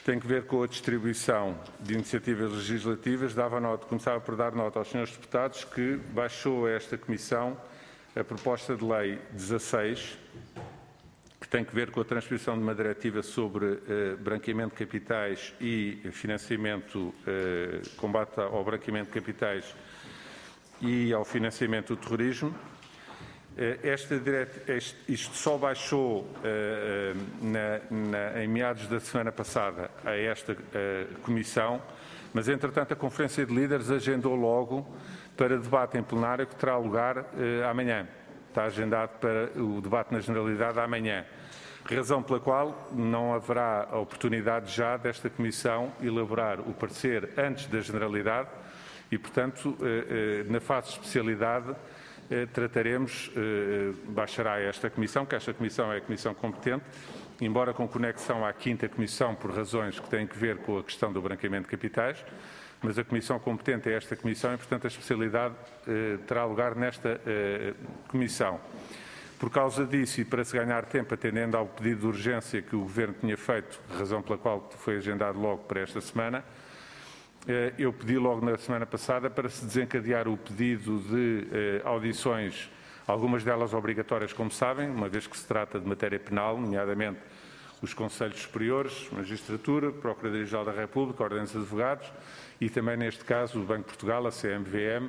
tem que ver com a distribuição de iniciativas legislativas. Começava por dar nota aos senhores deputados que baixou a esta Comissão a proposta de lei 16, que tem que ver com a transposição de uma diretiva sobre branqueamento de capitais e financiamento, combate ao branqueamento de capitais e ao financiamento do terrorismo. Isto só baixou em meados da semana passada a esta Comissão, mas entretanto a Conferência de Líderes agendou logo para debate em plenário que terá lugar amanhã. Está agendado para o debate na Generalidade amanhã. Razão pela qual não haverá a oportunidade já desta Comissão elaborar o parecer antes da Generalidade e, portanto, na fase de especialidade, trataremos, baixará esta Comissão, que esta Comissão é a Comissão competente, embora com conexão à 5ª Comissão por razões que têm que ver com a questão do branqueamento de capitais, mas a Comissão competente é esta Comissão e, portanto, a especialidade terá lugar nesta Comissão. Por causa disso e para se ganhar tempo, atendendo ao pedido de urgência que o Governo tinha feito, razão pela qual foi agendado logo para esta semana, eu pedi logo na semana passada para se desencadear o pedido de audições, algumas delas obrigatórias, como sabem, uma vez que se trata de matéria penal, nomeadamente os Conselhos Superiores, Magistratura, Procuradoria-Geral da República, Ordens de Advogados e também, neste caso, o Banco de Portugal, a CMVM,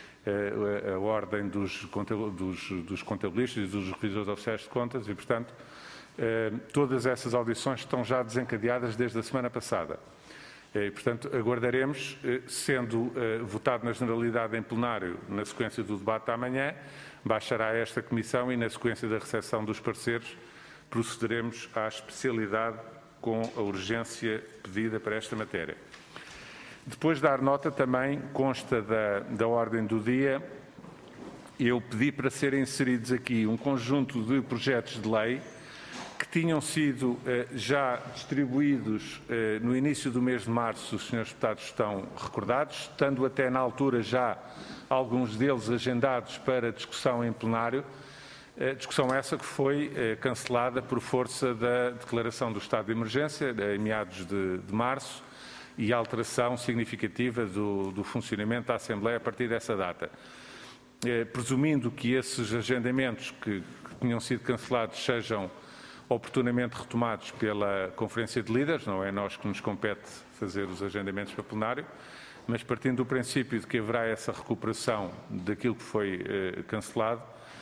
a Ordem dos Contabilistas e dos Revisores Oficiais de Contas e, portanto, todas essas audições estão já desencadeadas desde a semana passada. E, portanto, aguardaremos, sendo votado na Generalidade em plenário, na sequência do debate amanhã, baixará esta Comissão e, na sequência da recepção dos pareceres, procederemos à especialidade com a urgência pedida para esta matéria. Depois de dar nota, também consta da ordem do dia, eu pedi para serem inseridos aqui um conjunto de projetos de lei que tinham sido já distribuídos no início do mês de março, os senhores deputados estão recordados, estando até na altura já alguns deles agendados para discussão em plenário, discussão essa que foi cancelada por força da declaração do estado de emergência em meados de março e a alteração significativa do funcionamento da Assembleia a partir dessa data. Presumindo que esses agendamentos que tinham sido cancelados sejam oportunamente retomados pela Conferência de Líderes, não é nós que nos compete fazer os agendamentos para plenário, mas partindo do princípio de que haverá essa recuperação daquilo que foi cancelado,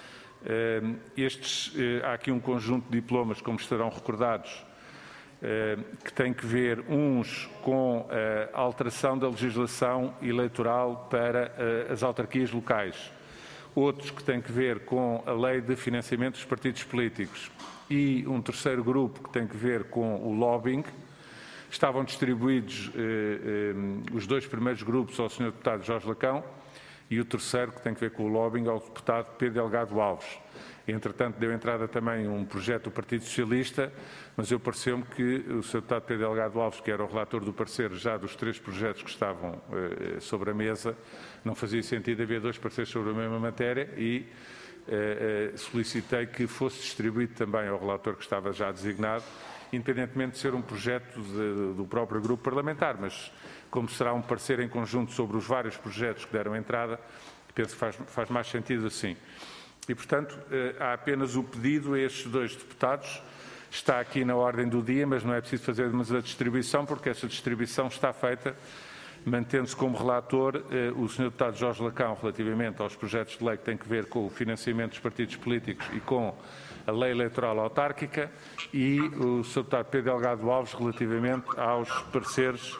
há aqui um conjunto de diplomas, como estarão recordados, que tem que ver uns com a alteração da legislação eleitoral para as autarquias locais, outros que têm que ver com a lei de financiamento dos partidos políticos e um terceiro grupo que tem que ver com o lobbying. Estavam distribuídos os dois primeiros grupos ao Sr. Deputado Jorge Lacão e o terceiro, que tem que ver com o lobbying, ao Deputado Pedro Delgado Alves. Entretanto, deu entrada também um projeto do Partido Socialista, mas eu pareceu-me que o Sr. Deputado Pedro Delgado Alves, que era o relator do parecer já dos 3 projetos que estavam sobre a mesa, não fazia sentido haver 2 pareceres sobre a mesma matéria e solicitei que fosse distribuído também ao relator que estava já designado, independentemente de ser um projeto do próprio grupo parlamentar, mas como será um parecer em conjunto sobre os vários projetos que deram entrada, penso que faz mais sentido assim. E, portanto, há apenas o pedido a estes 2 deputados, está aqui na ordem do dia, mas não é preciso fazer a distribuição, porque essa distribuição está feita mantendo-se como relator o Sr. Deputado Jorge Lacão relativamente aos projetos de lei que têm que ver com o financiamento dos partidos políticos e com a lei eleitoral autárquica e o Sr. Deputado Pedro Delgado Alves relativamente aos pareceres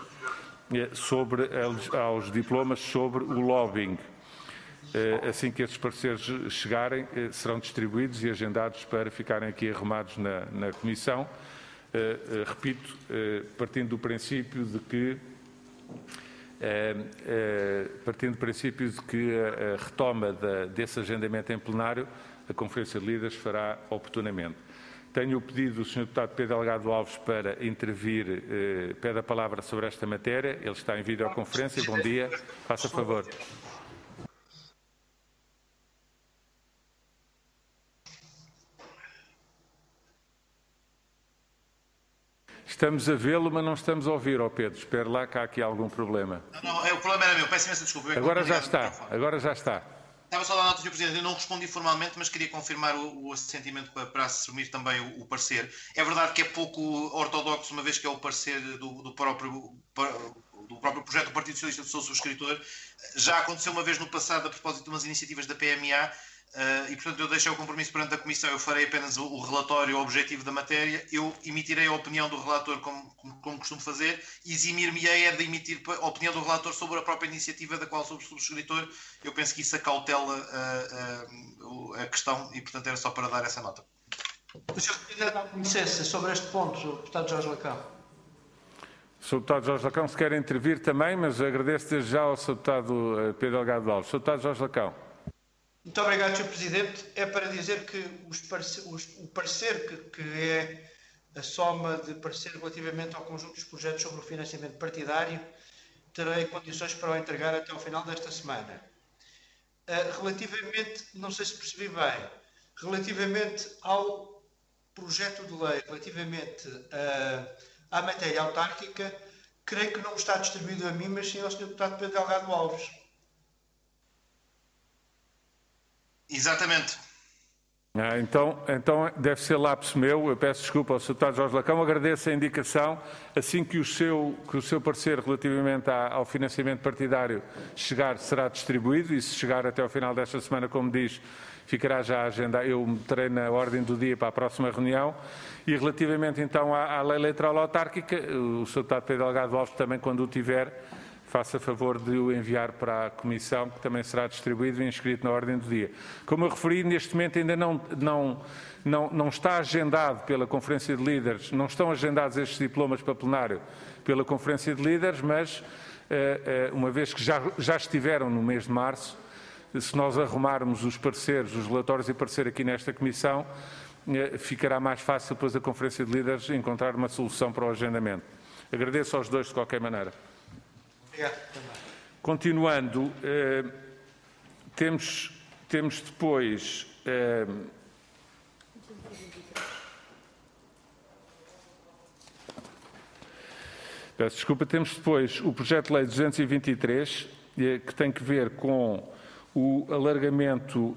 aos diplomas sobre o lobbying. Assim que esses pareceres chegarem, serão distribuídos e agendados para ficarem aqui arrumados na Comissão. Repito, partindo do princípio de que a retoma desse agendamento em plenário, a Conferência de Líderes fará oportunamente. Tenho o pedido do Sr. Deputado Pedro Delgado Alves para intervir, pede a palavra sobre esta matéria, ele está em videoconferência, bom dia, faça favor. Estamos a vê-lo, mas não estamos a ouvir, ó Pedro. Espera lá que há aqui algum problema. Não, o problema era meu. Peço imensa desculpa. Agora já está, agora já está. Estava só a dar nota, Sr. Presidente. Eu não respondi formalmente, mas queria confirmar o assentimento para assumir também o parecer. É verdade que é pouco ortodoxo, uma vez que é o parecer do próprio projeto do Partido Socialista que sou subscritor. Já aconteceu uma vez no passado a propósito de umas iniciativas da PMA e, portanto, eu deixei o compromisso perante a Comissão. Eu farei apenas o relatório objetivo da matéria. Eu emitirei a opinião do relator como costumo fazer e eximir-me-ei de emitir a opinião do relator sobre a própria iniciativa da qual sou subscritor. Eu penso que isso acautela a questão e, portanto, era só para dar essa nota. O Sr. Presidente, dá licença sobre este ponto, Sr. Deputado Jorge Lacão. Sr. Deputado Jorge Lacão, se quer intervir também, mas agradeço desde já ao Sr. Deputado Pedro Delgado Alves. Sr. Deputado Jorge Lacão. Muito obrigado, Sr. Presidente. É para dizer que o parecer que é a soma de parecer relativamente ao conjunto dos projetos sobre o financiamento partidário, terei condições para o entregar até ao final desta semana. Relativamente, não sei se percebi bem, relativamente ao projeto de lei, relativamente à matéria autárquica, creio que não está distribuído a mim, mas sim ao Sr. Deputado Pedro Delgado Alves. Exatamente. Então deve ser lapso meu. Eu peço desculpa ao Sr. Deputado Jorge Lacão, agradeço a indicação. Assim que o seu parecer relativamente ao financiamento partidário chegar, será distribuído e se chegar até ao final desta semana, como diz, ficará já agendado. Eu meterei na ordem do dia para a próxima reunião. E relativamente então à lei eleitoral autárquica, o Sr. Deputado Pedro Delgado Alves também, quando o tiver, faça favor de o enviar para a Comissão, que também será distribuído e inscrito na ordem do dia. Como eu referi, neste momento ainda não está agendado pela Conferência de Líderes, não estão agendados estes diplomas para plenário pela Conferência de Líderes, mas uma vez que já estiveram no mês de março, se nós arrumarmos os pareceres, os relatórios e parecer aqui nesta Comissão, ficará mais fácil depois a Conferência de Líderes encontrar uma solução para o agendamento. Agradeço aos dois de qualquer maneira. Continuando, temos depois peço desculpa, temos depois o projeto de lei 223, que tem que ver com o alargamento,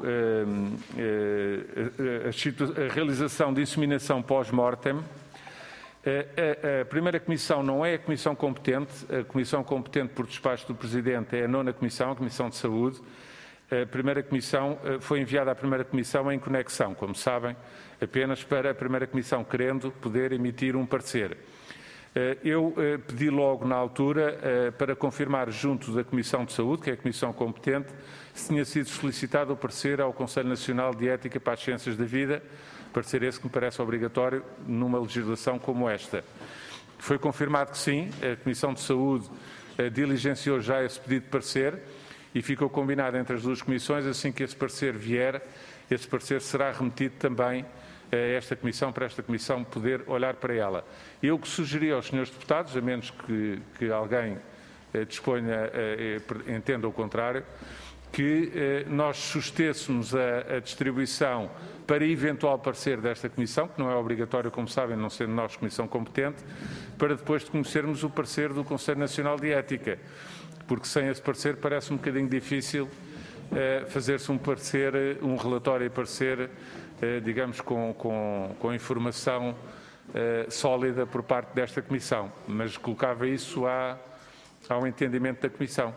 a realização de inseminação pós-mortem. A primeira comissão não é a comissão competente. A comissão competente por despacho do Presidente é a 9ª comissão, a Comissão de Saúde. A primeira comissão foi enviada à primeira comissão em conexão, como sabem, apenas para a primeira comissão querendo poder emitir um parecer. Eu pedi logo na altura para confirmar junto da Comissão de Saúde, que é a comissão competente, se tinha sido solicitado o parecer ao Conselho Nacional de Ética para as Ciências da Vida, parecer esse que me parece obrigatório numa legislação como esta. Foi confirmado que sim, a Comissão de Saúde diligenciou já esse pedido de parecer e ficou combinado entre as duas comissões, assim que esse parecer vier, esse parecer será remetido também a esta Comissão, para esta Comissão poder olhar para ela. Eu que sugeri aos senhores deputados, a menos que alguém disponha, entenda o contrário, que nós sustêssemos a distribuição para eventual parecer desta Comissão, que não é obrigatório, como sabem, não sendo nós Comissão competente, para depois de conhecermos o parecer do Conselho Nacional de Ética, porque sem esse parecer parece um bocadinho difícil fazer-se um parecer, um relatório e parecer, digamos, com informação sólida por parte desta Comissão, mas colocava isso ao entendimento da Comissão.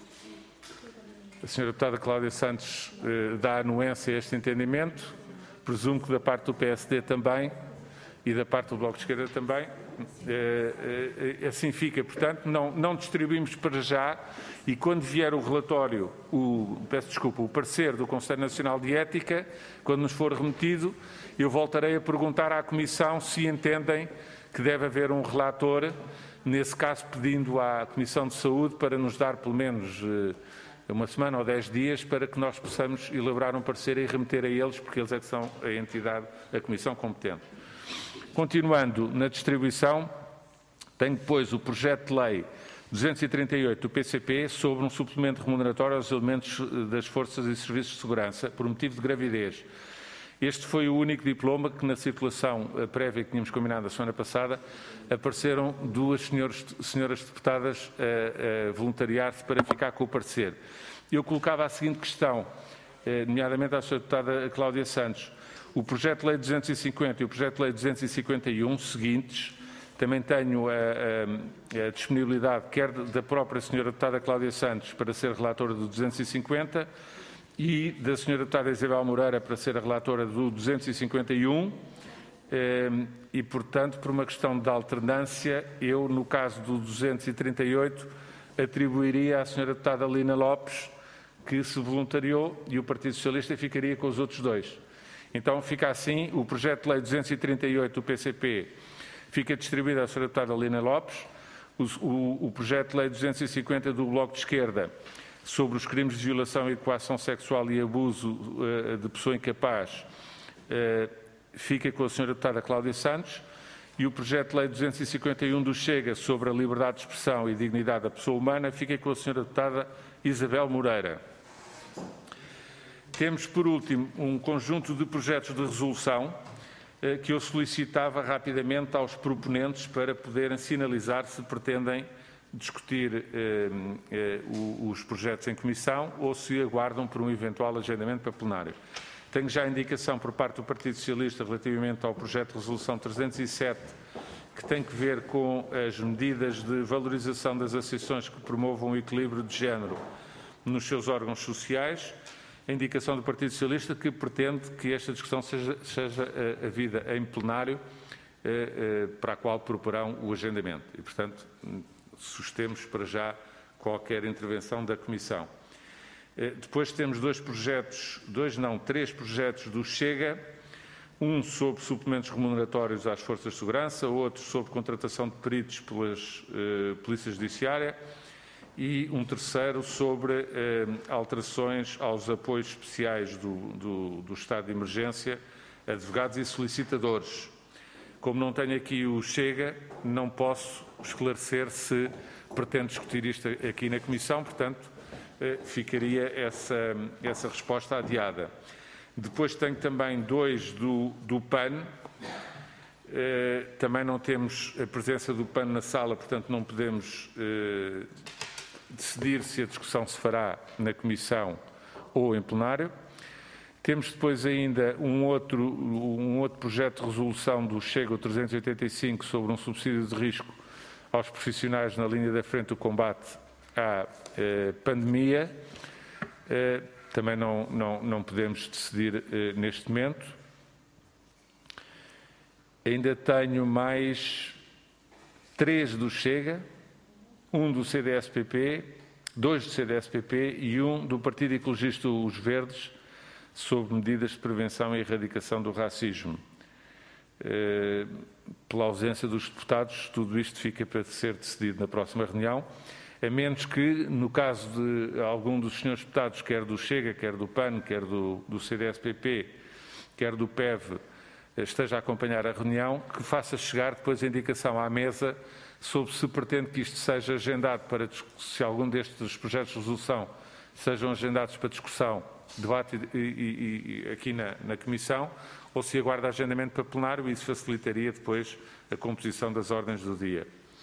A Sra. Deputada Cláudia Santos dá anuência a este entendimento, presumo que da parte do PSD também e da parte do Bloco de Esquerda também. Assim fica, portanto, não distribuímos para já e quando vier o relatório, o parecer do Conselho Nacional de Ética, quando nos for remetido, eu voltarei a perguntar à Comissão se entendem que deve haver um relator, nesse caso pedindo à Comissão de Saúde para nos dar pelo menos uma semana ou 10 dias para que nós possamos elaborar um parecer e remeter a eles, porque eles é que são a entidade, a Comissão competente. Continuando na distribuição, tenho depois o projeto de lei 238 do PCP sobre um suplemento remuneratório aos elementos das forças e serviços de segurança por motivo de gravidez. Este foi o único diploma que, na circulação prévia que tínhamos combinado a semana passada, apareceram duas senhoras deputadas a voluntariar-se para ficar com o parecer. Eu colocava a seguinte questão, nomeadamente à senhora deputada Cláudia Santos. O projeto de lei 250 e o projeto de lei 251 seguintes, também tenho a disponibilidade, quer da própria senhora deputada Cláudia Santos para ser relatora do 250 e da senhora deputada Isabel Moreira para ser a relatora do 251 e, portanto, por uma questão de alternância, eu, no caso do 238, atribuiria à senhora deputada Lina Lopes, que se voluntariou, e o Partido Socialista ficaria com os outros dois. Então fica assim, o projeto de lei 238 do PCP fica distribuído à senhora deputada Lina Lopes, o projeto de lei 250 do Bloco de Esquerda sobre os crimes de violação e coação sexual e abuso de pessoa incapaz fica com a senhora deputada Cláudia Santos e o projeto de lei 251 do Chega sobre a liberdade de expressão e dignidade da pessoa humana fica com a senhora deputada Isabel Moreira. Temos, por último, um conjunto de projetos de resolução que eu solicitava rapidamente aos proponentes para poderem sinalizar se pretendem discutir os projetos em comissão ou se aguardam por um eventual agendamento para plenário. Tenho já a indicação por parte do Partido Socialista relativamente ao projeto de resolução 307, que tem que ver com as medidas de valorização das associações que promovam o equilíbrio de género nos seus órgãos sociais. A indicação do Partido Socialista que pretende que esta discussão seja havida em plenário, para a qual proporão o agendamento. E, portanto, sustemos para já qualquer intervenção da Comissão. Depois temos três projetos do Chega, um sobre suplementos remuneratórios às forças de segurança, outro sobre contratação de peritos pelas Polícia Judiciária e um terceiro sobre alterações aos apoios especiais do estado de emergência, advogados e solicitadores. Como não tenho aqui o Chega, não posso esclarecer se pretende discutir isto aqui na Comissão, portanto, ficaria essa resposta adiada. Depois tenho também dois do PAN. Também não temos a presença do PAN na sala, portanto não podemos decidir se a discussão se fará na Comissão ou em plenário. Temos depois ainda um outro projeto de resolução do Chega, o 385, sobre um subsídio de risco aos profissionais na linha da frente do combate à pandemia. Também não podemos decidir neste momento. Ainda tenho mais 3 do Chega, um do CDS-PP, 2 do CDS-PP e um do Partido Ecologista Os Verdes, sobre medidas de prevenção e erradicação do racismo. Pela ausência dos deputados, tudo isto fica para ser decidido na próxima reunião, a menos que, no caso de algum dos senhores deputados, quer do Chega, quer do PAN, quer do CDS-PP, quer do PEV, esteja a acompanhar a reunião, que faça chegar depois a indicação à mesa sobre se pretende que isto seja agendado para, se algum destes projetos de resolução sejam agendados para discussão, debate aqui na Comissão, ou se aguarda agendamento para plenário, e isso facilitaria depois a composição das ordens do dia.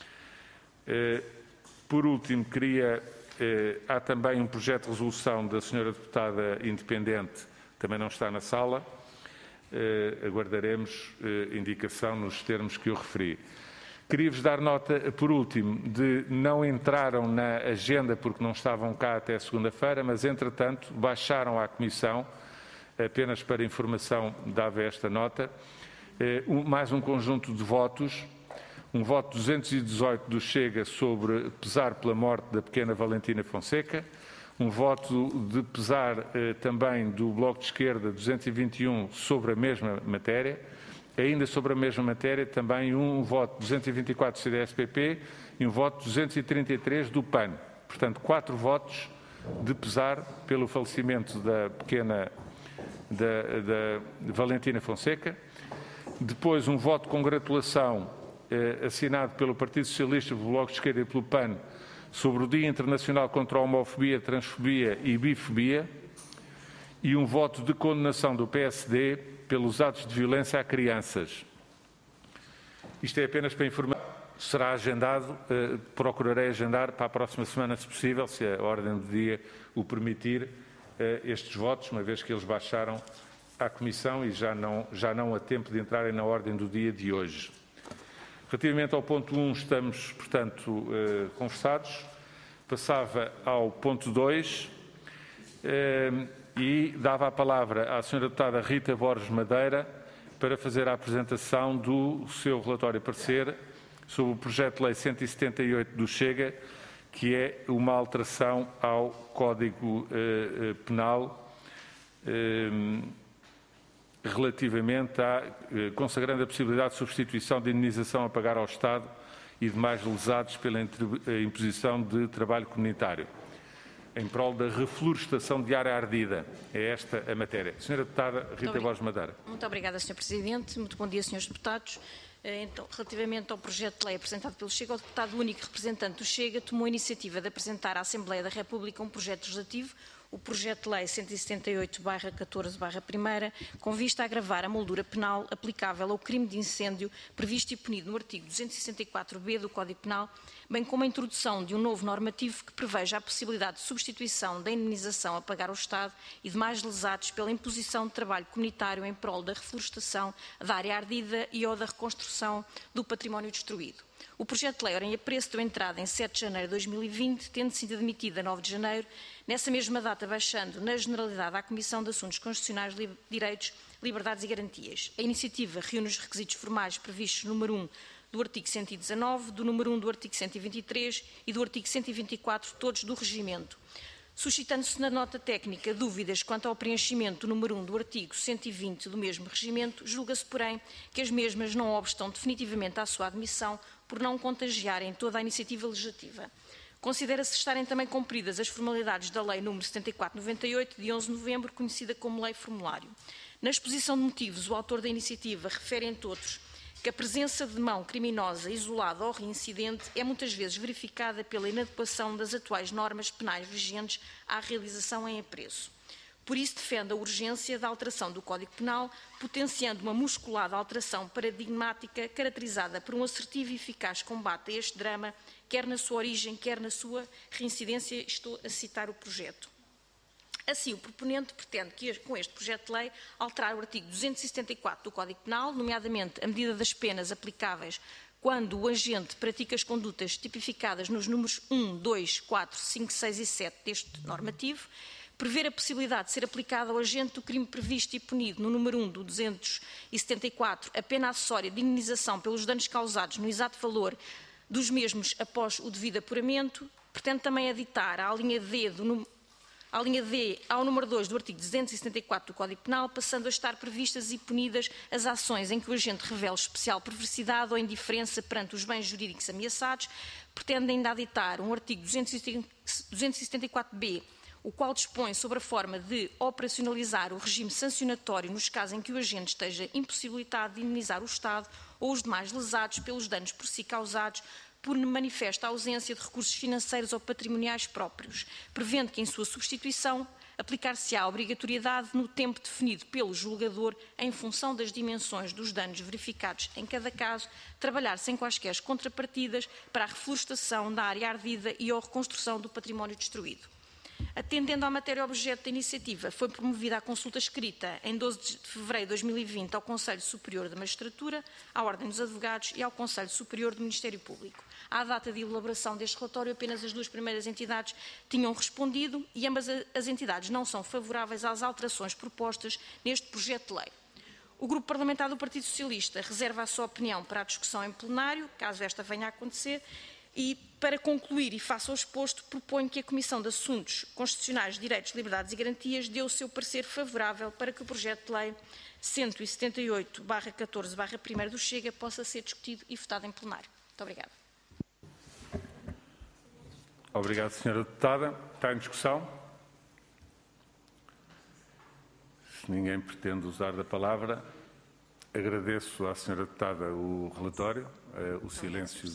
Por último, há também um projeto de resolução da senhora deputada independente, também não está na sala, aguardaremos indicação nos termos que eu referi. Queria-vos dar nota, por último, de não entraram na agenda porque não estavam cá até segunda-feira, mas, entretanto, baixaram à Comissão, apenas para informação dava esta nota, mais um conjunto de votos, um voto 218 do Chega sobre pesar pela morte da pequena Valentina Fonseca, um voto de pesar também do Bloco de Esquerda 221 sobre a mesma matéria. Ainda sobre a mesma matéria, também um voto 224 do CDS-PP e um voto 233 do PAN. Portanto, 4 votos de pesar pelo falecimento da pequena da Valentina Fonseca. Depois, um voto de congratulação assinado pelo Partido Socialista, pelo Bloco de Esquerda e pelo PAN sobre o Dia Internacional contra a Homofobia, Transfobia e Bifobia. E um voto de condenação do PSD pelos atos de violência a crianças. Isto é apenas para informar. Será agendado, procurarei agendar para a próxima semana, se possível, se a ordem do dia o permitir, estes votos, uma vez que eles baixaram à Comissão e já não há tempo de entrarem na ordem do dia de hoje. Relativamente ao ponto 1, estamos, portanto, conversados. Passava ao ponto 2 e dava a palavra à Sra. Deputada Rita Borges Madeira para fazer a apresentação do seu relatório parecer sobre o projeto de lei 178 do Chega, que é uma alteração ao Código Penal relativamente consagrando a possibilidade de substituição de indenização a pagar ao Estado e demais lesados pela imposição de trabalho comunitário, em prol da reflorestação de área ardida. É esta a matéria. Sra. Deputada Rita Borges Madeira. Muito obrigada, Sr. Presidente. Muito bom dia, Srs. Deputados. Então, relativamente ao projeto de lei apresentado pelo Chega, o deputado único representante do Chega tomou a iniciativa de apresentar à Assembleia da República um projeto legislativo, o projeto de lei 178/14/1, com vista a agravar a moldura penal aplicável ao crime de incêndio previsto e punido no artigo 264b do Código Penal, bem como a introdução de um novo normativo que preveja a possibilidade de substituição da indenização a pagar ao Estado e demais lesados pela imposição de trabalho comunitário em prol da reflorestação da área ardida e ou da reconstrução do património destruído. O projeto de lei, ora em apreço, deu entrada em 7 de janeiro de 2020, tendo sido admitido a 9 de janeiro, nessa mesma data baixando na generalidade à Comissão de Assuntos Constitucionais, Direitos, Liberdades e Garantias. A iniciativa reúne os requisitos formais previstos no número 1 do artigo 119, do número 1 do artigo 123 e do artigo 124, todos do regimento. Suscitando-se na nota técnica dúvidas quanto ao preenchimento do número 1 do artigo 120 do mesmo regimento, julga-se, porém, que as mesmas não obstam definitivamente à sua admissão por não contagiarem toda a iniciativa legislativa. Considera-se estarem também cumpridas as formalidades da Lei nº 74/98, de 11 de novembro, conhecida como Lei Formulário. Na exposição de motivos, o autor da iniciativa refere, entre outros, que a presença de mão criminosa isolada ou reincidente é muitas vezes verificada pela inadequação das atuais normas penais vigentes à realização em apreço. Por isso, defende a urgência da alteração do Código Penal, potenciando uma musculada alteração paradigmática caracterizada por um assertivo e eficaz combate a este drama, quer na sua origem, quer na sua reincidência. Estou a citar o projeto. Assim, o proponente pretende, com este projeto de lei, alterar o artigo 274 do Código Penal, nomeadamente a medida das penas aplicáveis quando o agente pratica as condutas tipificadas nos números 1, 2, 4, 5, 6 e 7 deste normativo, prever a possibilidade de ser aplicada ao agente do crime previsto e punido no número 1 do 274 a pena acessória de indenização pelos danos causados no exato valor dos mesmos após o devido apuramento. Pretende também aditar à linha D ao número 2 do artigo 274 do Código Penal, passando a estar previstas e punidas as ações em que o agente revela especial perversidade ou indiferença perante os bens jurídicos ameaçados. Pretende ainda aditar um artigo 274b, o qual dispõe sobre a forma de operacionalizar o regime sancionatório nos casos em que o agente esteja impossibilitado de indemnizar o Estado ou os demais lesados pelos danos por si causados por manifesta ausência de recursos financeiros ou patrimoniais próprios, prevendo que em sua substituição aplicar-se-á a obrigatoriedade no tempo definido pelo julgador em função das dimensões dos danos verificados em cada caso, trabalhar sem quaisquer contrapartidas para a reflorestação da área ardida e ou reconstrução do património destruído. Atendendo à matéria objeto da iniciativa, foi promovida a consulta escrita em 12 de fevereiro de 2020 ao Conselho Superior da Magistratura, à Ordem dos Advogados e ao Conselho Superior do Ministério Público. À data de elaboração deste relatório, apenas as duas primeiras entidades tinham respondido e ambas as entidades não são favoráveis às alterações propostas neste projeto de lei. O Grupo Parlamentar do Partido Socialista reserva a sua opinião para a discussão em plenário, caso esta venha a acontecer. E, para concluir e face ao exposto, proponho que a Comissão de Assuntos Constitucionais, Direitos, Liberdades e Garantias dê o seu parecer favorável para que o projeto de lei 178/14/1 do Chega possa ser discutido e votado em plenário. Muito obrigada. Obrigado, Sra. Deputada. Está em discussão? Se ninguém pretende usar da palavra, agradeço à Sra. Deputada o relatório. O silêncio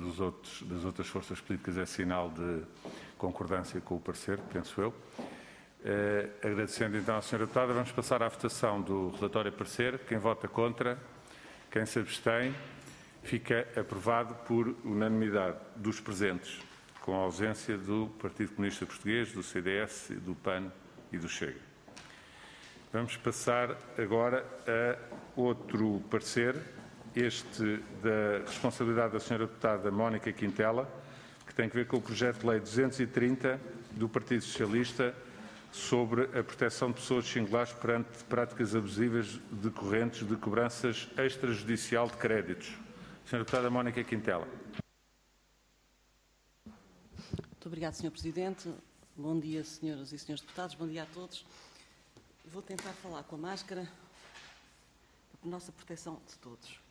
das outras forças políticas é sinal de concordância com o parecer, penso eu. Agradecendo então à Sra. Deputada, vamos passar à votação do relatório e parecer. Quem vota contra, quem se abstém, fica aprovado por unanimidade dos presentes, com a ausência do Partido Comunista Português, do CDS, do PAN e do Chega. Vamos passar agora a outro parecer, este da responsabilidade da Sra. Deputada Mónica Quintela, que tem a ver com o projeto de lei 230 do Partido Socialista sobre a proteção de pessoas singulares perante práticas abusivas decorrentes de cobranças extrajudicial de créditos. Sra. Deputada Mónica Quintela. Muito obrigada, Sr. Presidente. Bom dia, senhoras e senhores deputados. Bom dia a todos. Vou tentar falar com a máscara para a nossa proteção de todos.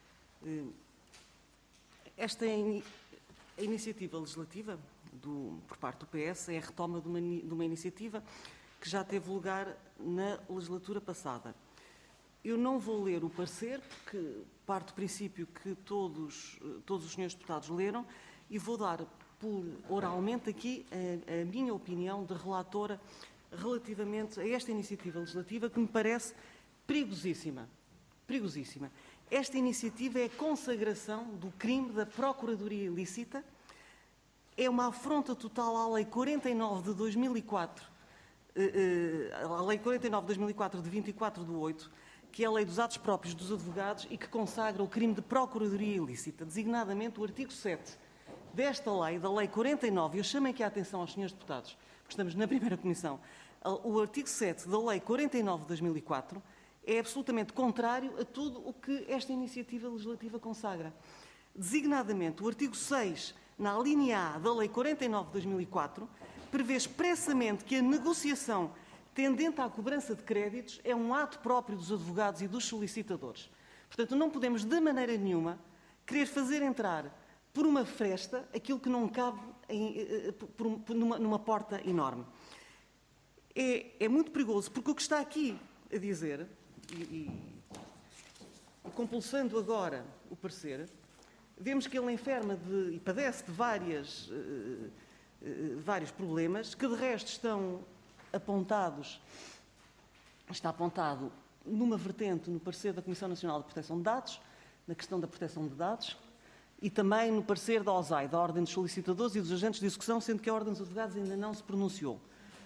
Esta a iniciativa legislativa por parte do PS é a retoma de uma iniciativa que já teve lugar na legislatura passada. Eu não vou ler o parecer, porque parte do princípio que todos os senhores deputados leram, e vou dar oralmente aqui a minha opinião de relatora relativamente a esta iniciativa legislativa que me parece perigosíssima. Perigosíssima. Esta iniciativa é a consagração do crime da procuradoria ilícita, é uma afronta total à Lei 49 de 2004, a Lei 49 de 2004 de 24/8, que é a Lei dos Atos Próprios dos Advogados e que consagra o crime de procuradoria ilícita, designadamente o artigo 7 desta lei, da Lei 49, eu chamo aqui a atenção aos senhores deputados, porque estamos na primeira comissão, o artigo 7 da Lei 49 de 2004 é absolutamente contrário a tudo o que esta iniciativa legislativa consagra. Designadamente, o artigo 6, na linha A da Lei 49 de 2004, prevê expressamente que a negociação tendente à cobrança de créditos é um ato próprio dos advogados e dos solicitadores. Portanto, não podemos, de maneira nenhuma, querer fazer entrar por uma fresta aquilo que não cabe numa porta enorme. É muito perigoso, porque o que está aqui a dizer, e compulsando agora o parecer, vemos que ele enferma e padece de vários problemas, que de resto estão apontados, está apontado numa vertente no parecer da Comissão Nacional de Proteção de Dados, na questão da proteção de dados, e também no parecer da OSAI, da Ordem dos Solicitadores e dos Agentes de Execução, sendo que a Ordem dos Advogados ainda não se pronunciou.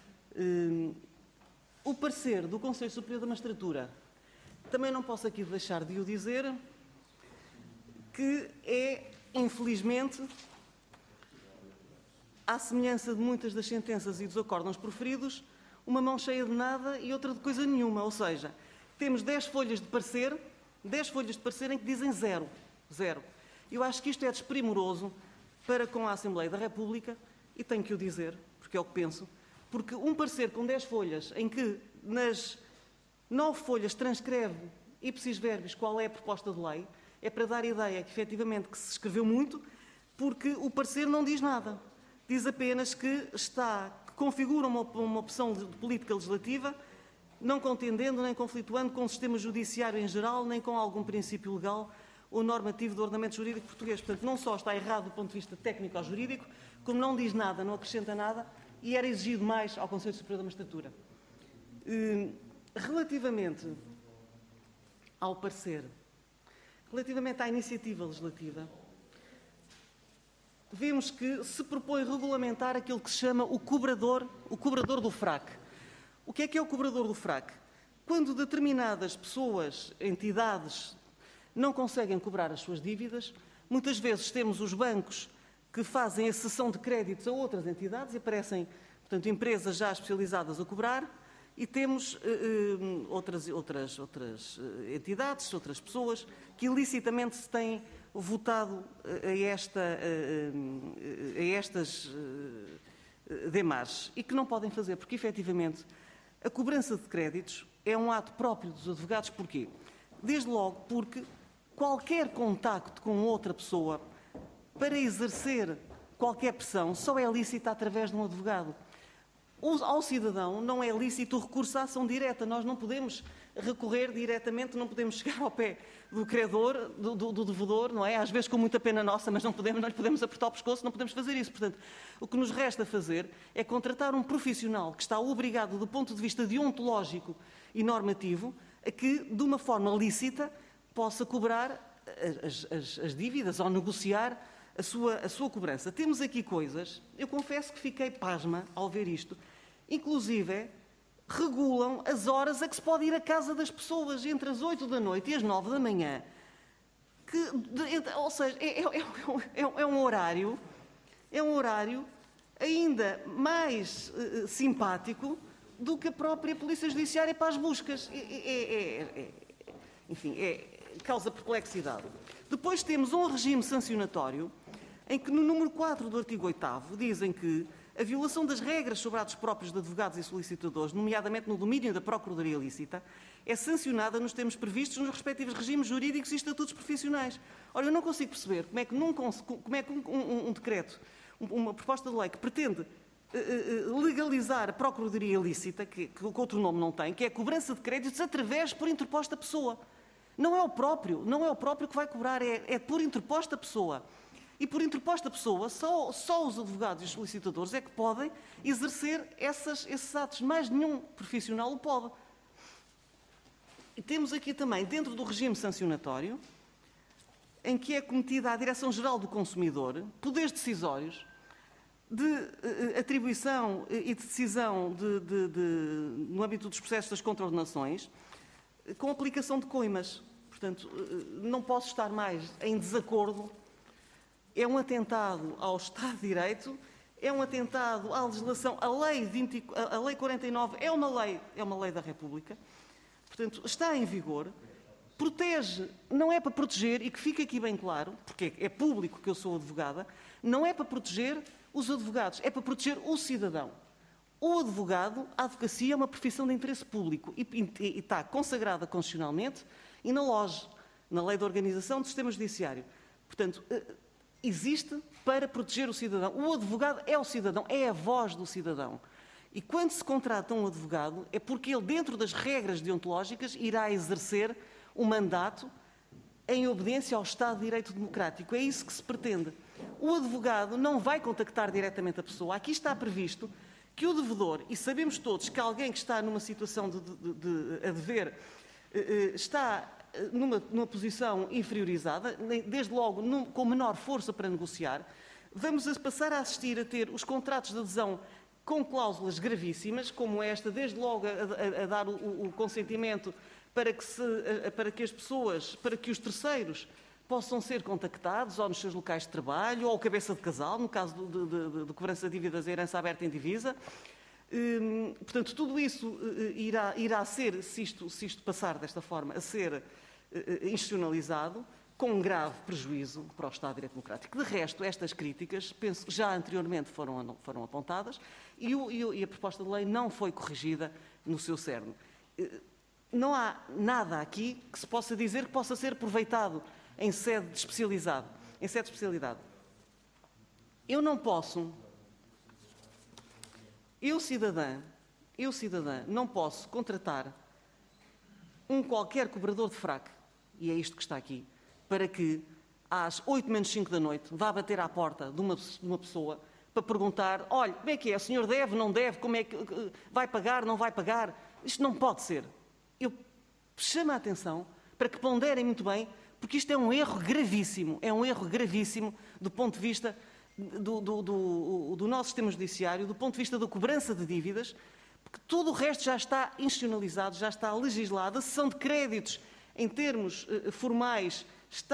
O parecer do Conselho Superior da Magistratura, também não posso aqui deixar de o dizer, que é, infelizmente, à semelhança de muitas das sentenças e dos acórdãos proferidos, uma mão cheia de nada e outra de coisa nenhuma. Ou seja, temos 10 folhas de parecer em que dizem zero. Eu acho que isto é desprimoroso para com a Assembleia da República, e tenho que o dizer, porque é o que penso, porque um parecer com 10 folhas, em que nas 9 folhas transcreve ipsis verbis qual é a proposta de lei, é para dar ideia que, efetivamente, que se escreveu muito, porque o parecer não diz nada. Diz apenas que configura uma opção de política legislativa, não contendendo nem conflituando com o sistema judiciário em geral, nem com algum princípio legal ou normativo do ordenamento jurídico português. Portanto, não só está errado do ponto de vista técnico ou jurídico, como não diz nada, não acrescenta nada, e era exigido mais ao Conselho Superior da Magistratura. Relativamente ao parecer, relativamente à iniciativa legislativa, vemos que se propõe regulamentar aquilo que se chama o cobrador do FRAC. O que é o cobrador do FRAC? Quando determinadas pessoas, entidades, não conseguem cobrar as suas dívidas, muitas vezes temos os bancos que fazem a cessão de créditos a outras entidades e aparecem, portanto, empresas já especializadas a cobrar, e temos outras entidades, outras pessoas que ilicitamente se têm votado a estas demarches e que não podem fazer, porque efetivamente a cobrança de créditos é um ato próprio dos advogados. Porquê? Desde logo porque qualquer contacto com outra pessoa para exercer qualquer pressão só é lícita através de um advogado. Ao cidadão não é lícito o recurso à ação direta. Nós não podemos recorrer diretamente, não podemos chegar ao pé do credor, do devedor, não é? Às vezes com muita pena nossa, mas não lhe podemos apertar o pescoço, não podemos fazer isso. Portanto, o que nos resta fazer é contratar um profissional que está obrigado, do ponto de vista deontológico e normativo, a que, de uma forma lícita, possa cobrar as dívidas ou negociar a sua cobrança. Temos aqui coisas, eu confesso que fiquei pasma ao ver isto, inclusive regulam as horas a que se pode ir à casa das pessoas entre as 8 da noite e as 9 da manhã. Ou seja, é um horário ainda mais simpático do que a própria Polícia Judiciária para as buscas. Enfim, causa perplexidade. Depois temos um regime sancionatório em que no número 4 do artigo 8º dizem que a violação das regras sobre atos próprios de advogados e solicitadores, nomeadamente no domínio da Procuradoria Lícita, é sancionada nos termos previstos nos respectivos regimes jurídicos e estatutos profissionais. Ora, eu não consigo perceber como é que um decreto, uma proposta de lei que pretende legalizar a Procuradoria Lícita, que outro nome não tem, que é a cobrança de créditos através por interposta pessoa. Não é o próprio que vai cobrar, é por interposta pessoa. E por interposta pessoa, só os advogados e os solicitadores é que podem exercer esses atos. Mais nenhum profissional o pode. E temos aqui também, dentro do regime sancionatório, em que é cometida à Direção-Geral do Consumidor, poderes decisórios de atribuição e de decisão no âmbito dos processos das contraordenações, com aplicação de coimas. Portanto, não posso estar mais em desacordo. É um atentado ao Estado de Direito, é um atentado à legislação. A Lei 49 é uma lei da República, portanto, está em vigor, protege, não é para proteger, e que fique aqui bem claro, porque é público que eu sou advogada, não é para proteger os advogados, é para proteger o cidadão. O advogado, a advocacia é uma profissão de interesse público e está consagrada constitucionalmente e na LOGE, na Lei de Organização do Sistema Judiciário. Portanto, existe para proteger o cidadão. O advogado é o cidadão, é a voz do cidadão. E quando se contrata um advogado, é porque ele, dentro das regras deontológicas, irá exercer o mandato em obediência ao Estado de Direito Democrático. É isso que se pretende. O advogado não vai contactar diretamente a pessoa. Aqui está previsto que o devedor, e sabemos todos que alguém que está numa situação de a dever está numa posição inferiorizada, desde logo com menor força para negociar, vamos passar a assistir a ter os contratos de adesão com cláusulas gravíssimas, como esta, desde logo a dar o consentimento para que as pessoas, para que os terceiros possam ser contactados ou nos seus locais de trabalho, ou cabeça de casal, no caso de cobrança de dívidas e herança aberta em divisa. Portanto, tudo isso irá ser, se isto passar desta forma, a ser institucionalizado, com um grave prejuízo para o Estado de Direito Democrático. De resto, estas críticas, penso que já anteriormente foram apontadas e a proposta de lei não foi corrigida no seu cerne. Não há nada aqui que se possa dizer que possa ser aproveitado em sede de especialidade. Eu não posso, eu cidadã, não posso contratar qualquer cobrador de fraque, e é isto que está aqui, para que às 8 menos 5 da noite vá bater à porta de uma pessoa para perguntar: olha, como é que é? O senhor deve, não deve? Como é que vai pagar, não vai pagar? Isto não pode ser. Eu chamo a atenção para que ponderem muito bem, porque isto é um erro gravíssimo, do ponto de vista do nosso sistema judiciário, do ponto de vista da cobrança de dívidas, porque tudo o resto já está institucionalizado, já está legislado, a cessão de créditos em termos formais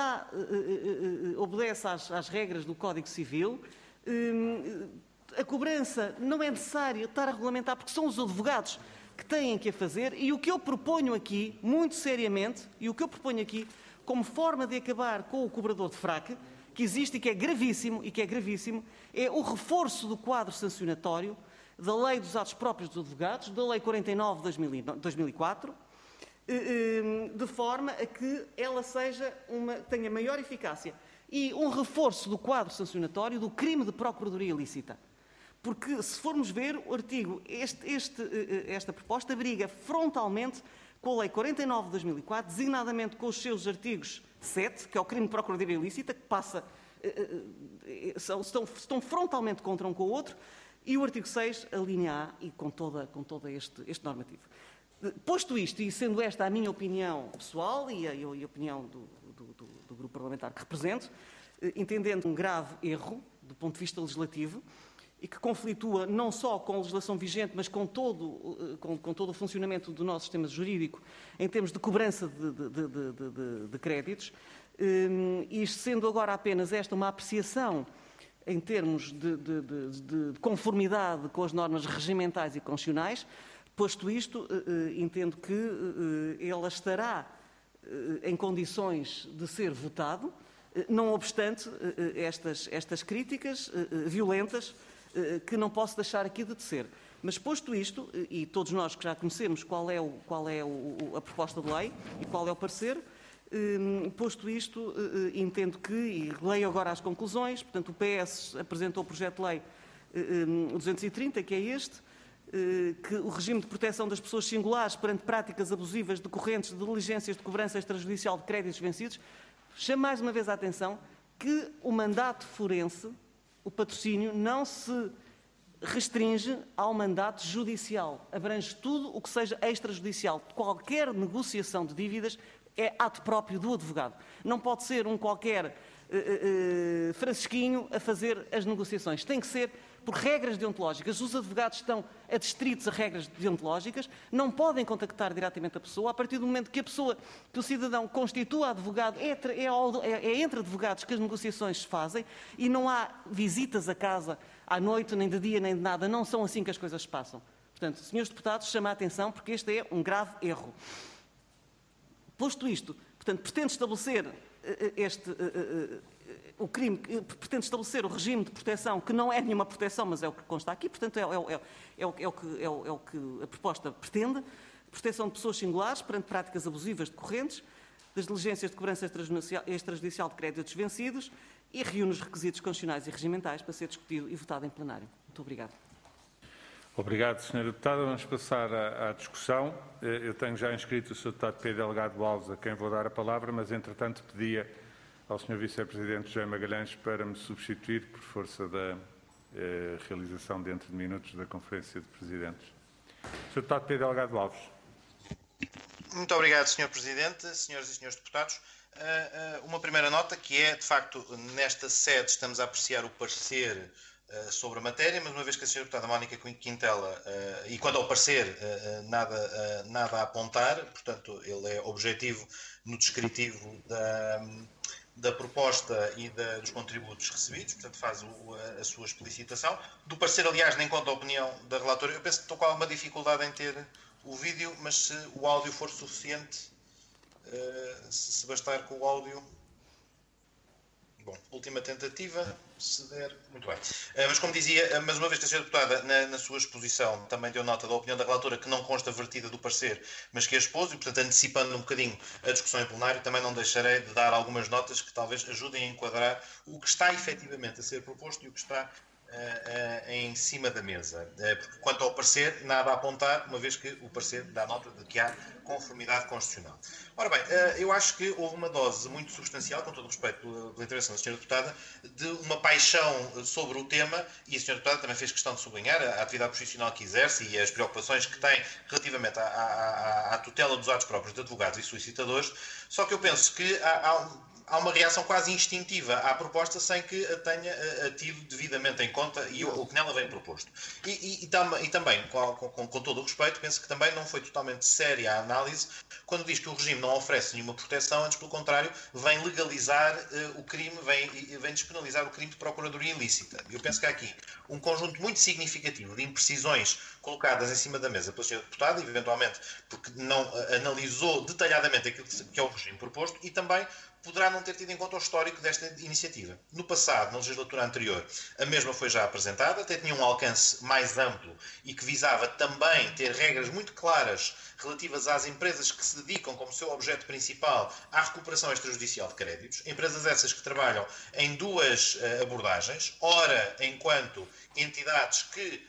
obedece às regras do Código Civil. A cobrança não é necessário estar a regulamentar, porque são os advogados que têm que a fazer, e o que eu proponho aqui, muito seriamente, como forma de acabar com o cobrador de fraque, que existe e que é gravíssimo, é o reforço do quadro sancionatório da Lei dos Atos Próprios dos Advogados, da Lei 49 de 2004, de forma a que ela tenha maior eficácia, e um reforço do quadro sancionatório do crime de procuradoria ilícita. Porque, se formos ver o artigo, esta proposta briga frontalmente com a Lei 49 de 2004, designadamente com os seus artigos 7, que é o crime de procuradoria ilícita, que passa, estão frontalmente contra um com o outro, e o artigo 6, a linha A, e com todo este normativo. Posto isto, e sendo esta a minha opinião pessoal e a opinião do grupo parlamentar que represento, entendendo um grave erro do ponto de vista legislativo e que conflitua não só com a legislação vigente, mas com todo o funcionamento do nosso sistema jurídico em termos de cobrança de créditos, e sendo agora apenas esta uma apreciação em termos de conformidade com as normas regimentais e constitucionais, posto isto, entendo que ela estará em condições de ser votado, não obstante estas críticas violentas que não posso deixar aqui de tecer. Mas posto isto, e todos nós que já conhecemos qual é a proposta de lei e qual é o parecer, posto isto, entendo que, e leio agora as conclusões, portanto o PS apresentou o projeto de lei 230, que é este, que o regime de proteção das pessoas singulares perante práticas abusivas decorrentes de diligências de cobrança extrajudicial de créditos vencidos, chamo mais uma vez a atenção que o mandato forense, o patrocínio, não se restringe ao mandato judicial. Abrange tudo o que seja extrajudicial. Qualquer negociação de dívidas é ato próprio do advogado. Não pode ser um qualquer Francisquinho a fazer as negociações. Tem que ser por regras deontológicas. Os advogados estão adstritos a regras deontológicas, não podem contactar diretamente a pessoa. A partir do momento que que o cidadão constitua advogado, é entre advogados que as negociações se fazem e não há visitas a casa à noite, nem de dia, nem de nada. Não são assim que as coisas se passam. Portanto, senhores deputados, chamo a atenção porque este é um grave erro. Posto isto, portanto, pretende estabelecer o crime, pretende estabelecer o regime de proteção, que não é nenhuma proteção, mas é o que consta aqui, portanto, é o que a proposta pretende, proteção de pessoas singulares perante práticas abusivas decorrentes das diligências de cobrança extrajudicial de créditos vencidos e reúne os requisitos constitucionais e regimentais para ser discutido e votado em plenário. Muito obrigado. Obrigado, Sra. Deputada. Vamos passar à discussão. Eu tenho já inscrito o Sr. Deputado P. Delgado Alves, a quem vou dar a palavra, mas, entretanto, pedia ao Sr. Vice-Presidente José Magalhães para me substituir por força da realização dentro de minutos da Conferência de Presidentes. Sr. Deputado P. Delgado Alves. Muito obrigado, Sr. Presidente, senhoras e senhores deputados. Uma primeira nota que é, de facto, nesta sede estamos a apreciar o parecer sobre a matéria, mas uma vez que a Sra. Deputada Mónica Quintela, e quanto ao parecer, nada a apontar, portanto, ele é objetivo no descritivo da proposta e dos contributos recebidos, portanto, faz a sua explicitação. Do parecer, aliás, nem conta a opinião da relatora. Eu penso que estou com alguma dificuldade em ter o vídeo, mas se o áudio for suficiente, se bastar com o áudio... Bom, última tentativa, se der, muito bem. Mas como dizia, mais uma vez, a Sra. Deputada, na sua exposição, também deu nota da opinião da relatora, que não consta vertida do parecer, mas que a expôs, e, portanto, antecipando um bocadinho a discussão em plenário, também não deixarei de dar algumas notas que talvez ajudem a enquadrar o que está efetivamente a ser proposto e o que está em cima da mesa. Porque, quanto ao parecer, nada a apontar, uma vez que o parecer dá nota de que há conformidade constitucional. Ora bem, eu acho que houve uma dose muito substancial, com todo o respeito pela intervenção da Sra. Deputada, de uma paixão sobre o tema, e a Sra. Deputada também fez questão de sublinhar a atividade profissional que exerce e as preocupações que tem relativamente à tutela dos atos próprios de advogados e solicitadores, só que eu penso que há uma reação quase instintiva à proposta sem que a tenha tido devidamente em conta e o que nela vem proposto. E também, com todo o respeito, penso que também não foi totalmente séria a análise quando diz que o regime não oferece nenhuma proteção, antes, pelo contrário, vem legalizar o crime, vem despenalizar o crime de procuradoria ilícita. Eu penso que há aqui um conjunto muito significativo de imprecisões colocadas em cima da mesa pela Sra. Deputada, eventualmente porque não analisou detalhadamente aquilo que é o regime proposto, e também poderá não ter tido em conta o histórico desta iniciativa. No passado, na legislatura anterior, a mesma foi já apresentada, até tinha um alcance mais amplo e que visava também ter regras muito claras relativas às empresas que se dedicam como seu objeto principal à recuperação extrajudicial de créditos. Empresas essas que trabalham em duas abordagens, ora enquanto entidades que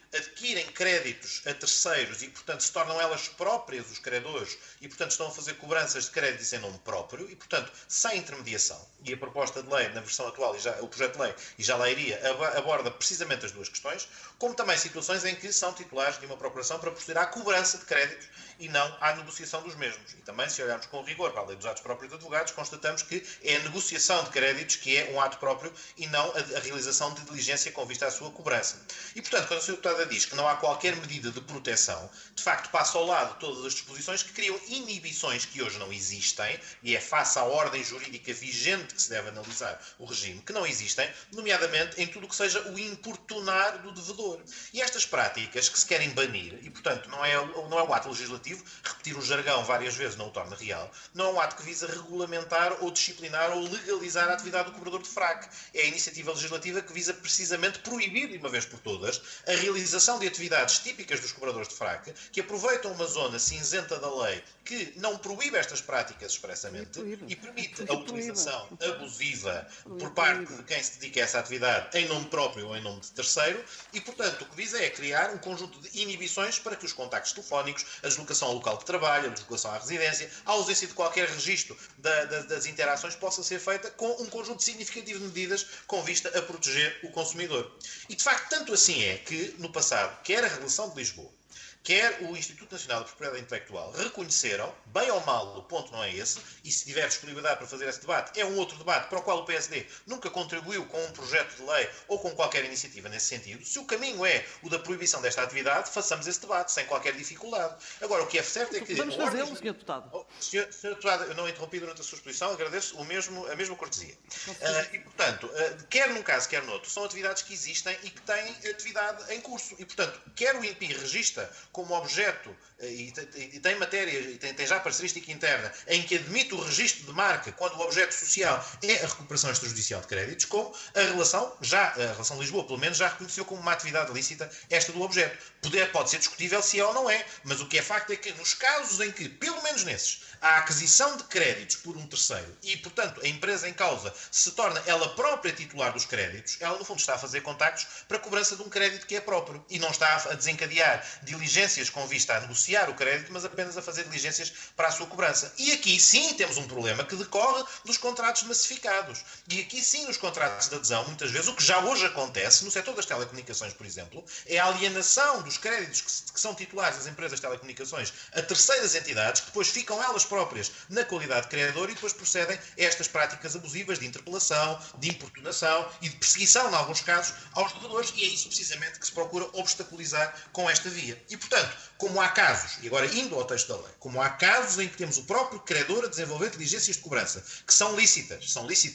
adquirem créditos a terceiros e, portanto, se tornam elas próprias os credores e, portanto, estão a fazer cobranças de créditos em nome próprio e, portanto, sem intermediação. E a proposta de lei, na versão atual, o projeto de lei, e já lá iria, aborda precisamente as duas questões, como também situações em que são titulares de uma procuração para proceder à cobrança de créditos e não à negociação dos mesmos. E também, se olharmos com rigor para a lei dos atos próprios de advogados, constatamos que é a negociação de créditos que é um ato próprio e não a realização de diligência com vista à sua cobrança. E, portanto, quando a Sra. Deputada diz que não há qualquer medida de proteção, de facto passa ao lado todas as disposições que criam inibições que hoje não existem, e é face à ordem jurídica vigente que se deve analisar o regime, que não existem, nomeadamente em tudo o que seja o importunar do devedor. E estas práticas que se querem banir, e portanto não é o ato legislativo, repetir o jargão várias vezes não o torna real, não é um ato que visa regulamentar ou disciplinar ou legalizar a atividade do cobrador de FRAC. É a iniciativa legislativa que visa precisamente proibir, de uma vez por todas, a realização de atividades típicas dos cobradores de FRAC, que aproveitam uma zona cinzenta da lei que não proíbe estas práticas expressamente e permite a utilização abusiva por parte de quem se dedica a essa atividade em nome próprio ou em nome de terceiro e, portanto, o que visa é criar um conjunto de inibições para que os contactos telefónicos, a deslocação ao local de trabalho, a deslocação à residência, a ausência de qualquer registro das interações possa ser feita com um conjunto significativo de medidas com vista a proteger o consumidor. E, de facto, tanto assim é que, no passado, quer a Relação de Lisboa, quer o Instituto Nacional de Propriedade Intelectual reconheceram, bem ou mal, o ponto não é esse, e se tiver disponibilidade para fazer esse debate, é um outro debate para o qual o PSD nunca contribuiu com um projeto de lei ou com qualquer iniciativa nesse sentido. Se o caminho é o da proibição desta atividade, façamos esse debate, sem qualquer dificuldade. Agora, o que é certo é que... Vamos fazê-lo, Sr. Deputado. Sr. Deputado, eu não interrompi durante a sua exposição, agradeço a mesma cortesia. E, portanto, quer num caso, quer noutro, são atividades que existem e que têm atividade em curso. E, portanto, quer o INPI registra como objeto e tem matéria, e tem já característica interna, em que admite o registro de marca quando o objeto social é a recuperação extrajudicial de créditos, como a Relação de Lisboa, pelo menos, já reconheceu como uma atividade lícita esta do objeto. Pode ser discutível se é ou não é, mas o que é facto é que nos casos em que, pelo menos nesses, há aquisição de créditos por um terceiro e, portanto, a empresa em causa se torna ela própria titular dos créditos, ela, no fundo, está a fazer contactos para a cobrança de um crédito que é próprio e não está a desencadear diligências com vista a negociar o crédito, mas apenas a fazer diligências para a sua cobrança. E aqui, sim, temos um problema que decorre dos contratos massificados. E aqui, sim, nos contratos de adesão, muitas vezes, o que já hoje acontece, no setor das telecomunicações, por exemplo, é a alienação dos créditos que são titulares das empresas de telecomunicações a terceiras entidades, que depois ficam elas próprias na qualidade de credor e depois procedem a estas práticas abusivas de interpelação, de importunação e de perseguição, em alguns casos, aos devedores, e é isso precisamente que se procura obstaculizar com esta via. E, portanto, como há casos, e agora indo ao texto da lei, como há casos em que temos o próprio credor a desenvolver diligências de cobrança, que são lícitas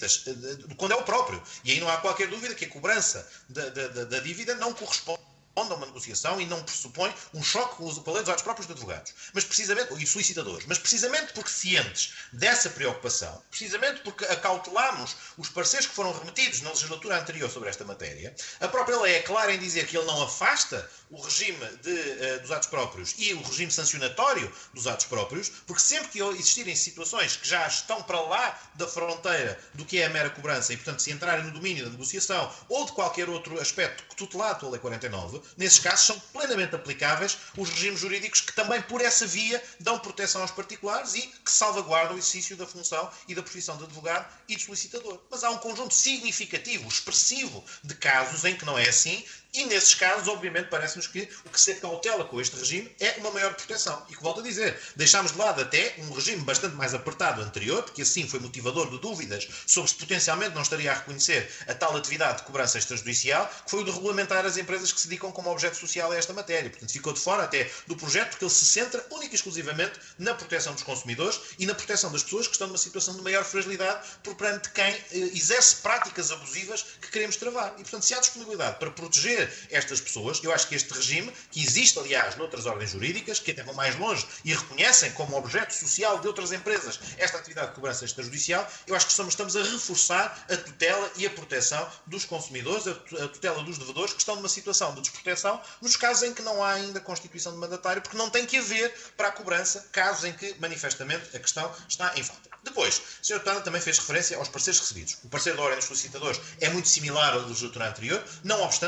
quando é o próprio, e aí não há qualquer dúvida que a cobrança da dívida não corresponde a uma negociação e não pressupõe um choque com a lei dos atos próprios de advogados, mas precisamente, e solicitadores, mas precisamente porque cientes dessa preocupação, precisamente porque acautelamos os pareceres que foram remetidos na legislatura anterior sobre esta matéria, a própria lei é clara em dizer que ele não afasta o regime dos atos próprios e o regime sancionatório dos atos próprios, porque sempre que existirem situações que já estão para lá da fronteira do que é a mera cobrança e, portanto, se entrarem no domínio da negociação ou de qualquer outro aspecto tutelado pela Lei 49, nesses casos são plenamente aplicáveis os regimes jurídicos que também por essa via dão proteção aos particulares e que salvaguardam o exercício da função e da profissão de advogado e de solicitador. Mas há um conjunto significativo, expressivo de casos em que não é assim. E, nesses casos, obviamente, parece-nos que o que se cautela com este regime é uma maior proteção. E que, volto a dizer, deixámos de lado até um regime bastante mais apertado anterior, porque assim foi motivador de dúvidas sobre se potencialmente não estaria a reconhecer a tal atividade de cobrança extrajudicial, que foi o de regulamentar as empresas que se dedicam como objeto social a esta matéria. Portanto, ficou de fora até do projeto, porque ele se centra única e exclusivamente na proteção dos consumidores e na proteção das pessoas que estão numa situação de maior fragilidade por perante quem exerce práticas abusivas que queremos travar. E, portanto, se há disponibilidade para proteger estas pessoas, eu acho que este regime, que existe, aliás, noutras ordens jurídicas, que até vão mais longe e reconhecem como objeto social de outras empresas esta atividade de cobrança extrajudicial, eu acho que estamos a reforçar a tutela e a proteção dos consumidores, a tutela dos devedores que estão numa situação de desproteção, nos casos em que não há ainda constituição de mandatário, porque não tem que haver para a cobrança casos em que, manifestamente, a questão está em falta. Depois, a Sra. Deputada também fez referência aos pareceres recebidos. O parecer da Ordem dos Solicitadores é muito similar ao da legislatura anterior, não obstante a lei ser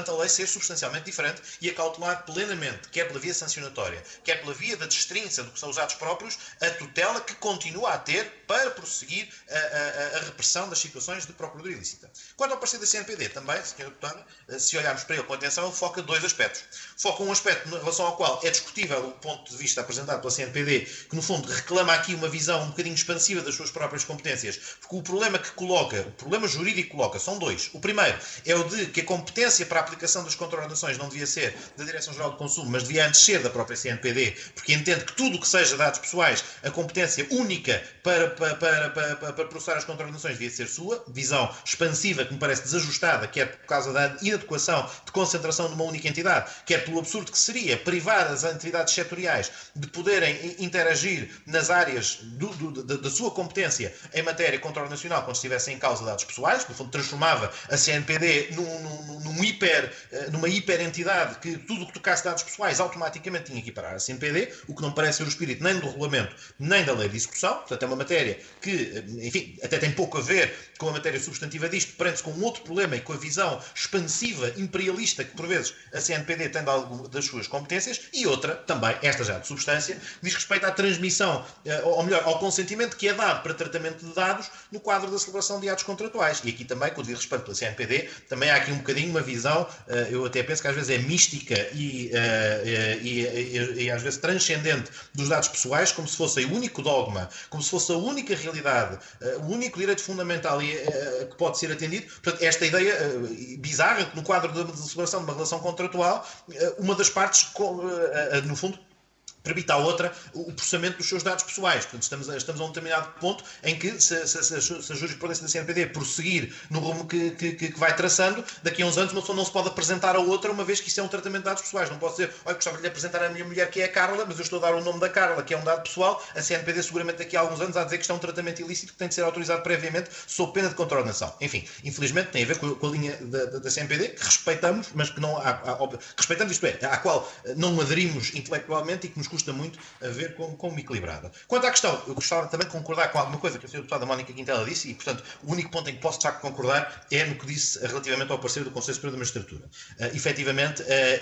ser substancialmente diferente e acautelar plenamente, quer pela via sancionatória, quer pela via da destrinça do que são os atos próprios, a tutela que continua a ter para prosseguir a repressão das situações de procuradoria ilícita. Quanto ao parecer da CNPD, também, Sr. Deputado, se olharmos para ele com atenção, ele foca dois aspectos. Foca um aspecto em relação ao qual é discutível o ponto de vista apresentado pela CNPD, que no fundo reclama aqui uma visão um bocadinho expansiva das suas próprias competências, porque o problema que coloca, o problema jurídico que coloca, são dois. O primeiro é o de que a competência para a aplicação das contraordenações não devia ser da Direção-Geral do Consumo, mas devia antes ser da própria CNPD, porque entende que tudo o que seja dados pessoais, a competência única para processar as contraordenações devia ser sua, visão expansiva que me parece desajustada, quer por causa da inadequação de concentração numa única entidade, quer pelo absurdo que seria privar as entidades setoriais de poderem interagir nas áreas da sua competência em matéria contraordenacional quando estivessem em causa dados pessoais, que no fundo transformava a CNPD numa hiperentidade que tudo o que tocasse dados pessoais automaticamente tinha que parar a CNPD, o que não parece ser o espírito nem do regulamento nem da lei de execução. Portanto, é uma matéria que, enfim, até tem pouco a ver com a matéria substantiva disto, prende-se com um outro problema e com a visão expansiva, imperialista, que por vezes a CNPD tem de alguma das suas competências, e outra, também, esta já de substância, diz respeito à transmissão, ou melhor, ao consentimento que é dado para tratamento de dados no quadro da celebração de atos contratuais. E aqui também, com o devido respeito pela CNPD, também há aqui um bocadinho uma visão, eu até penso que às vezes é mística e às vezes transcendente dos dados pessoais, como se fosse o único dogma, como se fosse a única realidade, o único direito fundamental que pode ser atendido. Portanto, esta ideia bizarra, que no quadro da celebração de uma relação contratual, uma das partes, no fundo, permite à outra o processamento dos seus dados pessoais. Portanto, estamos a um determinado ponto em que, se a jurisprudência da CNPD prosseguir no rumo que vai traçando, daqui a uns anos uma pessoa não se pode apresentar a outra, uma vez que isso é um tratamento de dados pessoais. Não posso dizer, olha, gostava de lhe apresentar a minha mulher, que é a Carla, mas eu estou a dar o nome da Carla, que é um dado pessoal. A CNPD seguramente daqui a alguns anos há a dizer que isto é um tratamento ilícito que tem de ser autorizado previamente sob pena de contraordenação. Enfim, infelizmente tem a ver com a linha da CNPD, que respeitamos, mas que não respeitamos, isto é, à qual não aderimos intelectualmente e que nos custa muito a ver como equilibrada. Quanto à questão, eu gostava também de concordar com alguma coisa que a Sra. Deputada Mónica Quintela disse, e, portanto, o único ponto em que posso de facto concordar é no que disse relativamente ao parecer do Conselho Superior da Magistratura. Efetivamente,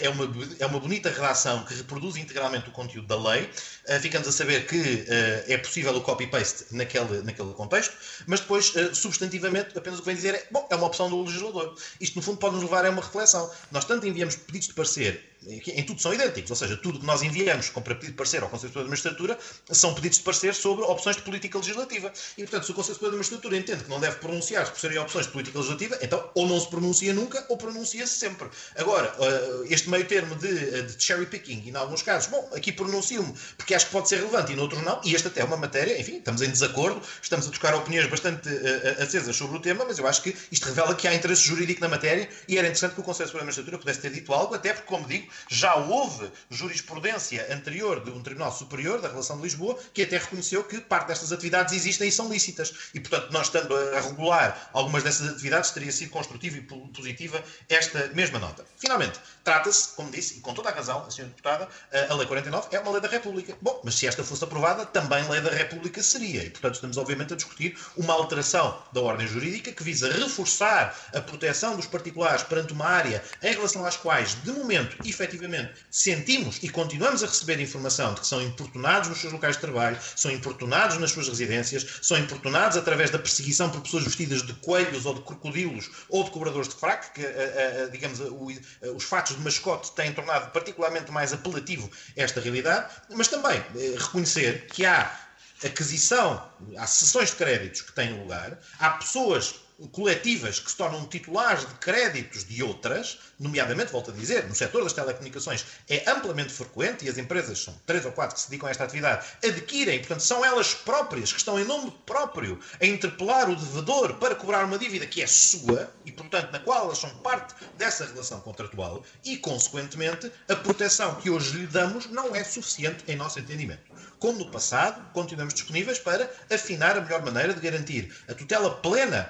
é uma bonita redação que reproduz integralmente o conteúdo da lei. Ficamos a saber que é possível o copy-paste naquele contexto, mas depois, substantivamente, apenas o que vem dizer é, bom, é uma opção do legislador. Isto, no fundo, pode nos levar a uma reflexão. Nós tanto enviamos pedidos de parecer, em tudo são idênticos, ou seja, tudo que nós enviamos para pedido de parecer ao Conselho Superior da Magistratura são pedidos de parecer sobre opções de política legislativa. E, portanto, se o Conselho Superior da Magistratura entende que não deve pronunciar-se por serem opções de política legislativa, então ou não se pronuncia nunca ou pronuncia-se sempre. Agora, este meio termo de cherry picking, e em alguns casos, bom, aqui pronuncio-me porque acho que pode ser relevante e noutros não, e esta até é uma matéria, enfim, estamos em desacordo, estamos a tocar opiniões bastante acesas sobre o tema, mas eu acho que isto revela que há interesse jurídico na matéria e era interessante que o Conselho Superior da Magistratura pudesse ter dito algo, até porque, como digo, já houve jurisprudência anterior de um Tribunal Superior da Relação de Lisboa que até reconheceu que parte destas atividades existem e são lícitas. E, portanto, nós estando a regular algumas dessas atividades, teria sido construtiva e positiva esta mesma nota. Finalmente, trata-se, como disse, e com toda a razão, a Sra. Deputada, a Lei 49 é uma lei da República. Bom, mas se esta fosse aprovada, também lei da República seria. E, portanto, estamos obviamente a discutir uma alteração da ordem jurídica que visa reforçar a proteção dos particulares perante uma área em relação às quais, de momento, efetivamente, sentimos e continuamos a receber informação de que são importunados nos seus locais de trabalho, são importunados nas suas residências, são importunados através da perseguição por pessoas vestidas de coelhos ou de crocodilos ou de cobradores de fraco, que, digamos, os fatos de mascote têm tornado particularmente mais apelativo esta realidade, mas também reconhecer que há aquisição, há cessões de créditos que têm lugar, há pessoas coletivas que se tornam titulares de créditos de outras, nomeadamente, volto a dizer, no setor das telecomunicações é amplamente frequente e as empresas, são 3 ou 4 que se dedicam a esta atividade, adquirem, portanto são elas próprias que estão em nome próprio a interpelar o devedor para cobrar uma dívida que é sua e, portanto, na qual elas são parte dessa relação contratual e, consequentemente, a proteção que hoje lhe damos não é suficiente em nosso entendimento. Como no passado, continuamos disponíveis para afinar a melhor maneira de garantir a tutela plena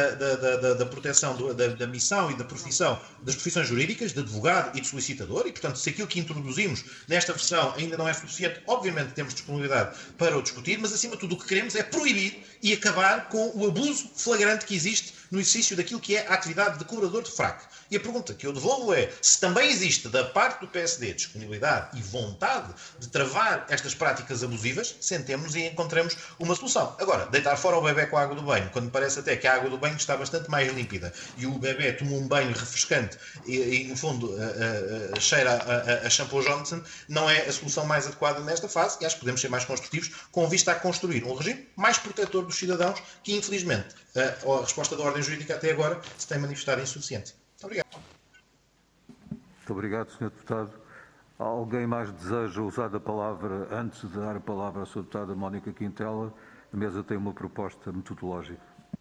da proteção da missão e da profissão, das profissões jurídicas, de advogado e de solicitador, e, portanto, se aquilo que introduzimos nesta versão ainda não é suficiente, obviamente temos disponibilidade para o discutir, mas, acima de tudo, o que queremos é proibir e acabar com o abuso flagrante que existe no exercício daquilo que é a atividade de cobrador de FRAC. E a pergunta que eu devolvo é se também existe da parte do PSD disponibilidade e vontade de travar estas práticas abusivas, sentemos e encontremos uma solução. Agora, deitar fora o bebê com a água do banho, quando parece até que a água do banho está bastante mais límpida e o bebê tomou um banho refrescante e no fundo, cheira a shampoo Johnson, não é a solução mais adequada nesta fase e acho que podemos ser mais construtivos com vista a construir um regime mais protetor dos cidadãos que, infelizmente, a resposta da ordem jurídica até agora se tem manifestado insuficiente. Muito obrigado. Muito obrigado, Sr. Deputado. Alguém mais deseja usar a palavra antes de dar a palavra à Sra. Deputada Mónica Quintela? A mesa tem uma proposta metodológica.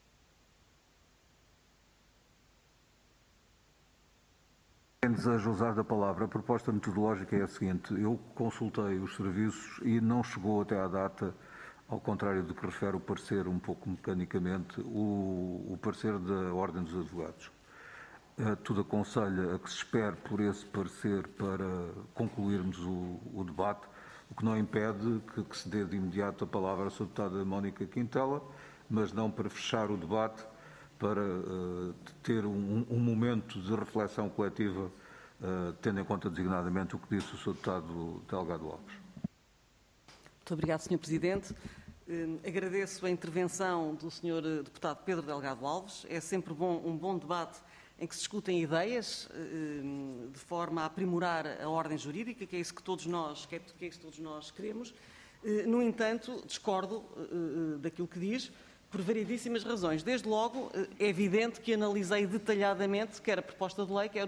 Quem deseja usar da palavra, a proposta metodológica é a seguinte: eu consultei os serviços e não chegou até à data, ao contrário do que refere o parecer um pouco mecanicamente, o parecer da Ordem dos Advogados. Tudo aconselha a que se espere por esse parecer para concluirmos o debate, o que não impede que se dê de imediato a palavra à Sra. Deputada Mónica Quintela, mas não para fechar o debate, para ter um momento de reflexão coletiva, tendo em conta designadamente o que disse o Sr. Deputado Delgado Alves. Muito obrigado, Sr. Presidente. Agradeço a intervenção do Sr. Deputado Pedro Delgado Alves. É sempre um bom debate em que se discutem ideias de forma a aprimorar a ordem jurídica, que é isso que todos nós queremos. No entanto, discordo daquilo que diz, por variedíssimas razões. Desde logo, é evidente que analisei detalhadamente quer a proposta de lei, quer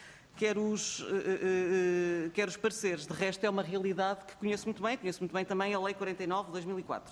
os pareceres. De resto, é uma realidade que conheço muito bem também a Lei 49 de 2004.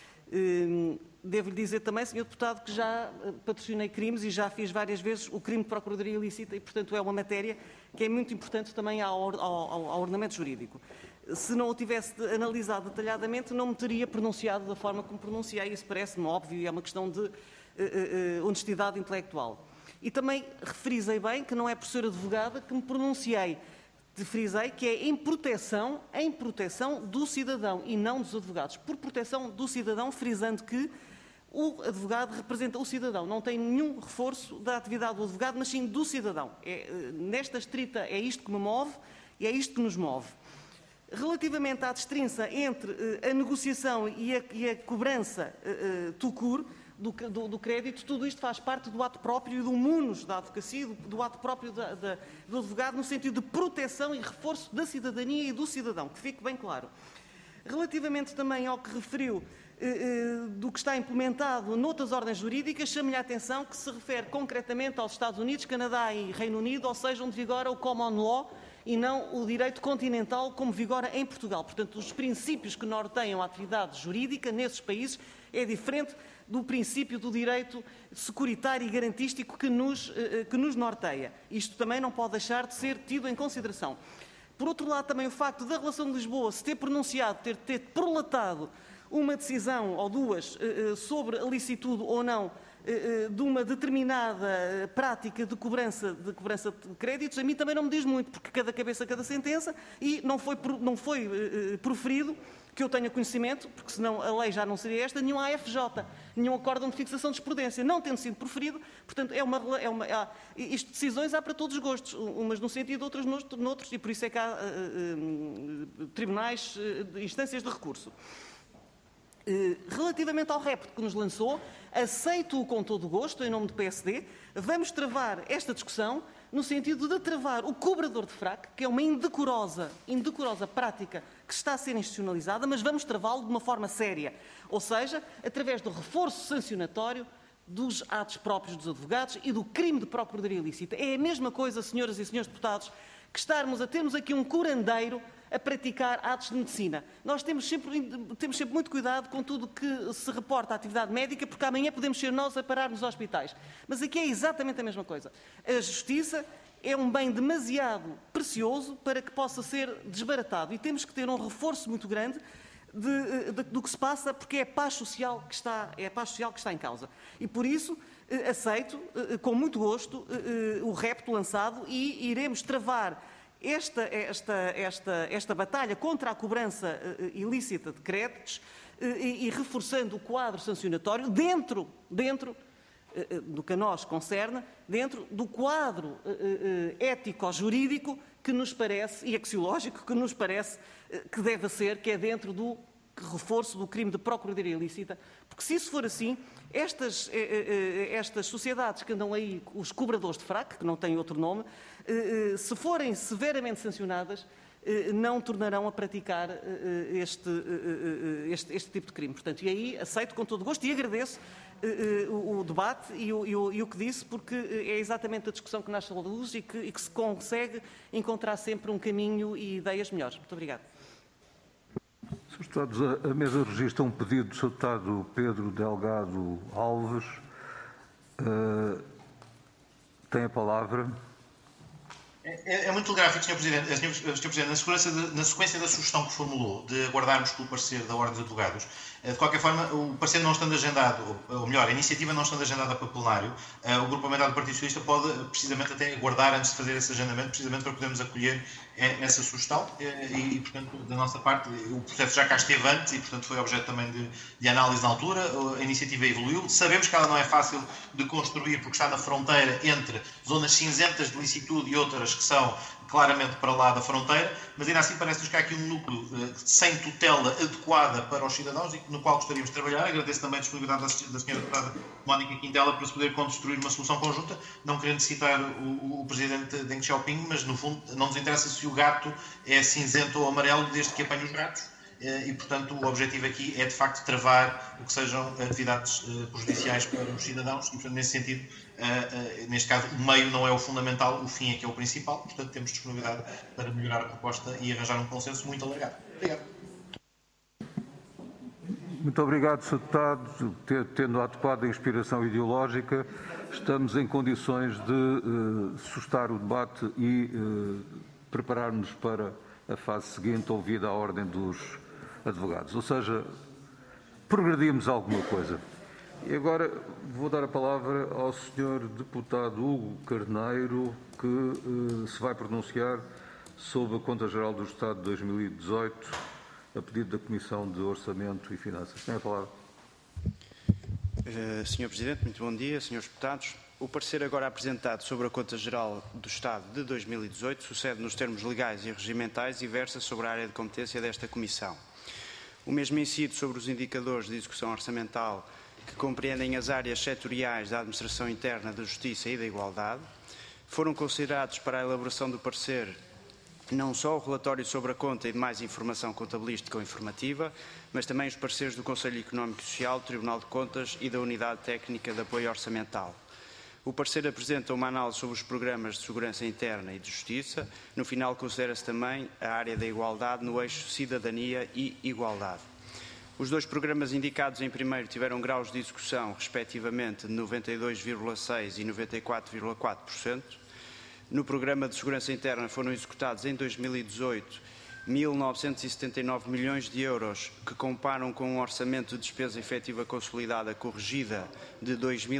Devo-lhe dizer também, Sr. Deputado, que já patrocinei crimes e já fiz várias vezes o crime de procuradoria ilícita e, portanto, é uma matéria que é muito importante também ao ordenamento jurídico. Se não o tivesse analisado detalhadamente, não me teria pronunciado da forma como pronunciei. Isso parece-me óbvio e é uma questão de honestidade intelectual. E também frisei bem que não é por ser advogada que me pronunciei. Frisei que é em proteção do cidadão e não dos advogados. Por proteção do cidadão, frisando que o advogado representa o cidadão. Não tem nenhum reforço da atividade do advogado, mas sim do cidadão. Nesta estrita é isto que me move e é isto que nos move. Relativamente à distinção entre a negociação e a cobrança tout court do crédito, tudo isto faz parte do ato próprio e do munus da advocacia, do ato próprio do advogado, no sentido de proteção e reforço da cidadania e do cidadão, que fique bem claro. Relativamente também ao que referiu do que está implementado noutras ordens jurídicas, chamo-lhe a atenção que se refere concretamente aos Estados Unidos, Canadá e Reino Unido, ou seja, onde vigora o common law e não o direito continental como vigora em Portugal. Portanto, os princípios que norteiam a atividade jurídica nesses países é diferente do princípio do direito securitário e garantístico que nos norteia. Isto também não pode deixar de ser tido em consideração. Por outro lado, também o facto da relação de Lisboa se ter pronunciado, ter prolatado uma decisão ou duas sobre a licitude ou não de uma determinada prática de cobrança de créditos, a mim também não me diz muito, porque cada cabeça, cada sentença, e não foi proferido, que eu tenha conhecimento, porque senão a lei já não seria esta, nenhum AFJ, nenhum acórdão de fixação de jurisprudência, não tendo sido proferido, portanto, isto decisões há para todos os gostos, umas num sentido, outras noutros, e por isso é que há tribunais, instâncias de recurso. Relativamente ao repto que nos lançou, aceito-o com todo o gosto, em nome do PSD, vamos travar esta discussão no sentido de travar o cobrador de FRAC, que é uma indecorosa prática que está a ser institucionalizada, mas vamos travá-lo de uma forma séria, ou seja, através do reforço sancionatório dos atos próprios dos advogados e do crime de procuradoria ilícita. É a mesma coisa, senhoras e senhores deputados, que termos aqui um curandeiro a praticar atos de medicina. Nós temos sempre muito cuidado com tudo que se reporta à atividade médica, porque amanhã podemos ser nós a parar nos hospitais. Mas aqui é exatamente a mesma coisa. A justiça é um bem demasiado precioso para que possa ser desbaratado e temos que ter um reforço muito grande do que se passa, porque é a paz social que está em causa. E por isso aceito com muito gosto o repto lançado e iremos travar esta batalha contra a cobrança ilícita de créditos e reforçando o quadro sancionatório dentro do que a nós concerne, dentro do quadro ético-jurídico que nos parece, e axiológico, que nos parece que deve ser, que é dentro do reforço do crime de procuradoria ilícita, porque se isso for assim, estas sociedades que andam aí, os cobradores de frac, que não têm outro nome, se forem severamente sancionadas, não tornarão a praticar este tipo de crime. Portanto, e aí aceito com todo o gosto e agradeço o debate e o que disse, porque é exatamente a discussão que nasce à luz e que se consegue encontrar sempre um caminho e ideias melhores. Muito obrigado. Senhores Deputados, a mesa registra um pedido do Sr. Deputado Pedro Delgado Alves. Tem a palavra. É muito gráfico, Sr. Presidente. Sr. Presidente, na sequência da sugestão que formulou de aguardarmos pelo parecer da Ordem dos Advogados, de qualquer forma, o parecer não estando agendado, ou melhor, a iniciativa não estando agendada para plenário, o Grupo Parlamentar do Partido Socialista pode precisamente até aguardar antes de fazer esse agendamento, precisamente para podermos acolher essa sugestão e, portanto, da nossa parte, o processo já cá esteve antes e, portanto, foi objeto também de análise na altura, a iniciativa evoluiu. Sabemos que ela não é fácil de construir porque está na fronteira entre zonas cinzentas de licitude e outras que são claramente para lá da fronteira, mas ainda assim parece-nos que há aqui um núcleo sem tutela adequada para os cidadãos e no qual gostaríamos de trabalhar. Agradeço também a disponibilidade da Sra. Deputada Mónica Quintela para se poder construir uma solução conjunta, não querendo citar o Presidente Deng Xiaoping, mas no fundo não nos interessa se o gato é cinzento ou amarelo desde que apanhe os ratos. E, portanto, o objetivo aqui é, de facto, travar o que sejam atividades prejudiciais para os cidadãos e, portanto, nesse sentido, neste caso, o meio não é o fundamental, o fim é que é o principal. Portanto, temos disponibilidade para melhorar a proposta e arranjar um consenso muito alargado. Obrigado. Muito obrigado, Sr. Deputado. Tendo adequada inspiração ideológica, estamos em condições de suscitar o debate e preparar-nos para a fase seguinte, ouvida a ordem dos advogados. Ou seja, progredimos alguma coisa. E agora vou dar a palavra ao Sr. Deputado Hugo Carneiro, que se vai pronunciar sobre a Conta Geral do Estado de 2018, a pedido da Comissão de Orçamento e Finanças. Tem a palavra. Sr. Presidente, muito bom dia, Srs. Deputados. O parecer agora apresentado sobre a Conta Geral do Estado de 2018 sucede nos termos legais e regimentais e versa sobre a área de competência desta Comissão. O mesmo incide sobre os indicadores de execução orçamental que compreendem as áreas setoriais da Administração Interna, da Justiça e da Igualdade. Foram considerados para a elaboração do parecer não só o relatório sobre a conta e demais informação contabilística ou informativa, mas também os pareceres do Conselho Económico e Social, do Tribunal de Contas e da Unidade Técnica de Apoio Orçamental. O parecer apresenta uma análise sobre os programas de segurança interna e de justiça. No final, considera-se também a área da igualdade no eixo cidadania e igualdade. Os dois programas indicados em primeiro tiveram graus de execução, respectivamente, de 92,6% e 94,4%. No programa de segurança interna foram executados em 2018 1.979 milhões de euros, que comparam com um orçamento de despesa efetiva consolidada corrigida de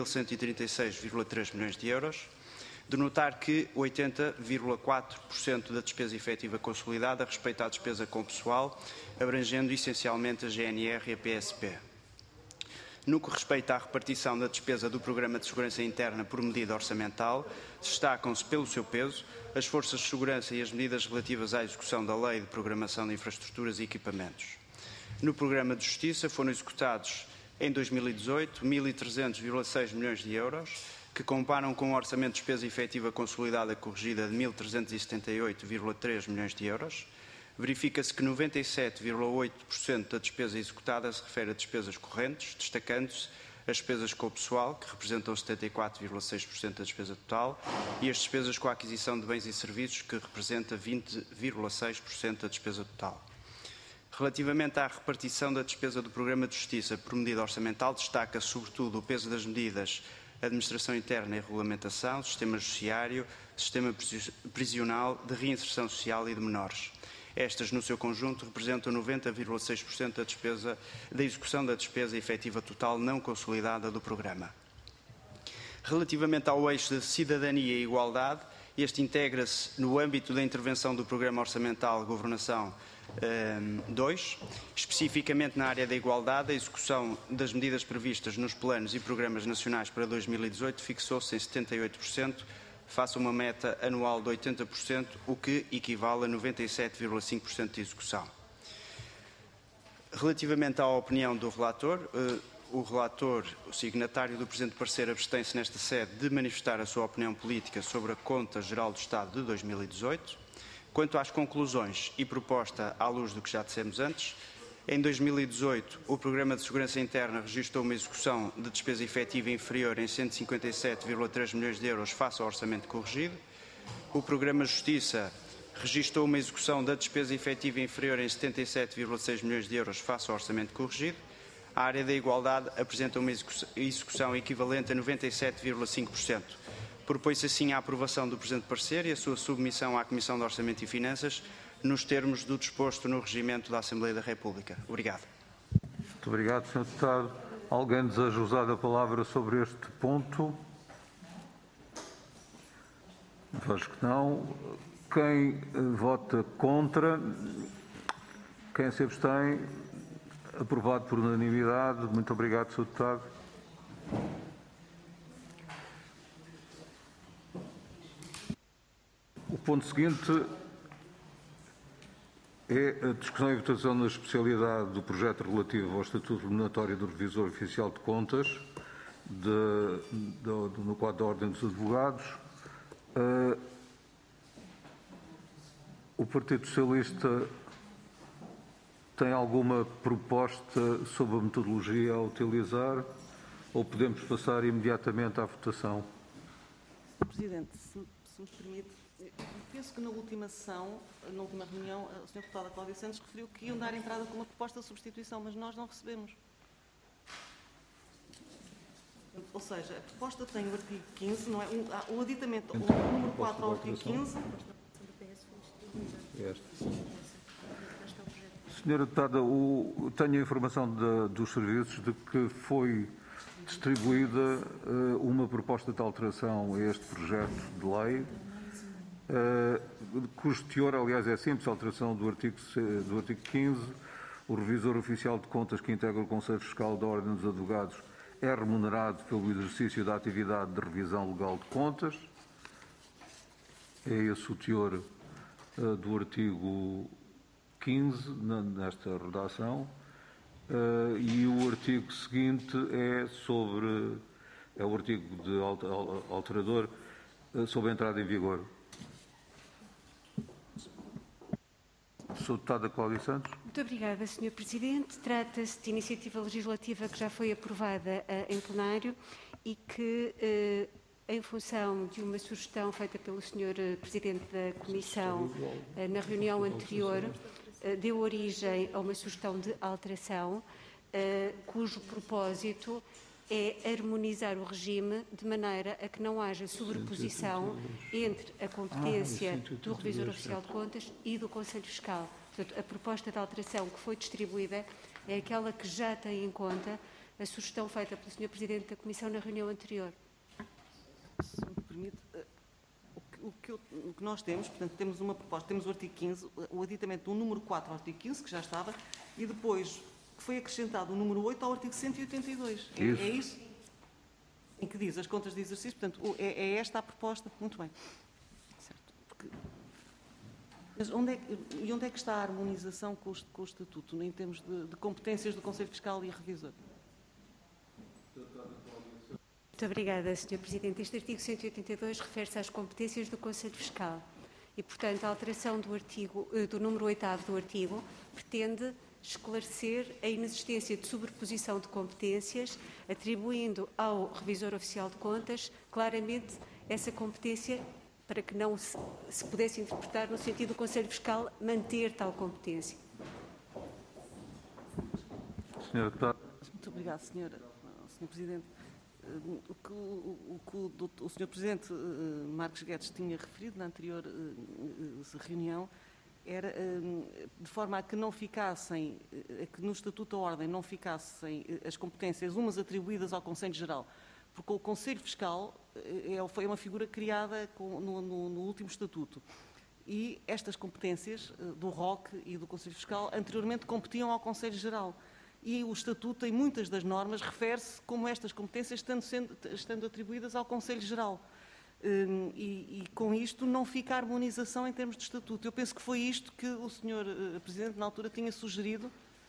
2.136,3 milhões de euros. De notar que 80,4% da despesa efetiva consolidada respeita à despesa com pessoal, abrangendo essencialmente a GNR e a PSP. No que respeita à repartição da despesa do Programa de Segurança Interna por medida orçamental, destacam-se pelo seu peso as forças de segurança e as medidas relativas à execução da Lei de Programação de Infraestruturas e Equipamentos. No Programa de Justiça foram executados em 2018 1.300,6 milhões de euros, que comparam com um orçamento de despesa efetiva consolidada corrigida de 1.378,3 milhões de euros. Verifica-se que 97,8% da despesa executada se refere a despesas correntes, destacando-se as despesas com o pessoal, que representam 74,6% da despesa total, e as despesas com a aquisição de bens e serviços, que representa 20,6% da despesa total. Relativamente à repartição da despesa do Programa de Justiça por medida orçamental, destaca sobretudo o peso das medidas Administração Interna e Regulamentação, Sistema Judiciário, Sistema Prisional, de Reinserção Social e de Menores. Estas, no seu conjunto, representam 90,6% da execução da despesa efetiva total não consolidada do programa. Relativamente ao eixo de cidadania e igualdade, Este integra-se no âmbito da intervenção do Programa Orçamental Governação 2, especificamente na área da igualdade. A execução das medidas previstas nos planos e programas nacionais para 2018 fixou-se em 78%, face a uma meta anual de 80%, o que equivale a 97,5% de execução. Relativamente à opinião do relator, o signatário do presente parecer, abstém-se nesta sede de manifestar a sua opinião política sobre a Conta Geral do Estado de 2018. Quanto às conclusões e proposta à luz do que já dissemos antes, em 2018 o Programa de Segurança Interna registrou uma execução de despesa efetiva inferior em 157,3 milhões de euros face ao orçamento corrigido. O Programa Justiça registrou uma execução da despesa efetiva inferior em 77,6 milhões de euros face ao orçamento corrigido. A área da igualdade apresenta uma execução equivalente a 97,5%. Propõe-se assim a aprovação do presente parecer e a sua submissão à Comissão de Orçamento e Finanças nos termos do disposto no regimento da Assembleia da República. Obrigado. Muito obrigado, Sr. Deputado. Alguém deseja usar a palavra sobre este ponto? Vejo que não. Quem vota contra? Quem se abstém? Aprovado por unanimidade. Muito obrigado, Sr. Deputado. O ponto seguinte é a discussão e votação na especialidade do projeto relativo ao Estatuto Remuneratório do Revisor Oficial de Contas, no quadro da Ordem dos Advogados. O Partido Socialista tem alguma proposta sobre a metodologia a utilizar ou podemos passar imediatamente à votação? Presidente, se me permite, penso que na última sessão, na última reunião, o Sr. Deputado Cláudio Santos referiu que iam dar entrada com uma proposta de substituição, mas nós não recebemos. Ou seja, a proposta tem o artigo 15, não é? O aditamento, o número 4 ao artigo 15... Senhora Deputada, tenho a informação dos serviços de que foi distribuída uma proposta de alteração a este projeto de lei, cujo teor, aliás, é simples, a alteração do artigo 15. O revisor oficial de contas que integra o Conselho Fiscal da Ordem dos Advogados é remunerado pelo exercício da atividade de revisão legal de contas. É esse o teor do artigo 15, nesta redação, e o artigo seguinte é o artigo de alterador sobre a entrada em vigor. Sr. Deputada Cláudia Santos. Muito obrigada, Sr. Presidente. Trata-se de iniciativa legislativa que já foi aprovada em plenário e que, em função de uma sugestão feita pelo Sr. Presidente da Comissão na reunião anterior, deu origem a uma sugestão de alteração, cujo propósito é harmonizar o regime de maneira a que não haja sobreposição entre a competência do Revisor Oficial de Contas e do Conselho Fiscal. Portanto, a proposta de alteração que foi distribuída é aquela que já tem em conta a sugestão feita pelo Sr. Presidente da Comissão na reunião anterior. Se me permite, o que nós temos, portanto, temos uma proposta, temos o artigo 15, o aditamento do número 4 ao artigo 15, que já estava, e depois foi acrescentado o número 8 ao artigo 182. É isso? Em que diz as contas de exercício, portanto, é esta a proposta. Muito bem. Certo. Mas onde é que está a harmonização com o Estatuto, em termos de competências do Conselho Fiscal e Revisor? Muito obrigada, Sr. Presidente. Este artigo 182 refere-se às competências do Conselho Fiscal e, portanto, a alteração do número 8º do artigo pretende esclarecer a inexistência de sobreposição de competências, atribuindo ao Revisor Oficial de Contas claramente essa competência para que não se pudesse interpretar no sentido do Conselho Fiscal manter tal competência. Senhora Deputada. Muito obrigada, Sr. Presidente. O que o Sr. Presidente Marcos Guedes tinha referido na anterior reunião era de forma a que não ficassem, a que no Estatuto da Ordem não ficassem as competências umas atribuídas ao Conselho Geral, porque o Conselho Fiscal foi uma figura criada no último Estatuto. E estas competências do ROC e do Conselho Fiscal anteriormente competiam ao Conselho Geral. E o Estatuto, em muitas das normas, refere-se como estas competências estando atribuídas ao Conselho Geral. E com isto não fica a harmonização em termos de Estatuto. Eu penso que foi isto que o Sr. Presidente, na altura, tinha sugerido.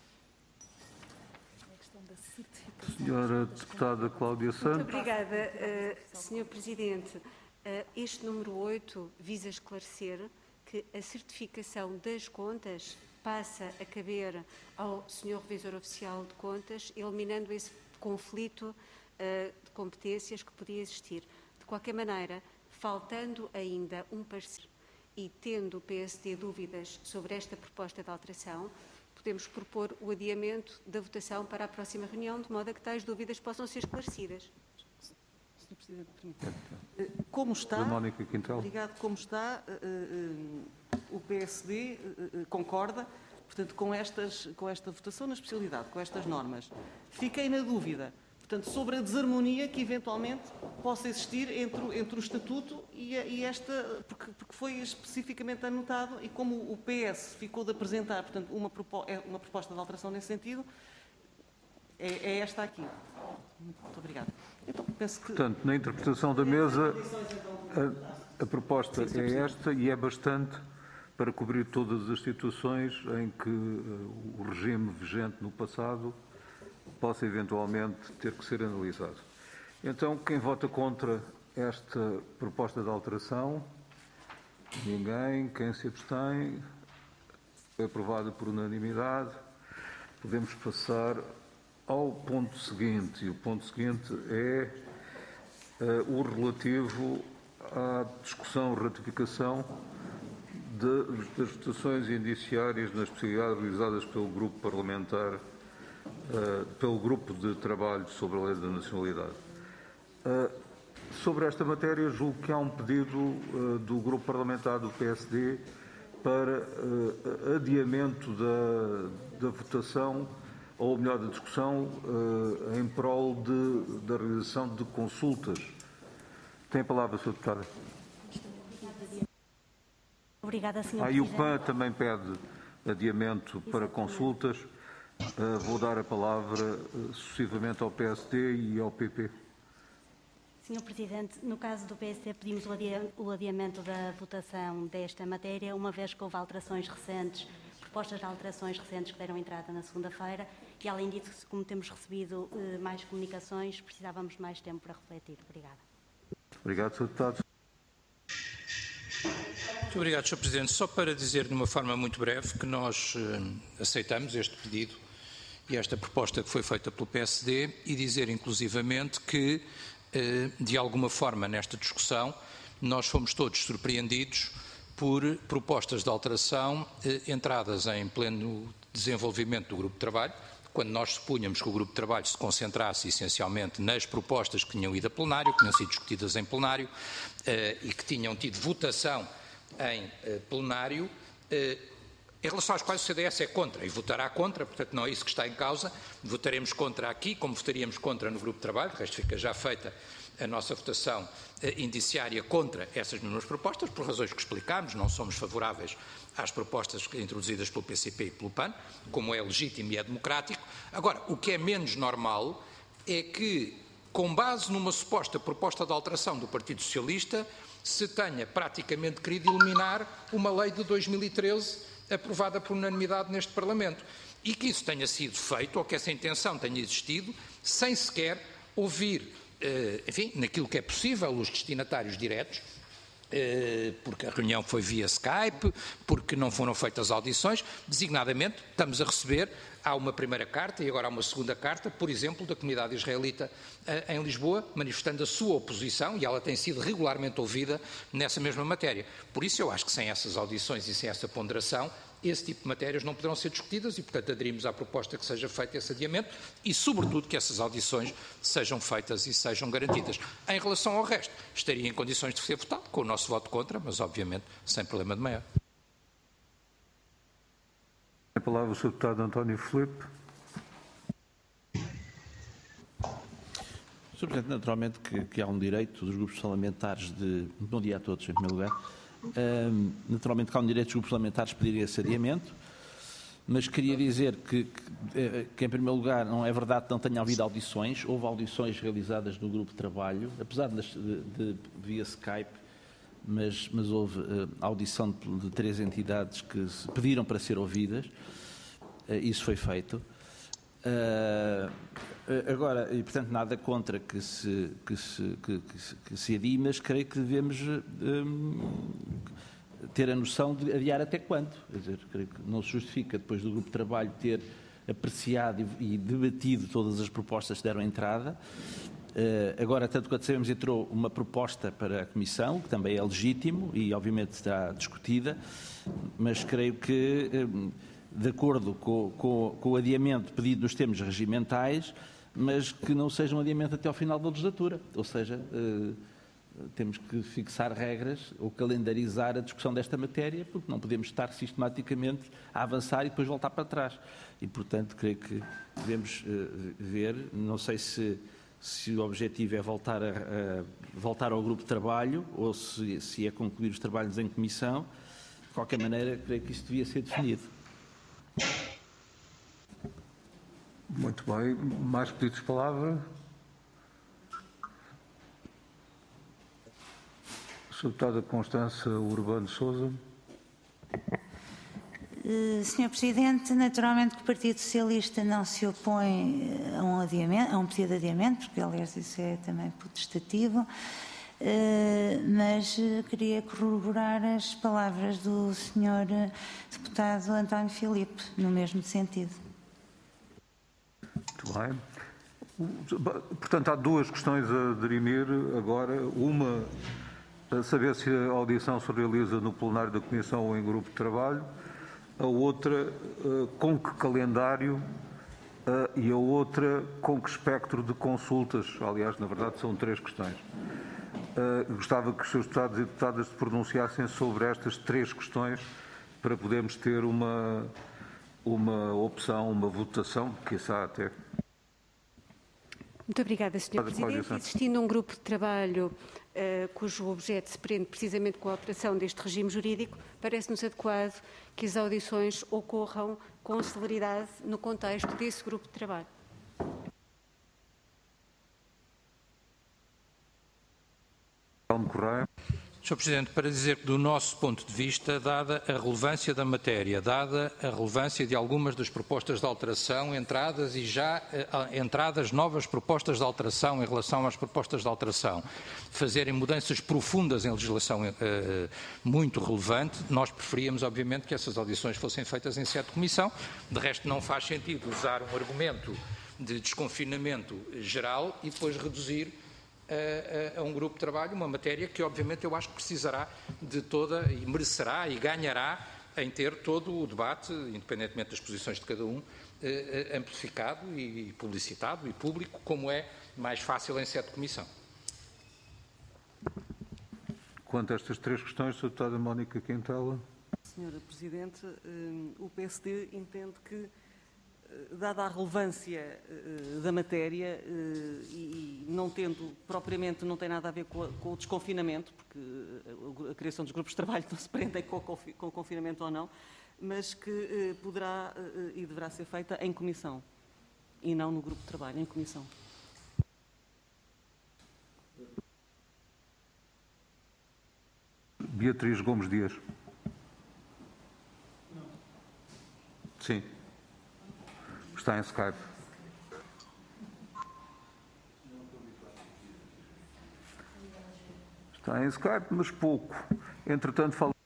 Senhora Deputada Cláudia Santos. Muito obrigada, Sr. Presidente. Este número 8 visa esclarecer que a certificação das contas passa a caber ao Sr. Revisor Oficial de Contas, eliminando esse conflito de competências que podia existir. De qualquer maneira, faltando ainda um parecer e tendo o PSD dúvidas sobre esta proposta de alteração, podemos propor o adiamento da votação para a próxima reunião, de modo a que tais dúvidas possam ser esclarecidas. Sr. Presidente, como está, obrigado, como está, o PSD concorda, portanto, com esta votação na especialidade, com estas normas. Fiquei na dúvida, portanto, sobre a desarmonia que eventualmente possa existir entre o Estatuto e esta, porque foi especificamente anotado, e como o PS ficou de apresentar, portanto, uma proposta de alteração nesse sentido, é esta aqui. Muito obrigado. Então, penso que... Portanto, na interpretação da mesa, a proposta é esta e é bastante para cobrir todas as situações em que o regime vigente no passado possa eventualmente ter que ser analisado. Então, quem vota contra esta proposta de alteração? Ninguém. Quem se abstém? Foi aprovada por unanimidade. Podemos passar ao ponto seguinte. E o ponto seguinte é o relativo à discussão, ratificação das votações indiciárias na especialidade realizadas pelo grupo parlamentar, pelo grupo de trabalho sobre a lei da nacionalidade. Sobre esta matéria, julgo que há um pedido do grupo parlamentar do PSD para adiamento da votação, ou melhor, da discussão, em prol da realização de consultas. Tem a palavra, Sra. Deputada. Obrigada, Sr. E o PAN também pede adiamento para consultas. Vou dar a palavra sucessivamente ao PSD e ao PP. Sr. Presidente, no caso do PSD pedimos o adiamento da votação desta matéria, uma vez que houve alterações recentes, propostas de alterações recentes que deram entrada na segunda-feira e, além disso, como temos recebido mais comunicações, precisávamos de mais tempo para refletir. Obrigada. Obrigado, Sr. Deputado. Muito obrigado, Sr. Presidente. Só para dizer de uma forma muito breve que nós aceitamos este pedido e esta proposta que foi feita pelo PSD e dizer inclusivamente que, de alguma forma, nesta discussão, nós fomos todos surpreendidos por propostas de alteração entradas em pleno desenvolvimento do grupo de trabalho, quando nós supunhamos que o grupo de trabalho se concentrasse essencialmente nas propostas que tinham ido a plenário, que tinham sido discutidas em plenário e que tinham tido votação em plenário, em relação às quais o CDS é contra e votará contra, portanto não é isso que está em causa. Votaremos contra aqui, como votaríamos contra no grupo de trabalho, de resto fica já feita a nossa votação indiciária contra essas mesmas propostas, por razões que explicámos. Não somos favoráveis às propostas introduzidas pelo PCP e pelo PAN, como é legítimo e é democrático. Agora, o que é menos normal é que, com base numa suposta proposta de alteração do Partido Socialista, se tenha praticamente querido eliminar uma lei de 2013 aprovada por unanimidade neste Parlamento. E que isso tenha sido feito, ou que essa intenção tenha existido, sem sequer ouvir, enfim, naquilo que é possível, os destinatários diretos, porque a reunião foi via Skype, porque não foram feitas audições. Designadamente, estamos a receber, há uma primeira carta e agora há uma segunda carta, por exemplo, da comunidade israelita em Lisboa, manifestando a sua oposição, e ela tem sido regularmente ouvida nessa mesma matéria. Por isso eu acho que sem essas audições e sem essa ponderação, esse tipo de matérias não poderão ser discutidas e, portanto, aderimos à proposta que seja feito esse adiamento e, sobretudo, que essas audições sejam feitas e sejam garantidas. Em relação ao resto, estaria em condições de ser votado, com o nosso voto contra, mas, obviamente, sem problema de maior. A palavra o Sr. Deputado António Filipe. Sr. Presidente, naturalmente que há um direito dos grupos parlamentares de... Bom dia a todos, em primeiro lugar. Naturalmente que há um direito dos grupos parlamentares de pedirem esse adiamento, mas queria dizer que, em primeiro lugar, não é verdade que não tenha havido audições. Houve audições realizadas no grupo de trabalho, apesar de via Skype, mas houve audição de 3 entidades que se pediram para ser ouvidas. Isso foi feito. Agora, e portanto nada contra que se adie, mas creio que devemos ter a noção de adiar até quando. Quer dizer, creio que não se justifica, depois do grupo de trabalho ter apreciado e debatido todas as propostas que deram entrada. Agora, tanto quanto sabemos, entrou uma proposta para a Comissão, que também é legítimo e obviamente está discutida, mas creio que, de acordo com o adiamento pedido nos termos regimentais, mas que não seja um adiamento até ao final da legislatura. Ou seja, temos que fixar regras ou calendarizar a discussão desta matéria, porque não podemos estar sistematicamente a avançar e depois voltar para trás. E, portanto, creio que devemos ver, não sei se o objetivo é voltar ao grupo de trabalho ou se é concluir os trabalhos em comissão. De qualquer maneira, creio que isso devia ser definido. Muito bem. Mais pedidos de palavra? Sra. Deputada Constança Urbano Sousa. Sr. Presidente, naturalmente que o Partido Socialista não se opõe a um pedido de adiamento, porque aliás isso é também potestativo, mas queria corroborar as palavras do Sr. Deputado António Filipe, no mesmo sentido. Muito bem. Portanto, há 2 questões a dirimir agora. Uma, saber se a audição se realiza no plenário da Comissão ou em grupo de trabalho. A outra, com que calendário, e a outra, com que espectro de consultas. Aliás, na verdade, são 3 questões. Gostava que os seus deputados e deputadas se pronunciassem sobre estas 3 questões para podermos ter uma opção, uma votação, quiçá até. Muito obrigada, Sr. Presidente. Existindo um grupo de trabalho cujo objeto se prende precisamente com a alteração deste regime jurídico, parece-nos adequado que as audições ocorram com celeridade no contexto desse grupo de trabalho. Sr. Presidente, para dizer que, do nosso ponto de vista, dada a relevância da matéria, dada a relevância de algumas das propostas de alteração entradas e já entradas novas propostas de alteração em relação às propostas de alteração, fazerem mudanças profundas em legislação muito relevante, nós preferíamos, obviamente, que essas audições fossem feitas em sede de comissão. De resto, não faz sentido usar um argumento de desconfinamento geral e depois reduzir a um grupo de trabalho uma matéria que obviamente eu acho que precisará de toda e merecerá e ganhará em ter todo o debate, independentemente das posições de cada um, amplificado e publicitado e público, como é mais fácil em sede de comissão. Quanto a estas 3 questões, Sra. Deputada Mónica Quintela. Sra. Presidente, o PSD entende que, dada a relevância da matéria e não tendo propriamente, não tem nada a ver com o desconfinamento, porque a criação dos grupos de trabalho não se prende com o confinamento ou não, mas que poderá e deverá ser feita em comissão e não no grupo de trabalho, em comissão. Beatriz Gomes Dias. Sim. Está em Skype. Está em Skype, mas pouco. Entretanto, falo.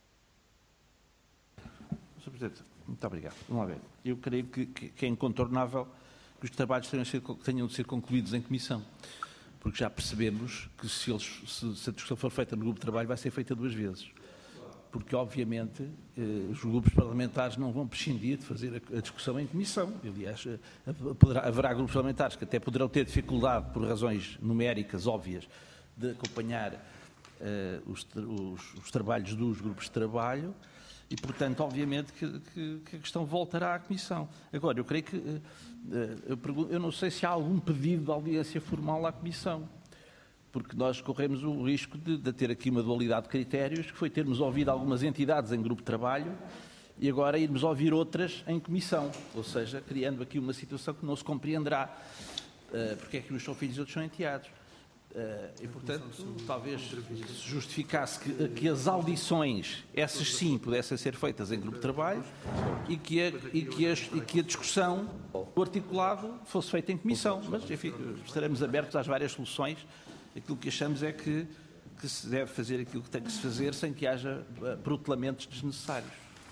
Sr. Presidente, muito obrigado. Vamos lá ver. Eu creio que é incontornável que os trabalhos tenham de ser concluídos em comissão, porque já percebemos que se a discussão for feita no grupo de trabalho vai ser feita 2 vezes. Porque, obviamente, os grupos parlamentares não vão prescindir de fazer a discussão em comissão. Aliás, haverá grupos parlamentares que até poderão ter dificuldade, por razões numéricas óbvias, de acompanhar os trabalhos dos grupos de trabalho E, portanto, obviamente que a questão voltará à Comissão. Agora, eu creio que... eu não sei se há algum pedido de audiência formal à Comissão, porque nós corremos o risco de ter aqui uma dualidade de critérios, que foi termos ouvido algumas entidades em grupo de trabalho e agora irmos ouvir outras em Comissão, ou seja, criando aqui uma situação que não se compreenderá porque é que uns são filhos e outros são enteados. E, portanto, talvez se justificasse que as audições, essas sim, pudessem ser feitas em grupo de trabalho e que a discussão, o articulado, fosse feita em comissão. Mas, enfim, estaremos abertos às várias soluções. Aquilo que achamos é que se deve fazer aquilo que tem que se fazer sem que haja protelamentos desnecessários.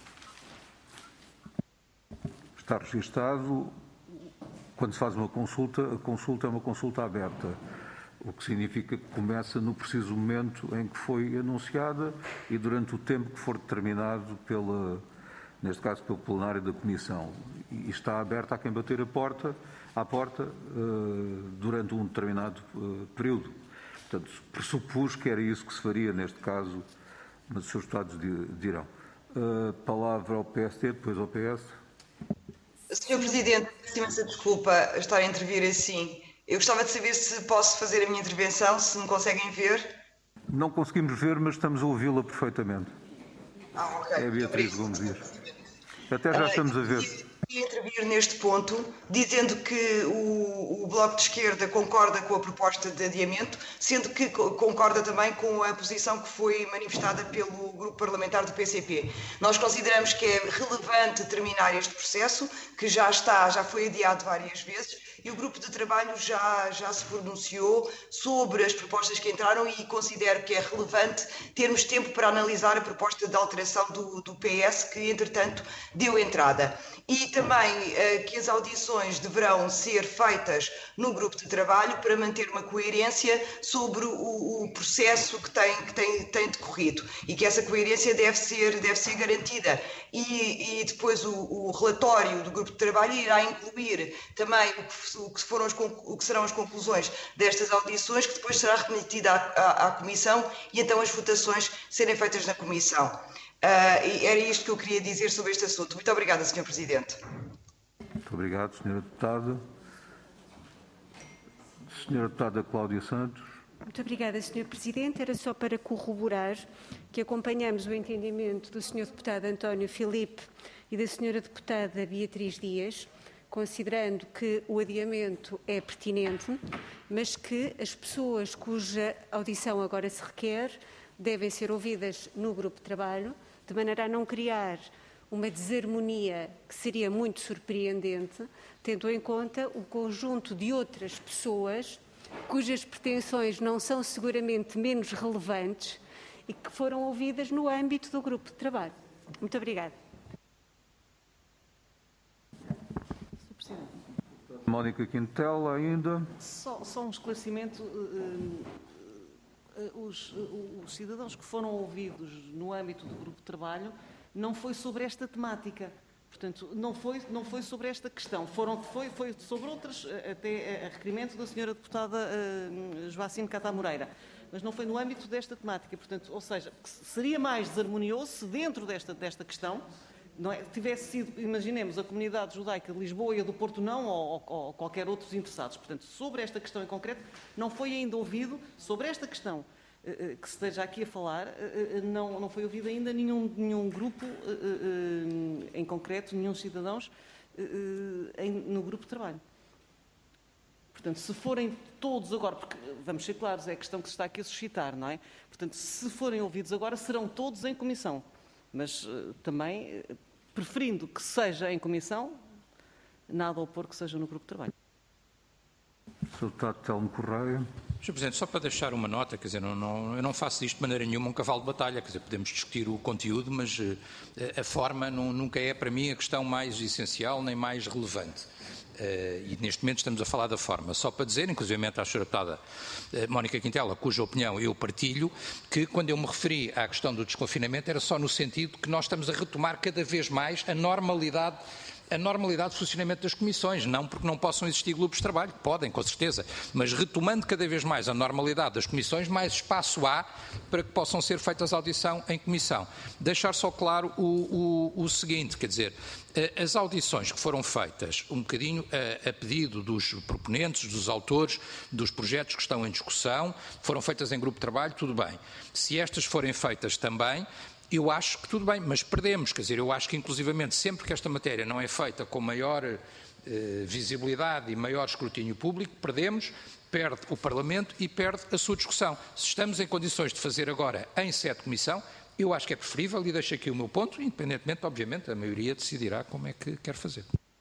Está registado. Quando se faz uma consulta, a consulta é uma consulta aberta. O que significa que começa no preciso momento em que foi anunciada e durante o tempo que for determinado neste caso pelo plenário da Comissão. E está aberta a quem bater à porta durante um determinado período. Portanto, pressupus que era isso que se faria neste caso, mas os seus deputados dirão. Palavra ao PSD, depois ao PS. Sr. Presidente, peço imensa desculpa estar a intervir assim. Eu gostava de saber se posso fazer a minha intervenção, se me conseguem ver. Não conseguimos ver, mas estamos a ouvi-la perfeitamente. Ok. É a Beatriz Gomes Dias. Até já estamos a ver. Queria intervir neste ponto, dizendo que o Bloco de Esquerda concorda com a proposta de adiamento, sendo que concorda também com a posição que foi manifestada pelo Grupo Parlamentar do PCP. Nós consideramos que é relevante terminar este processo, que já foi adiado várias vezes, e o grupo de trabalho já se pronunciou sobre as propostas que entraram e considero que é relevante termos tempo para analisar a proposta de alteração do PS, que entretanto deu entrada. E também que as audições deverão ser feitas no grupo de trabalho para manter uma coerência sobre o processo que tem decorrido e que essa coerência deve ser garantida. E depois o relatório do grupo de trabalho irá incluir também o que serão as conclusões destas audições, que depois será remetida à Comissão e então as votações serem feitas na Comissão. E era isto que eu queria dizer sobre este assunto. Muito obrigada, Sr. Presidente. Muito obrigado, Sra. Deputada. Sra. Deputada Cláudia Santos. Muito obrigada, Sr. Presidente. Era só para corroborar que acompanhamos o entendimento do Sr. Deputado António Filipe e da Sra. Deputada Beatriz Dias, considerando que o adiamento é pertinente, mas que as pessoas cuja audição agora se requer devem ser ouvidas no grupo de trabalho, de maneira a não criar uma desarmonia que seria muito surpreendente, tendo em conta o conjunto de outras pessoas cujas pretensões não são seguramente menos relevantes e que foram ouvidas no âmbito do grupo de trabalho. Muito obrigada. Mónica Quintela ainda. Só um esclarecimento. Os cidadãos que foram ouvidos no âmbito do grupo de trabalho não foi sobre esta temática. Portanto, não foi sobre esta questão. Foi sobre outras, até a requerimento da senhora deputada Joacine Cata Moreira. Mas não foi no âmbito desta temática. Portanto, ou seja, seria mais desarmonioso se dentro desta questão não é, tivesse sido, imaginemos, a comunidade judaica de Lisboa e a do Porto não, ou qualquer outros interessados. Portanto, sobre esta questão em concreto, não foi ainda ouvido, sobre esta questão que se esteja aqui a falar, não foi ouvido ainda nenhum grupo em concreto, nenhum cidadãos no grupo de trabalho. Portanto, se forem todos agora, porque vamos ser claros, é a questão que se está aqui a suscitar, não é? Portanto, se forem ouvidos agora, serão todos em comissão. Mas também, preferindo que seja em comissão, nada a opor que seja no grupo de trabalho. Sr. Deputado Telmo Correia. Sr. Presidente, só para deixar uma nota, quer dizer, eu não faço disto de maneira nenhuma um cavalo de batalha, quer dizer, podemos discutir o conteúdo, mas a forma nunca é, para mim, a questão mais essencial nem mais relevante. E neste momento estamos a falar da forma. Só para dizer, inclusive à Sra. Deputada Mónica Quintela, cuja opinião eu partilho, que quando eu me referi à questão do desconfinamento era só no sentido que nós estamos a retomar cada vez mais a normalidade a normalidade de funcionamento das comissões, não porque não possam existir grupos de trabalho, podem, com certeza, mas retomando cada vez mais a normalidade das comissões, mais espaço há para que possam ser feitas audição em comissão. Deixar só claro o seguinte, quer dizer, as audições que foram feitas, um bocadinho a pedido dos proponentes, dos autores, dos projetos que estão em discussão, foram feitas em grupo de trabalho, tudo bem. Se estas forem feitas também, eu acho que tudo bem, mas perdemos, quer dizer, eu acho que inclusivamente sempre que esta matéria não é feita com maior visibilidade e maior escrutínio público, perde o Parlamento e perde a sua discussão. Se estamos em condições de fazer agora em sede de comissão, eu acho que é preferível e deixo aqui o meu ponto, independentemente, obviamente, a maioria decidirá como é que quer fazer.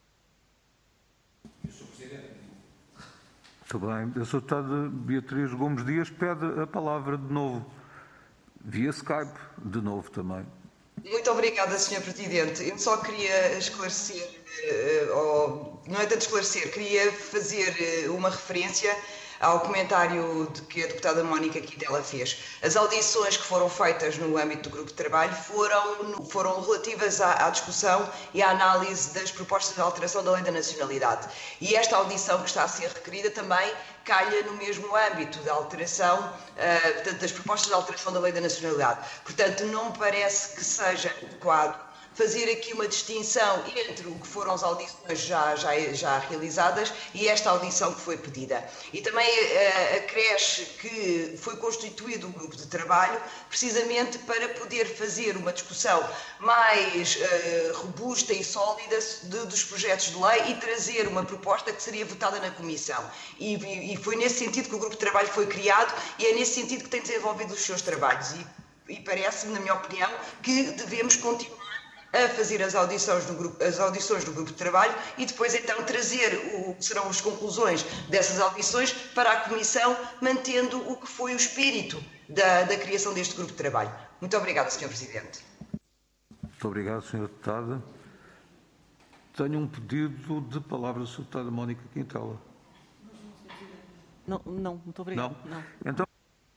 Muito bem. A Sra. Deputada Beatriz Gomes Dias pede a palavra de novo. Via Skype, de novo também. Muito obrigada, Sr. Presidente. Eu só queria esclarecer, não é tanto esclarecer, queria fazer uma referência ao comentário que a deputada Mónica Quintela fez. As audições que foram feitas no âmbito do grupo de trabalho foram relativas à discussão e à análise das propostas de alteração da Lei da Nacionalidade. E esta audição que está a ser requerida também calha no mesmo âmbito da alteração, das propostas de alteração da Lei da Nacionalidade. Portanto, não me parece que seja adequado fazer aqui uma distinção entre o que foram as audições já realizadas e esta audição que foi pedida. E também acresce que foi constituído um grupo de trabalho precisamente para poder fazer uma discussão mais robusta e sólida dos projetos de lei e trazer uma proposta que seria votada na Comissão. E foi nesse sentido que o grupo de trabalho foi criado e é nesse sentido que tem desenvolvido os seus trabalhos. E parece-me, na minha opinião, que devemos continuar a fazer as audições do grupo de trabalho e depois então trazer o que serão as conclusões dessas audições para a Comissão, mantendo o que foi o espírito da criação deste grupo de trabalho. Muito obrigada, Sr. Presidente. Muito obrigado, Sra. Deputada. Tenho um pedido de palavra da Sra. Deputada Mónica Quintela. Não, muito obrigado. Não? Então,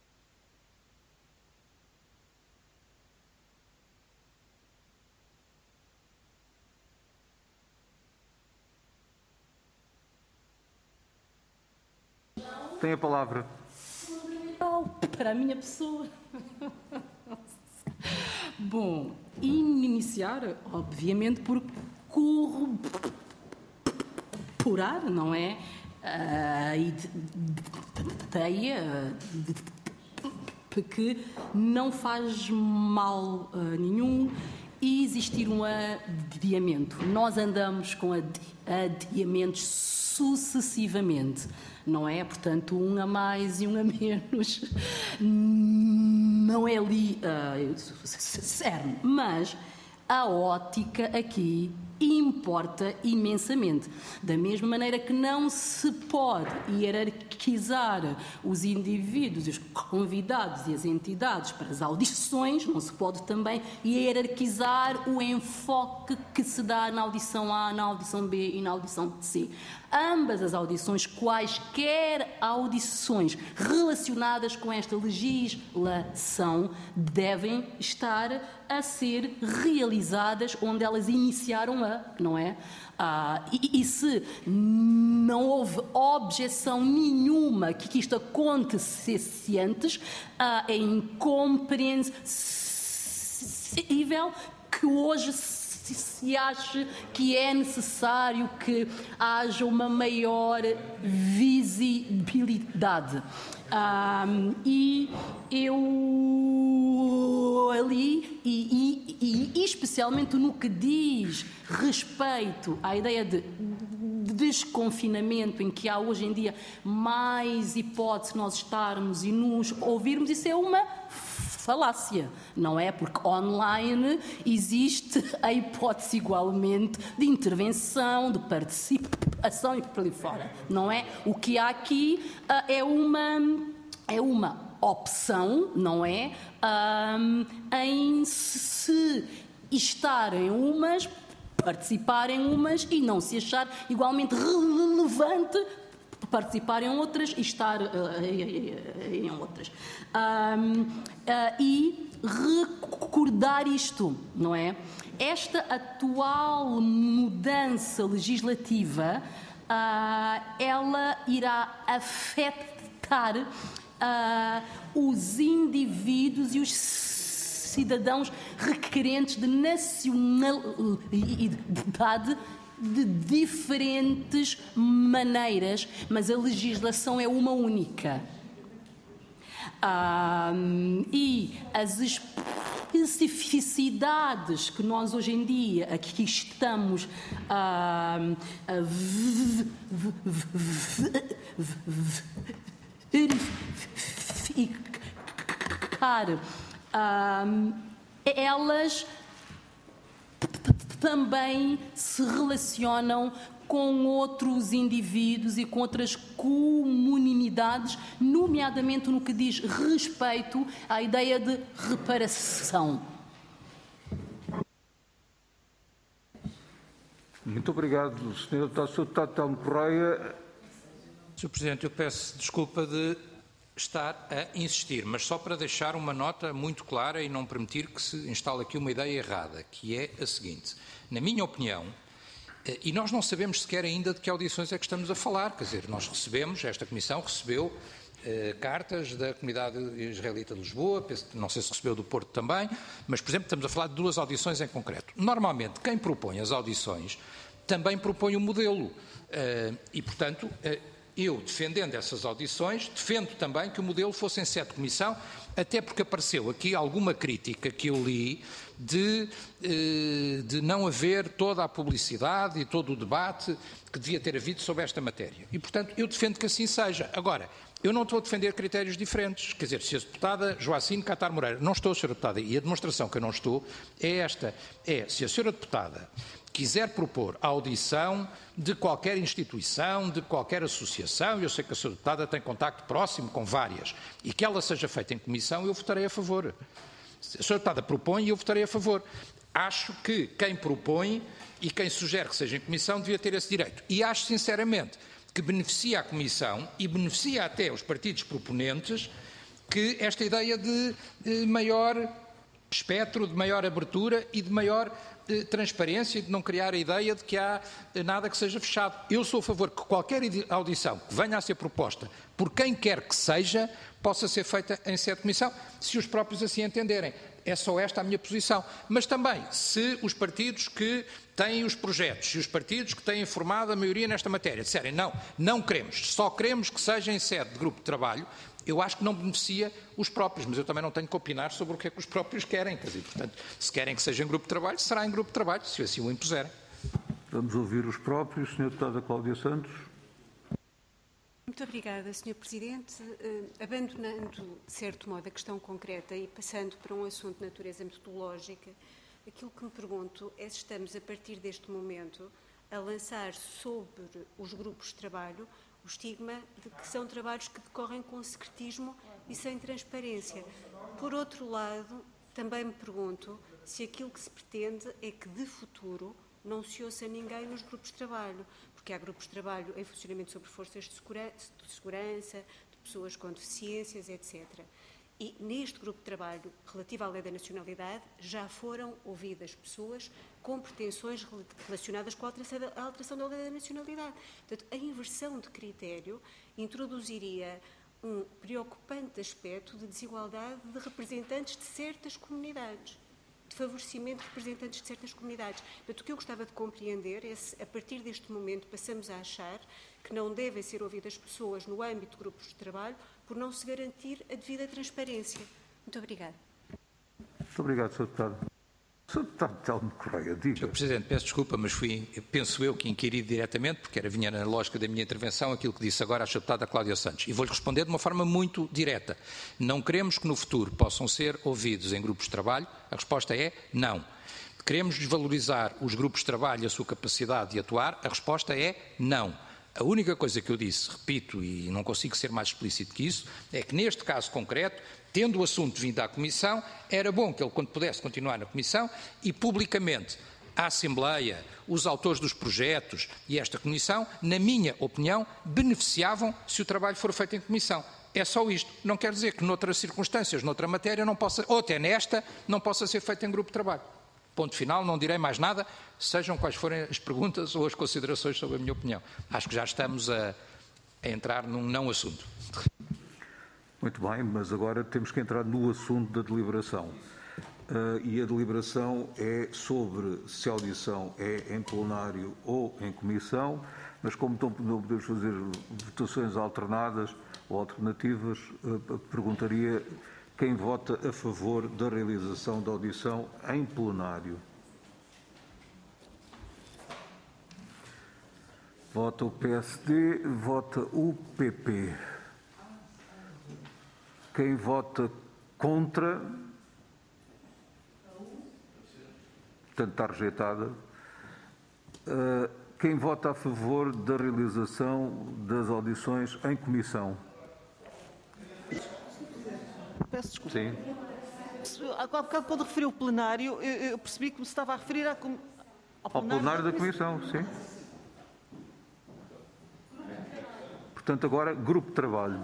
tem a palavra. Para a minha pessoa. Bom, iniciar, obviamente, por corroborar, não é? A ideia que não faz mal nenhum existir um adiamento. Nós andamos com adiamentos sucessivamente, não é? Portanto, um a mais e um a menos não é ali cerne, mas a ótica aqui importa imensamente. Da mesma maneira que não se pode hierarquizar os indivíduos, os convidados e as entidades para as audições, não se pode também hierarquizar o enfoque que se dá na audição A, na audição B e na audição C. Ambas as audições, quaisquer audições relacionadas com esta legislação, devem estar a ser realizadas onde elas iniciaram não é? E se não houve objeção nenhuma que isto acontecesse antes, é incompreensível que hoje se ache que é necessário que haja uma maior visibilidade. E eu ali, e especialmente no que diz respeito à ideia de desconfinamento, em que há hoje em dia mais hipótese de nós estarmos e nos ouvirmos, isso é uma falácia, não é? Porque online existe a hipótese igualmente de intervenção, de participação e por ali fora, não é? O que há aqui é uma opção, não é? Em se estarem umas, participarem umas e não se achar igualmente relevante participar em outras e estar em outras. E recordar isto, não é? Esta atual mudança legislativa, ela irá afetar os indivíduos e os cidadãos requerentes de nacionalidade de diferentes maneiras, mas a legislação é uma única. E as especificidades que nós hoje em dia aqui estamos a verificar, elas também se relacionam com outros indivíduos e com outras comunidades, nomeadamente no que diz respeito à ideia de reparação. Muito obrigado, Sr. Deputado Telmo Correia. Sr. Presidente, eu peço desculpa de estar a insistir, mas só para deixar uma nota muito clara e não permitir que se instale aqui uma ideia errada, que é a seguinte. Na minha opinião, e nós não sabemos sequer ainda de que audições é que estamos a falar, quer dizer, nós recebemos, esta Comissão recebeu cartas da Comunidade Israelita de Lisboa, não sei se recebeu do Porto também, mas, por exemplo, estamos a falar de 2 audições em concreto. Normalmente, quem propõe as audições também propõe o modelo e, portanto, eu, defendendo essas audições, defendo também que o modelo fosse em sede de comissão, até porque apareceu aqui alguma crítica que eu li de não haver toda a publicidade e todo o debate que devia ter havido sobre esta matéria. E, portanto, eu defendo que assim seja. Agora, eu não estou a defender critérios diferentes. Quer dizer, se a deputada Joacine Catar Moreira, não estou, Sra. Deputada, e a demonstração que eu não estou é esta, se a Sra. Deputada quiser propor a audição de qualquer instituição, de qualquer associação, eu sei que a Sra. Deputada tem contacto próximo com várias, e que ela seja feita em comissão, eu votarei a favor. Se a Sra. Deputada propõe, eu votarei a favor. Acho que quem propõe e quem sugere que seja em comissão devia ter esse direito. E acho, sinceramente, que beneficia a Comissão e beneficia até os partidos proponentes que esta ideia de maior espectro, de maior abertura e de maior transparência e de não criar a ideia de que há nada que seja fechado. Eu sou a favor que qualquer audição que venha a ser proposta por quem quer que seja, possa ser feita em sede de comissão, se os próprios assim entenderem. É só esta a minha posição. Mas também, se os partidos que têm os projetos e os partidos que têm formado a maioria nesta matéria disserem não queremos, só queremos que seja em sede de grupo de trabalho, eu acho que não beneficia os próprios, mas eu também não tenho que opinar sobre o que é que os próprios querem. Quer dizer, portanto, se querem que seja em grupo de trabalho, será em grupo de trabalho, se assim o impuserem. Vamos ouvir os próprios. Sra. Deputada Cláudia Santos. Muito obrigada, Sr. Presidente. Abandonando, de certo modo, a questão concreta e passando para um assunto de natureza metodológica, aquilo que me pergunto é se estamos, a partir deste momento, a lançar sobre os grupos de trabalho o estigma de que são trabalhos que decorrem com secretismo e sem transparência. Por outro lado, também me pergunto se aquilo que se pretende é que, de futuro, não se ouça ninguém nos grupos de trabalho, porque há grupos de trabalho em funcionamento sobre forças de segurança, de pessoas com deficiências, etc. E neste grupo de trabalho relativo à lei da nacionalidade já foram ouvidas pessoas com pretensões relacionadas com a alteração da lei da nacionalidade. Portanto, a inversão de critério introduziria um preocupante aspecto de desigualdade de representantes de certas comunidades, de favorecimento de representantes de certas comunidades. Portanto, o que eu gostava de compreender é se, a partir deste momento, passamos a achar que não devem ser ouvidas pessoas no âmbito de grupos de trabalho por não se garantir a devida transparência. Muito obrigada. Muito obrigado, Sr. Deputado. Sr. Deputado Telmo Correia, diga. Sr. Presidente, peço desculpa, mas penso eu que inquiri diretamente, porque vinha na lógica da minha intervenção aquilo que disse agora a Sra. Deputada Cláudia Santos. E vou-lhe responder de uma forma muito direta. Não queremos que no futuro possam ser ouvidos em grupos de trabalho? A resposta é não. Queremos desvalorizar os grupos de trabalho e a sua capacidade de atuar? A resposta é não. A única coisa que eu disse, repito, e não consigo ser mais explícito que isso, é que neste caso concreto, tendo o assunto vindo à Comissão, era bom que ele, quando pudesse continuar na Comissão, e publicamente a Assembleia, os autores dos projetos e esta Comissão, na minha opinião, beneficiavam se o trabalho for feito em Comissão. É só isto. Não quer dizer que noutras circunstâncias, noutra matéria, não possa, ou até nesta, não possa ser feito em grupo de trabalho. Ponto final, não direi mais nada, sejam quais forem as perguntas ou as considerações sobre a minha opinião. Acho que já estamos a entrar num não assunto. Muito bem, mas agora temos que entrar no assunto da deliberação. E a deliberação é sobre se a audição é em plenário ou em comissão, mas como não podemos fazer votações alternadas ou alternativas, perguntaria quem vota a favor da realização da audição em plenário. Vota o PSD, vota o PP. Quem vota contra, portanto está rejeitada. Quem vota a favor da realização das audições em comissão? Peço desculpa. Sim. Há bocado, quando referiu o plenário, eu percebi que me estava a referir ao plenário da comissão, sim. Portanto, agora, grupo de trabalho.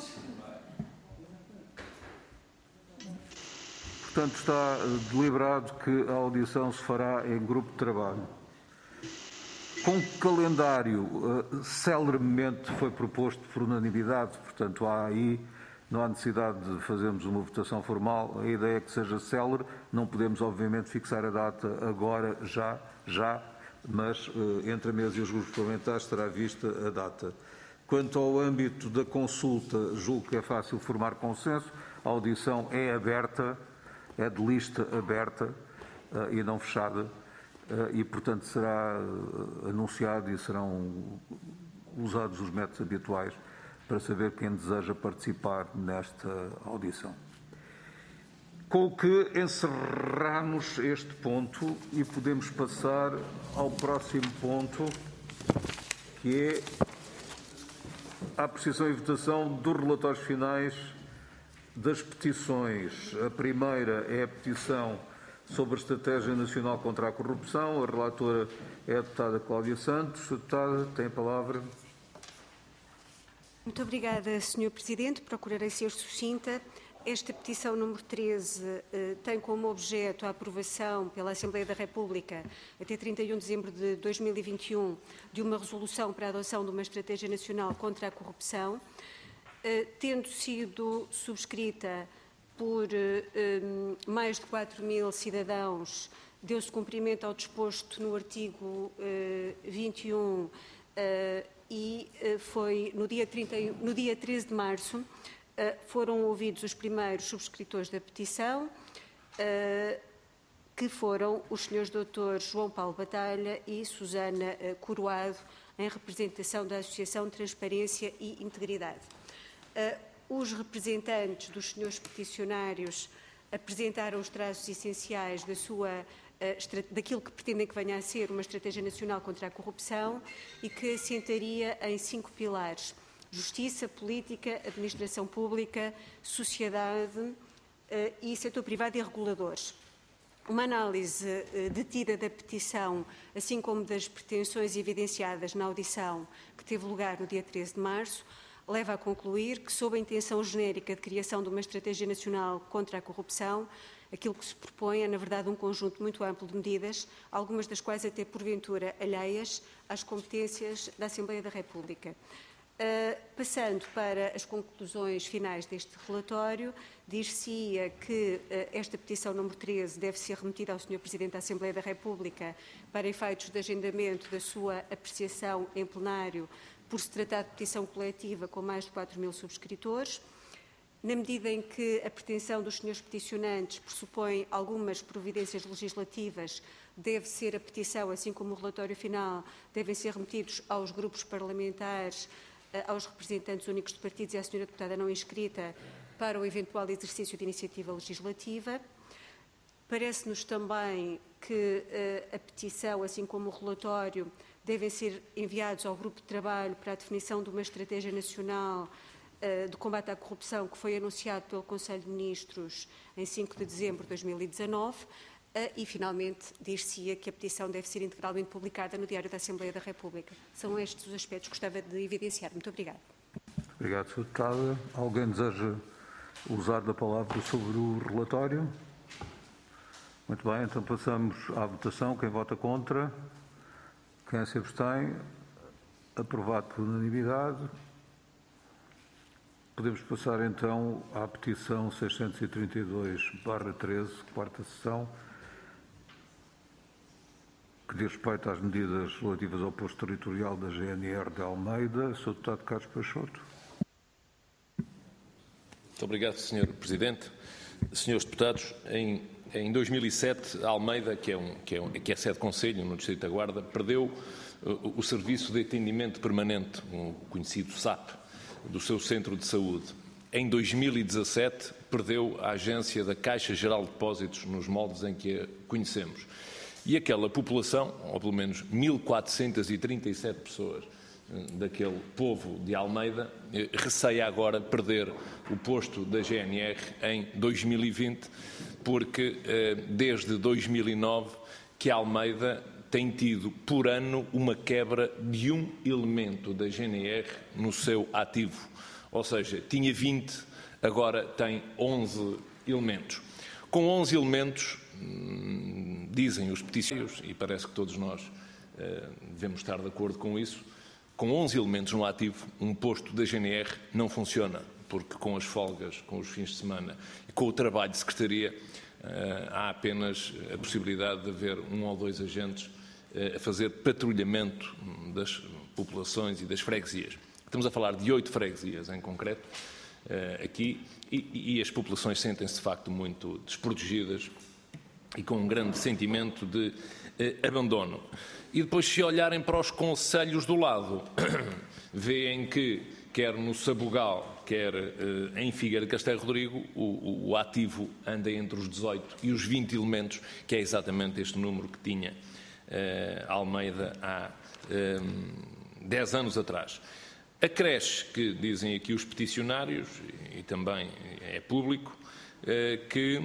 Portanto, está deliberado que a audição se fará em grupo de trabalho. Com calendário, celeremente foi proposto por unanimidade, portanto, não há necessidade de fazermos uma votação formal. A ideia é que seja célere, não podemos, obviamente, fixar a data agora, já, mas entre a mesa e os grupos parlamentares estará vista a data. Quanto ao âmbito da consulta, julgo que é fácil formar consenso. A audição é aberta, é de lista aberta e não fechada, e, portanto, será anunciado e serão usados os métodos habituais para saber quem deseja participar nesta audição. Com o que encerramos este ponto e podemos passar ao próximo ponto, que é a apreciação e votação dos relatórios finais das petições. A primeira é a petição sobre a Estratégia Nacional contra a Corrupção. A relatora é a deputada Cláudia Santos. A deputada tem a palavra. Muito obrigada, Sr. Presidente. Procurarei ser sucinta. Esta petição número 13 tem como objeto a aprovação pela Assembleia da República, até 31 de dezembro de 2021, de uma resolução para a adoção de uma Estratégia Nacional contra a Corrupção, tendo sido subscrita por mais de 4.000 cidadãos, deu-se cumprimento ao disposto no artigo 21 e foi no dia 13 de março foram ouvidos os primeiros subscritores da petição, que foram os senhores doutores João Paulo Batalha e Susana Coroado, em representação da Associação Transparência e Integridade. Os representantes dos senhores peticionários apresentaram os traços essenciais daquilo que pretendem que venha a ser uma Estratégia Nacional contra a Corrupção e que assentaria em 5 pilares: justiça, política, administração pública, sociedade e setor privado e reguladores. Uma análise detida da petição, assim como das pretensões evidenciadas na audição que teve lugar no dia 13 de março, leva a concluir que, sob a intenção genérica de criação de uma Estratégia Nacional contra a Corrupção, aquilo que se propõe é, na verdade, um conjunto muito amplo de medidas, algumas das quais até porventura alheias às competências da Assembleia da República. Passando para as conclusões finais deste relatório, dir-se-ia que esta petição número 13 deve ser remetida ao Sr. Presidente da Assembleia da República para efeitos de agendamento da sua apreciação em plenário, por se tratar de petição coletiva com mais de 4.000 subscritores. Na medida em que a pretensão dos senhores peticionantes pressupõe algumas providências legislativas, deve ser a petição, assim como o relatório final, devem ser remetidos aos grupos parlamentares, aos representantes únicos de partidos e à senhora deputada não inscrita para o eventual exercício de iniciativa legislativa. Parece-nos também que a petição, assim como o relatório, devem ser enviados ao grupo de trabalho para a definição de uma estratégia nacional de combate à corrupção que foi anunciado pelo Conselho de Ministros em 5 de dezembro de 2019 e, finalmente, dir-se-ia que a petição deve ser integralmente publicada no Diário da Assembleia da República. São estes os aspectos que gostava de evidenciar. Muito obrigada. Obrigado, Sr. Deputada. Alguém deseja usar da palavra sobre o relatório? Muito bem, então passamos à votação. Quem vota contra? Quem se abstém? Aprovado por unanimidade. Podemos passar então à petição 632/13, quarta sessão, que diz respeito às medidas relativas ao posto territorial da GNR de Almeida. Sr. Deputado Carlos Peixoto. Muito obrigado, Sr. Presidente. Senhores deputados, em 2007, a Almeida, que é sede de Conselho no Distrito da Guarda, perdeu o Serviço de Atendimento Permanente, o conhecido SAP, do seu centro de saúde. Em 2017, perdeu a agência da Caixa Geral de Depósitos nos moldes em que a conhecemos. E aquela população, ou pelo menos 1.437 pessoas daquele povo de Almeida, receia agora perder o posto da GNR em 2020, porque desde 2009 que a Almeida tem tido por ano uma quebra de um elemento da GNR no seu ativo. Ou seja, tinha 20, agora tem 11 elementos. Com 11 elementos, dizem os peticionários, e parece que todos nós devemos estar de acordo com isso, com 11 elementos no ativo, um posto da GNR não funciona, porque com as folgas, com os fins de semana e com o trabalho de secretaria, há apenas a possibilidade de haver um ou dois agentes a fazer patrulhamento das populações e das freguesias. Estamos a falar de 8 freguesias em concreto aqui e as populações sentem-se de facto muito desprotegidas e com um grande sentimento de abandono. E depois, se olharem para os concelhos do lado, veem que, quer no Sabugal, quer em Figueira de Castelo Rodrigo, o ativo anda entre os 18 e os 20 elementos, que é exatamente este número que tinha Almeida há 10 anos atrás. Acresce que, dizem aqui os peticionários, e também é público, que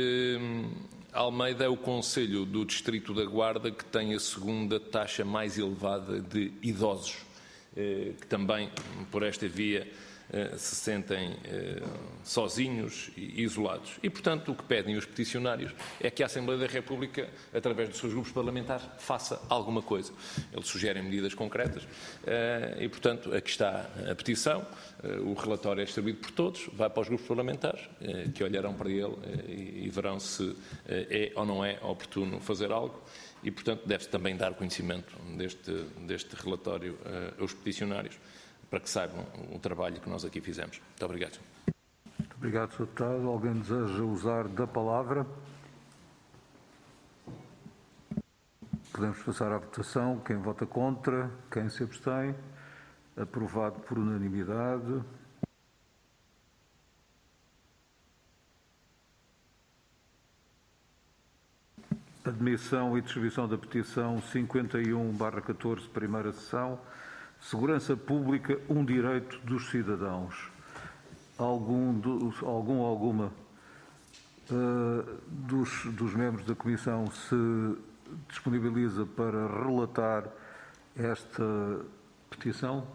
Almeida é o concelho do Distrito da Guarda que tem a segunda taxa mais elevada de idosos, que também, por esta via, se sentem sozinhos e isolados. E, portanto, o que pedem os peticionários é que a Assembleia da República, através dos seus grupos parlamentares, faça alguma coisa. Eles sugerem medidas concretas e, portanto, aqui está a petição. O relatório é distribuído por todos, vai para os grupos parlamentares, que olharão para ele e verão se é ou não é oportuno fazer algo. E, portanto, deve-se também dar conhecimento deste relatório aos peticionários, para que saibam o trabalho que nós aqui fizemos. Muito obrigado. Muito obrigado, Sr. Deputado. Alguém deseja usar da palavra? Podemos passar à votação. Quem vota contra? Quem se abstém? Aprovado por unanimidade. Admissão e distribuição da petição 51/14, primeira sessão. Segurança Pública, um direito dos cidadãos. Alguma dos membros da Comissão se disponibiliza para relatar esta petição?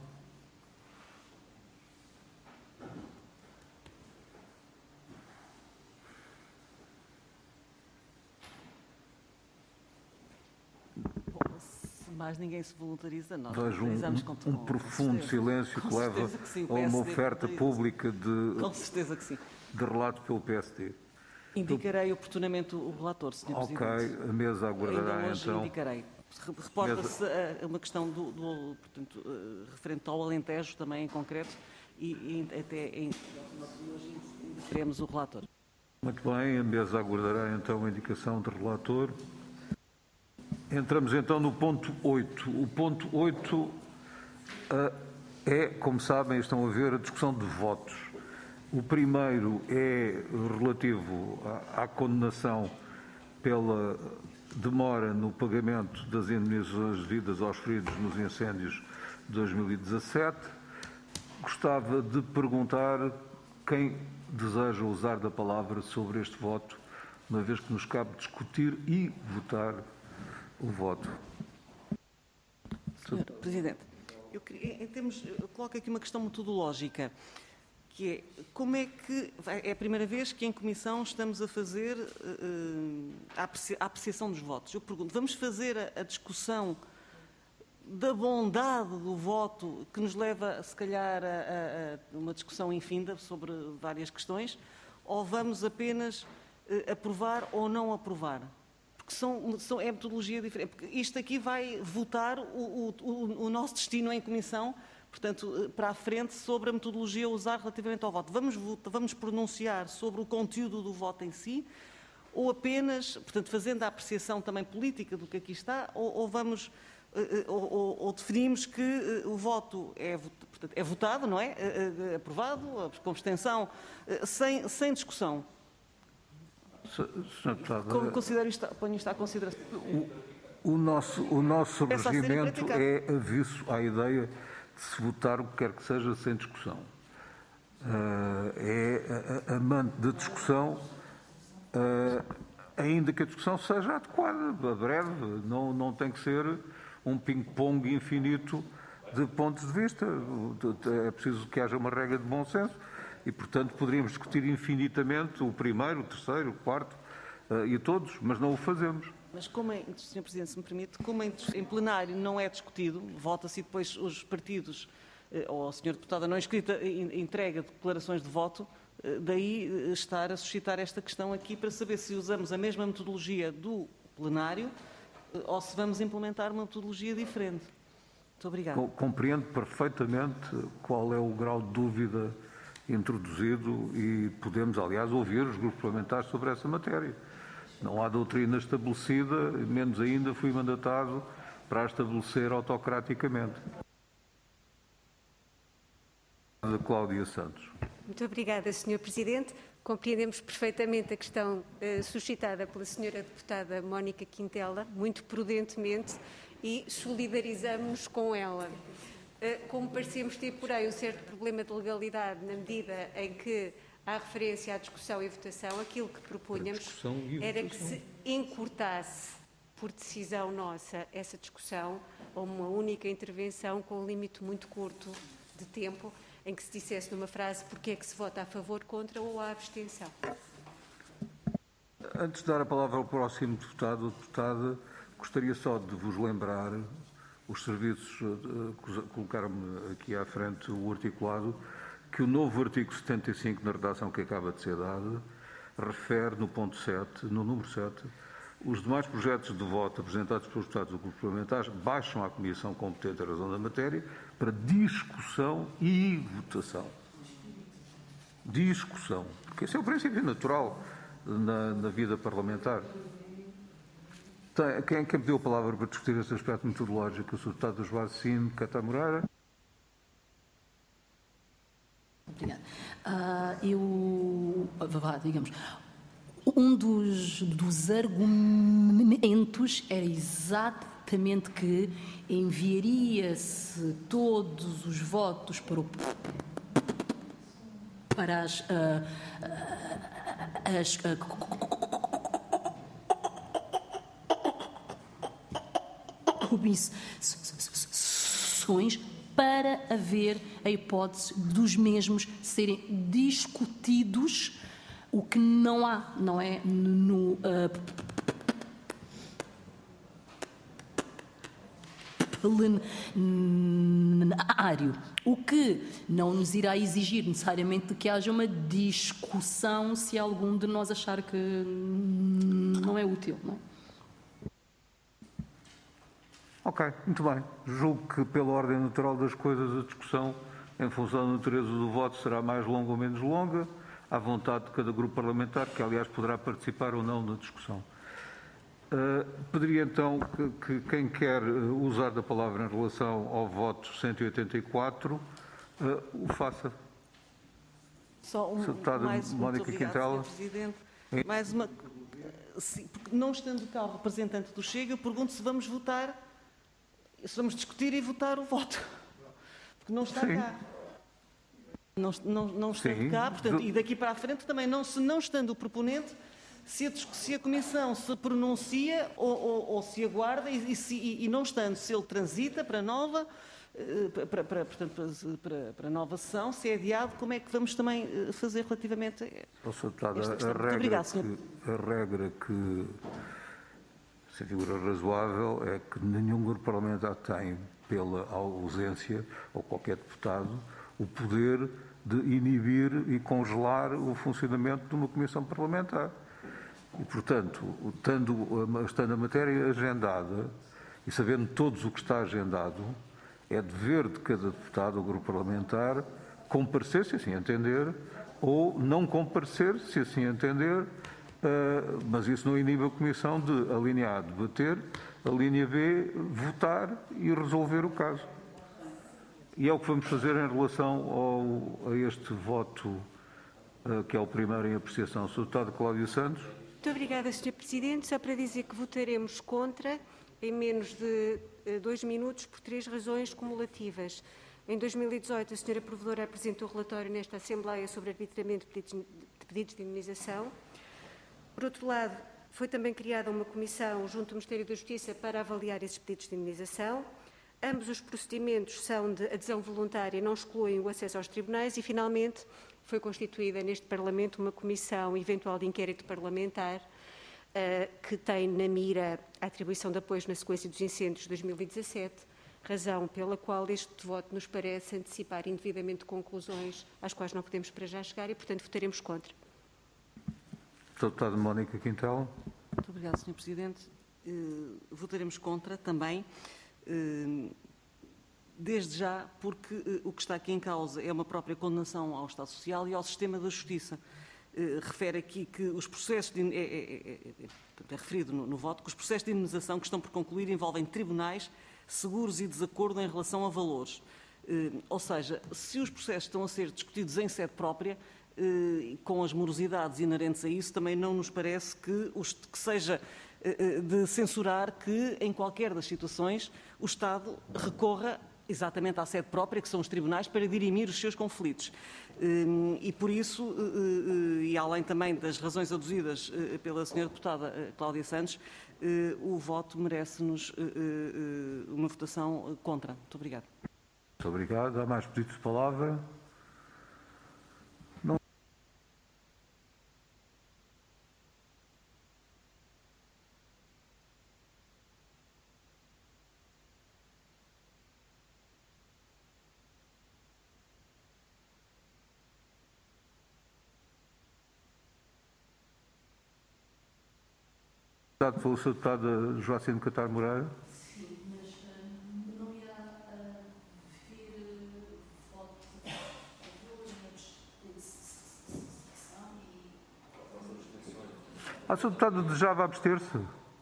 Mas ninguém se voluntariza, nós vejo um profundo silêncio que leva a uma oferta pública de relato pelo PSD. Indicarei oportunamente o relator, Sr. Presidente. Ok, a mesa aguardará ainda hoje então. Indicarei. Reporta-se a uma questão portanto, referente ao Alentejo também em concreto e até hoje indicaremos o relator. Muito bem, a mesa aguardará então a indicação do relator. Entramos então no ponto 8. O ponto 8 é, como sabem, estão a ver a discussão de votos. O primeiro é relativo à condenação pela demora no pagamento das indemnizações devidas aos feridos nos incêndios de 2017. Gostava de perguntar quem deseja usar da palavra sobre este voto, uma vez que nos cabe discutir e votar o voto. Sr. Presidente, Eu coloco aqui uma questão metodológica, que é como é que é a primeira vez que em comissão estamos a fazer a apreciação dos votos. Eu pergunto, vamos fazer a discussão da bondade do voto que nos leva, se calhar, a uma discussão infinda sobre várias questões, ou vamos apenas aprovar ou não aprovar? Porque é metodologia diferente. Porque isto aqui vai votar o nosso destino em comissão, portanto, para a frente, sobre a metodologia a usar relativamente ao voto. Vamos pronunciar sobre o conteúdo do voto em si, ou apenas, portanto, fazendo a apreciação também política do que aqui está, ou definimos que o voto é votado, não é? Aprovado, com abstenção, sem discussão. Como considero isto, ponho isto à consideração? O nosso regimento é aviso à ideia de se votar o que quer que seja sem discussão. É amante da discussão, ainda que a discussão seja adequada, breve, não tem que ser um ping-pong infinito de pontos de vista. É preciso que haja uma regra de bom senso e, portanto, poderíamos discutir infinitamente o primeiro, o terceiro, o quarto e todos, mas não o fazemos. Mas como, Sr. Presidente, se me permite, como em plenário não é discutido, vota-se e depois os partidos, ou a Sra. Deputada não inscrita, entrega declarações de voto, daí estar a suscitar esta questão aqui para saber se usamos a mesma metodologia do plenário ou se vamos implementar uma metodologia diferente. Muito obrigada. Compreendo perfeitamente qual é o grau de dúvida introduzido e podemos, aliás, ouvir os grupos parlamentares sobre essa matéria. Não há doutrina estabelecida, menos ainda fui mandatado para a estabelecer autocraticamente. Cláudia Santos. Muito obrigada, Sr. Presidente. Compreendemos perfeitamente a questão suscitada pela Sra. Deputada Mónica Quintela, muito prudentemente, e solidarizamos-nos com ela. Como parecemos ter, porém, um certo problema de legalidade na medida em que há referência à discussão e votação, aquilo que propunhamos era que se encurtasse, por decisão nossa, essa discussão a uma única intervenção com um limite muito curto de tempo, em que se dissesse numa frase porque é que se vota a favor, contra ou à abstenção. Antes de dar a palavra ao próximo deputado ou deputada, gostaria só de vos lembrar, os serviços colocaram-me aqui à frente o articulado, que o novo artigo 75 na redação que acaba de ser dada refere no ponto 7, no número 7, os demais projetos de voto apresentados pelos deputados ou grupos parlamentares baixam à Comissão competente a razão da matéria para discussão e votação. Discussão. Porque esse é o princípio natural na vida parlamentar. Quem pediu a palavra para discutir esse aspecto metodológico? O Sr. Deputado dos Vacino, Cata Moreira. Obrigada. Digamos, um dos argumentos era exatamente que enviaria-se todos os votos para as comissões para haver a hipótese dos mesmos serem discutidos, o que não há, não é, no plenário, o que não nos irá exigir necessariamente que haja uma discussão se algum de nós achar que não é útil, não é? Ok, muito bem. Julgo que, pela ordem natural das coisas, a discussão, em função da natureza do voto, será mais longa ou menos longa, à vontade de cada grupo parlamentar, que, aliás, poderá participar ou não na discussão. Pediria, então, que quem quer usar da palavra em relação ao voto 184, o faça. Só mais Mónica Quintela. Sr. Presidente. Mais uma... Porque não estando cá o representante do Chega, eu pergunto se vamos votar... Se vamos discutir e votar o voto, porque não está cá. Não estando cá, portanto, e daqui para a frente também, não estando o proponente, se a Comissão se pronuncia ou se aguarda, e não estando, se ele transita para nova, para a nova sessão, se é adiado, como é que vamos também fazer relativamente a esta questão? Muito obrigado, senhor. A regra que se figura razoável é que nenhum grupo parlamentar tem, pela ausência, ou qualquer deputado, o poder de inibir e congelar o funcionamento de uma comissão parlamentar. E, portanto, estando a matéria agendada e sabendo todos o que está agendado, é dever de cada deputado ou grupo parlamentar comparecer, se assim entender, ou não comparecer, se assim entender, mas isso não inibe a Comissão de, a linha A, debater, a linha B, votar e resolver o caso. E é o que vamos fazer em relação a este voto, que é o primeiro em apreciação. Sr. Deputado Cláudia Santos. Muito obrigada, Sr. Presidente. Só para dizer que votaremos contra em menos de 2 minutos por 3 razões cumulativas. Em 2018, a Sra. Provedora apresentou relatório nesta Assembleia sobre arbitramento de pedidos de indemnização. Por outro lado, foi também criada uma comissão junto ao Ministério da Justiça para avaliar esses pedidos de indemnização. Ambos os procedimentos são de adesão voluntária e não excluem o acesso aos tribunais e, finalmente, foi constituída neste Parlamento uma comissão eventual de inquérito parlamentar que tem na mira a atribuição de apoios na sequência dos incêndios de 2017, razão pela qual este voto nos parece antecipar indevidamente conclusões às quais não podemos para já chegar e, portanto, votaremos contra. Deputada Mónica Quintela. Muito obrigada, Sr. Presidente. Votaremos contra também, desde já, porque o que está aqui em causa é uma própria condenação ao Estado Social e ao sistema da Justiça. Refere aqui que os processos é referido no voto que os processos de indemnização que estão por concluir envolvem tribunais, seguros e desacordo em relação a valores. Ou seja, se os processos estão a ser discutidos em sede própria, com as morosidades inerentes a isso, também não nos parece que seja de censurar que, em qualquer das situações, o Estado recorra exatamente à sede própria, que são os tribunais, para dirimir os seus conflitos. E por isso, e além também das razões aduzidas pela Sra. Deputada Cláudia Santos, o voto merece-nos uma votação contra. Muito obrigado. Muito obrigado. Há mais pedidos de palavra? Pelo Sr. Deputado Joacino Catar Moreira. Sim, mas não irá haver voto a favor na abstenção A Sra. Deputada desejava abster-se?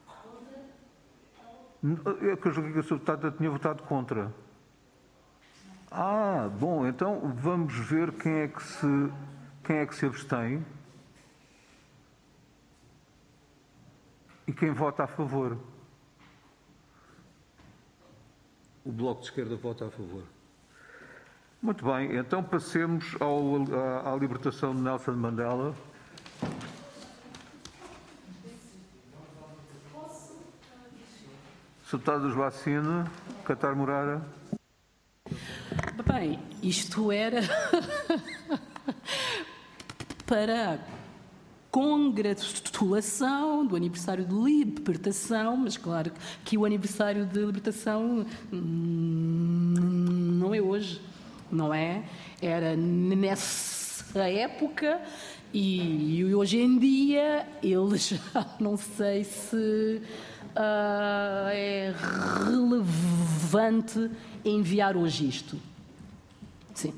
É que eu julguei que a Sra. Deputada tinha votado contra. Bom, então vamos ver quem é que se abstém. E quem vota a favor? O Bloco de Esquerda vota a favor. Muito bem, então passemos à libertação de Nelson Mandela. Sr. Deputado Joacino Catar Moreira. Bem, isto era para congratulação do aniversário de libertação, mas claro que o aniversário de libertação não é hoje, não é? Era nessa época e hoje em dia ele já não sei se é relevante enviar hoje isto. Sim.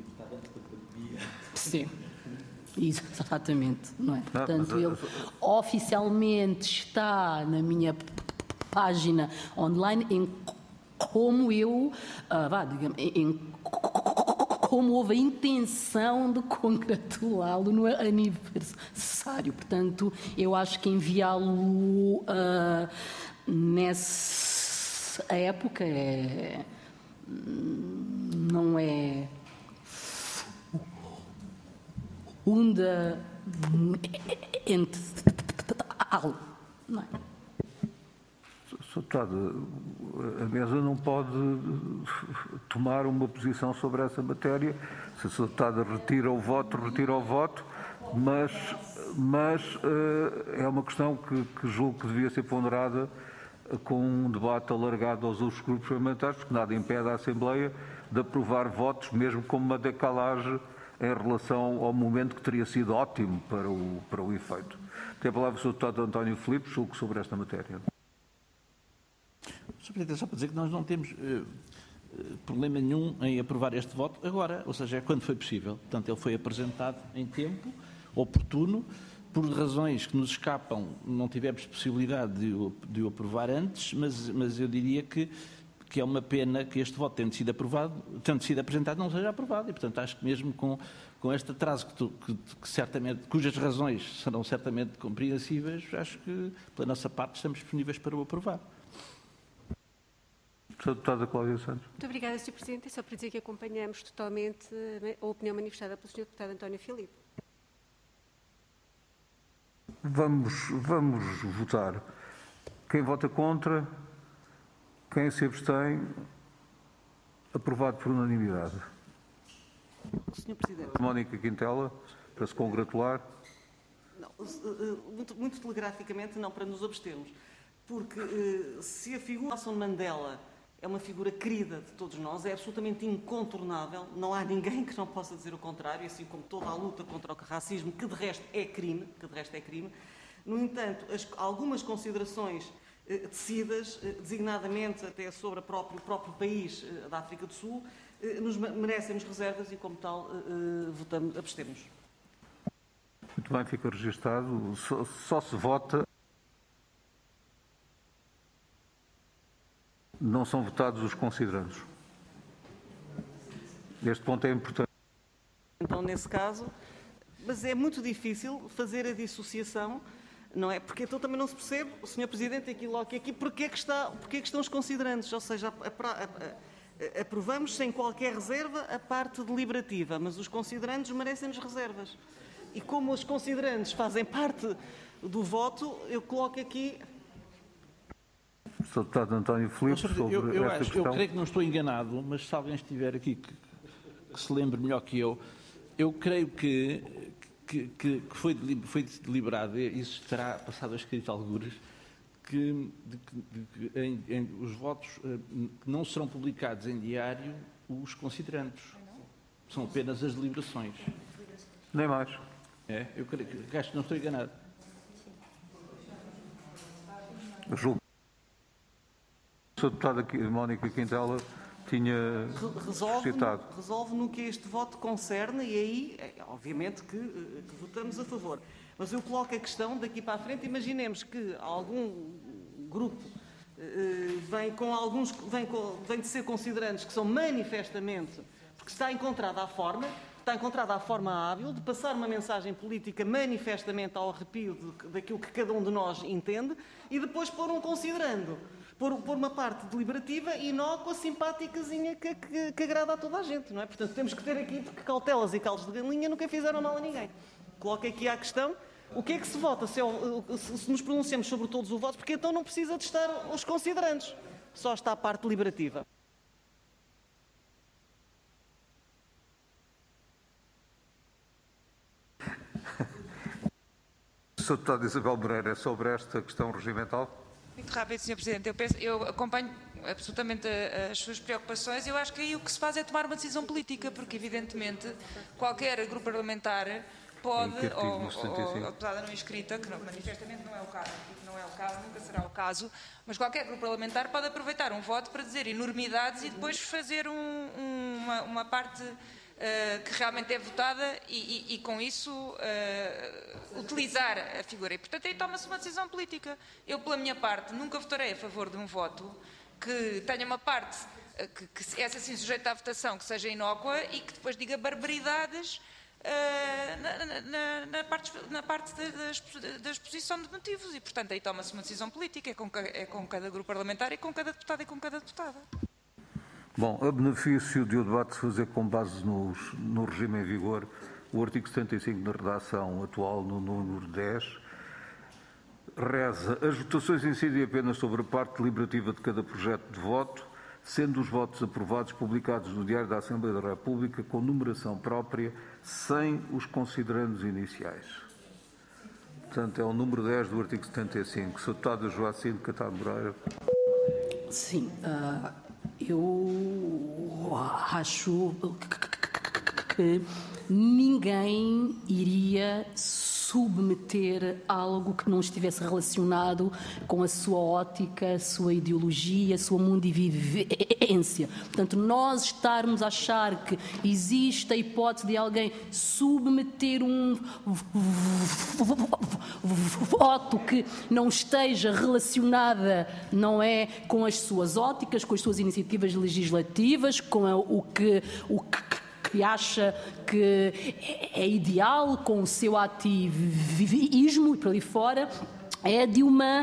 Sim. Exatamente, não é? Portanto, ele oficialmente está na minha página online como eu, como houve a intenção de congratulá-lo no aniversário. Portanto, eu acho que enviá-lo nessa época não é não é? Sr. Sr. Deputado, a mesa não pode tomar uma posição sobre essa matéria. Se a Sra. Deputada retira o voto, mas é uma questão que julgo que devia ser ponderada com um debate alargado aos outros grupos parlamentares, porque nada impede a Assembleia de aprovar votos, mesmo com uma decalagem em relação ao momento que teria sido ótimo para o efeito. Tem a palavra o Sr. Deputado António Filipe, julgo sobre esta matéria. Sr. Presidente, é só para dizer que nós não temos problema nenhum em aprovar este voto agora, ou seja, é quando foi possível. Portanto, ele foi apresentado em tempo oportuno. Por razões que nos escapam, não tivemos possibilidade de o aprovar antes, mas eu diria que é uma pena que este voto, tendo sido apresentado, não seja aprovado. E, portanto, acho que mesmo com este atraso, cujas razões serão certamente compreensíveis, acho que, pela nossa parte, estamos disponíveis para o aprovar. Sra. Deputada Cláudia Santos. Muito obrigada, Sr. Presidente. É só para dizer que acompanhamos totalmente a opinião manifestada pelo Sr. Deputado António Filipe. Vamos votar. Quem vota contra? Quem se abstém? Aprovado por unanimidade. Sr. Presidente. Mónica Quintela, para se congratular. Não, muito telegraficamente, não para nos abstermos. Porque se a figura de Nelson Mandela é uma figura querida de todos nós, é absolutamente incontornável, não há ninguém que não possa dizer o contrário, assim como toda a luta contra o racismo, que de resto é crime. No entanto, algumas considerações tecidas, designadamente até sobre o próprio país da África do Sul, merecem-nos reservas e, como tal, abstemos. Muito bem, fica registado. Só se vota. Não são votados os considerandos. Este ponto é importante. Então, nesse caso, mas é muito difícil fazer a dissociação, não é? Porque então também não se percebe, o Sr. Presidente, aqui, porque é que estão os considerandos? Ou seja, aprovamos sem qualquer reserva a parte deliberativa, mas os considerandos merecem-nos reservas. E como os considerandos fazem parte do voto, eu coloco aqui... Sr. Deputado António Filipe, sobre esta questão. Eu creio que não estou enganado, mas se alguém estiver aqui que se lembre melhor que eu creio que foi deliberado, e isso terá passado a escrito algures, que os votos não serão publicados em diário os considerandos. São apenas as deliberações. Nem mais. É? Eu creio que acho que não estou enganado. Julgo. A Sra. Deputada Mónica Quintela tinha citado. Resolve no que este voto concerne e aí, obviamente, que votamos a favor. Mas eu coloco a questão daqui para a frente. Imaginemos que algum grupo vem de ser considerantes que são manifestamente, porque está encontrada a forma hábil de passar uma mensagem política manifestamente ao arrepio daquilo que cada um de nós entende e depois pôr um considerando. Por uma parte deliberativa, inócua, simpáticazinha, que agrada a toda a gente, não é? Portanto, temos que ter aqui, porque cautelas e caldos de galinha nunca fizeram mal a ninguém. Coloco aqui a questão, o que é que se vota se nos pronunciamos sobre todos os votos, porque então não precisa de estar os considerandos, só está a parte deliberativa. Sr. Deputado Isabel Moreira, sobre esta questão regimental. Muito rápido, Sr. Presidente. Eu acompanho absolutamente as suas preocupações. Eu acho que aí o que se faz é tomar uma decisão política, porque, evidentemente, qualquer grupo parlamentar pode, ou deputada não inscrita, que manifestamente não é o caso, nunca será o caso, mas qualquer grupo parlamentar pode aproveitar um voto para dizer enormidades e depois fazer uma parte que realmente é votada e com isso utilizar a figura. E, portanto, aí toma-se uma decisão política. Eu, pela minha parte, nunca votarei a favor de um voto que tenha uma parte que essa sim sujeita à votação, que seja inócua e que depois diga barbaridades na parte da exposição de motivos. E, portanto, aí toma-se uma decisão política. É com cada grupo parlamentar e com cada deputado e com cada deputada. Bom, a benefício de o debate se fazer com base no regime em vigor, o artigo 75 da redação atual, no número 10, reza: as votações incidem apenas sobre a parte deliberativa de cada projeto de voto, sendo os votos aprovados publicados no Diário da Assembleia da República com numeração própria, sem os considerandos iniciais. Portanto, é o número 10 do artigo 75. Sr. Deputado Joacine Catar Moreira. Sim, eu acho que ninguém iria submeter algo que não estivesse relacionado com a sua ótica, a sua ideologia, a sua mundivivência. Portanto, nós estarmos a achar que existe a hipótese de alguém submeter um voto que não esteja relacionada, não é, com as suas óticas, com as suas iniciativas legislativas, com o que acha que é ideal, com o seu ativismo e por ali fora, é de uma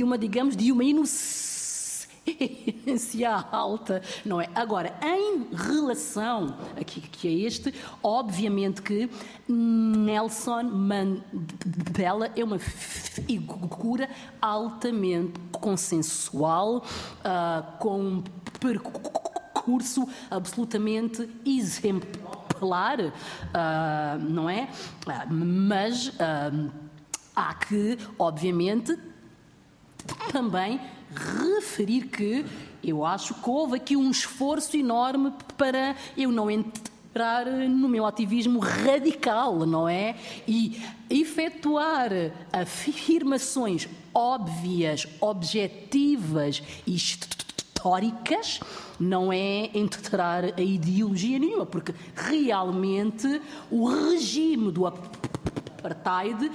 inocência alta, não é? Agora, em relação aqui que é este, obviamente que Nelson Mandela é uma figura altamente consensual, com um percurso absolutamente exemplar, não é? Mas há que, obviamente, também referir que eu acho que houve aqui um esforço enorme para eu não entrar no meu ativismo radical, não é? E efetuar afirmações óbvias, objetivas e históricas não é entrar a ideologia nenhuma, porque realmente o regime do apartheid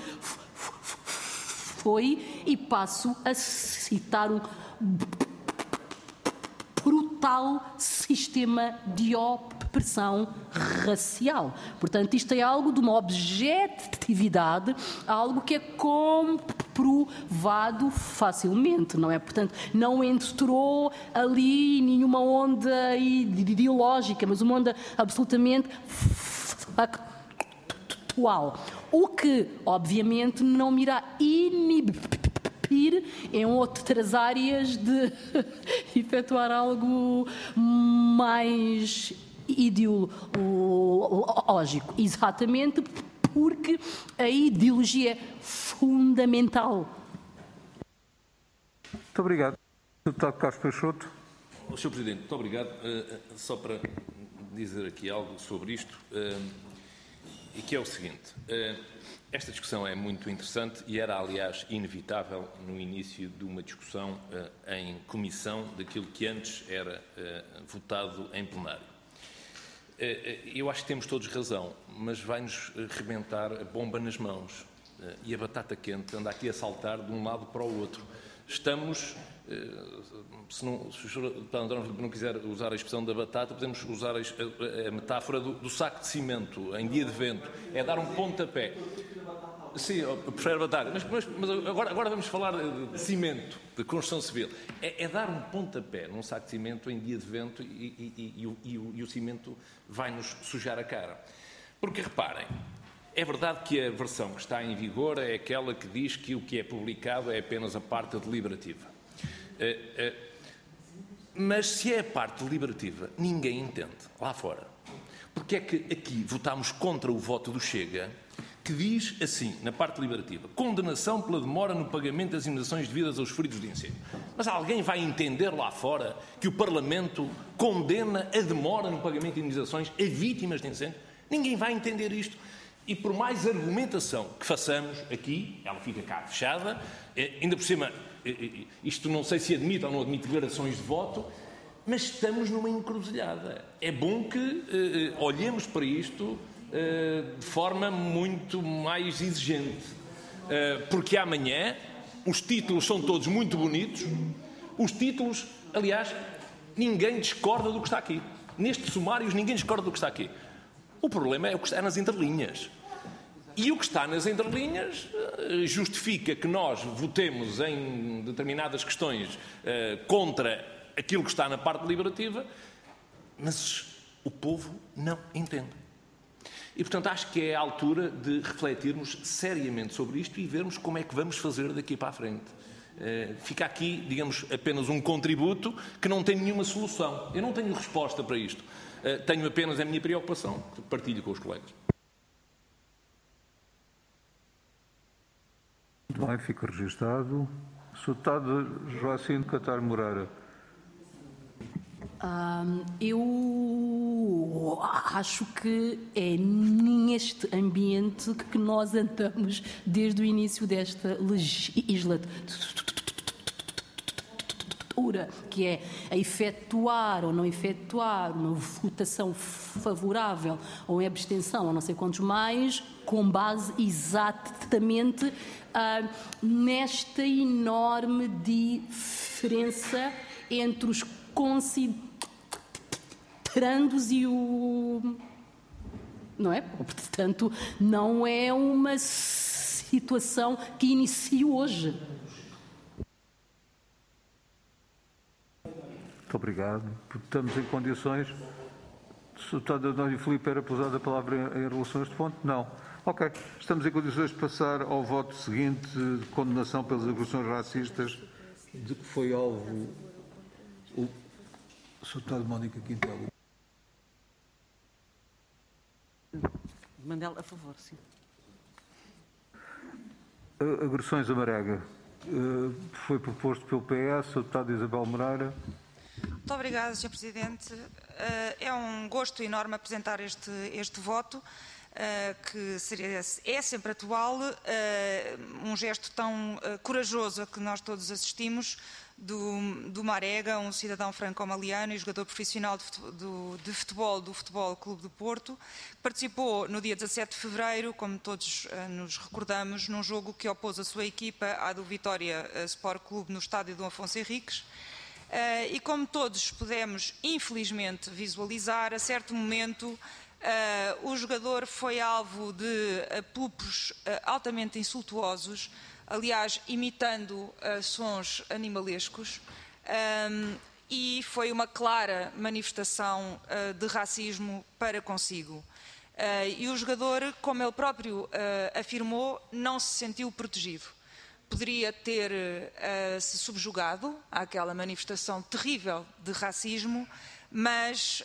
foi, e passo a citar, um brutal sistema de opressão racial. Portanto, isto é algo de uma objetividade, algo que é comprovado facilmente, não é? Portanto, não entrou ali nenhuma onda ideológica, mas uma onda absolutamente factual. O que, obviamente, não me irá inibir em outras áreas de efetuar algo mais ideológico. Exatamente porque a ideologia é fundamental. Muito obrigado. Deputado Carlos Peixoto. Sr. Presidente, muito obrigado. Só para dizer aqui algo sobre isto, e que é o seguinte. Esta discussão é muito interessante e era, aliás, inevitável no início de uma discussão em comissão daquilo que antes era votado em plenário. Eu acho que temos todos razão, mas vai-nos rebentar a bomba nas mãos e a batata quente anda aqui a saltar de um lado para o outro. Estamos, se o Sr. António Filipe não quiser usar a expressão da batata, podemos usar a metáfora do saco de cimento em dia de vento. É dar um pontapé. Sim, eu prefiro batata, mas agora vamos falar de cimento, de construção civil. É dar um pontapé num saco de cimento em dia de vento e o cimento vai-nos sujar a cara. Porque, reparem, é verdade que a versão que está em vigor é aquela que diz que o que é publicado é apenas a parte deliberativa. Mas se é a parte deliberativa, ninguém entende lá fora. Porque é que aqui votámos contra o voto do Chega, que diz assim, na parte deliberativa: condenação pela demora no pagamento das indemnizações devidas aos feridos de incêndio. Mas alguém vai entender lá fora que o Parlamento condena a demora no pagamento de indemnizações a vítimas de incêndio? Ninguém vai entender isto. E por mais argumentação que façamos aqui, ela fica cá fechada, ainda por cima, isto não sei se admite ou não admite declarações de voto, mas estamos numa encruzilhada. É bom que olhemos para isto de forma muito mais exigente, porque amanhã os títulos são todos muito bonitos, os títulos, aliás, ninguém discorda do que está aqui. Nestes sumários ninguém discorda do que está aqui. O problema é o que está nas entrelinhas. E o que está nas entrelinhas justifica que nós votemos em determinadas questões contra aquilo que está na parte deliberativa, mas o povo não entende. E, portanto, acho que é a altura de refletirmos seriamente sobre isto e vermos como é que vamos fazer daqui para a frente. Fica aqui, digamos, apenas um contributo que não tem nenhuma solução. Eu não tenho resposta para isto. Tenho apenas a minha preocupação, que partilho com os colegas. Muito bem, fica registado. Sr. Deputado Joaquim Catar Moreira. Eu acho que é neste ambiente que nós andamos desde o início desta legislatura, que é a efetuar ou não efetuar uma votação favorável ou em abstenção, ou não sei quantos mais, com base exatamente nesta enorme diferença entre os considerandos e o... Não é? Portanto, não é uma situação que inicia hoje. Muito obrigado. Estamos em condições... Sr. Deputado António Filipe, era posada a palavra em relação a este ponto? Não. Ok. Estamos em condições de passar ao voto seguinte de condenação pelas agressões racistas de que foi alvo o Sr. Deputado Mónica Quintela. Mandela, a favor, sim. Agressões a Marega. Foi proposto pelo PS, Sr. Deputado Isabel Moreira. Muito obrigada, Sr. Presidente. É um gosto enorme apresentar este voto, que é sempre atual, um gesto tão corajoso a que nós todos assistimos, do Marega, um cidadão franco-maliano e jogador profissional de futebol do Futebol Clube do Porto, que participou no dia 17 de fevereiro, como todos nos recordamos, num jogo que opôs a sua equipa à do Vitória Sport Clube no estádio Dom Afonso Henriques. E como todos pudemos, infelizmente, visualizar, a certo momento o jogador foi alvo de apupos altamente insultuosos, aliás, imitando sons animalescos, e foi uma clara manifestação de racismo para consigo. E o jogador, como ele próprio afirmou, não se sentiu protegido. Poderia ter se subjugado àquela manifestação terrível de racismo, mas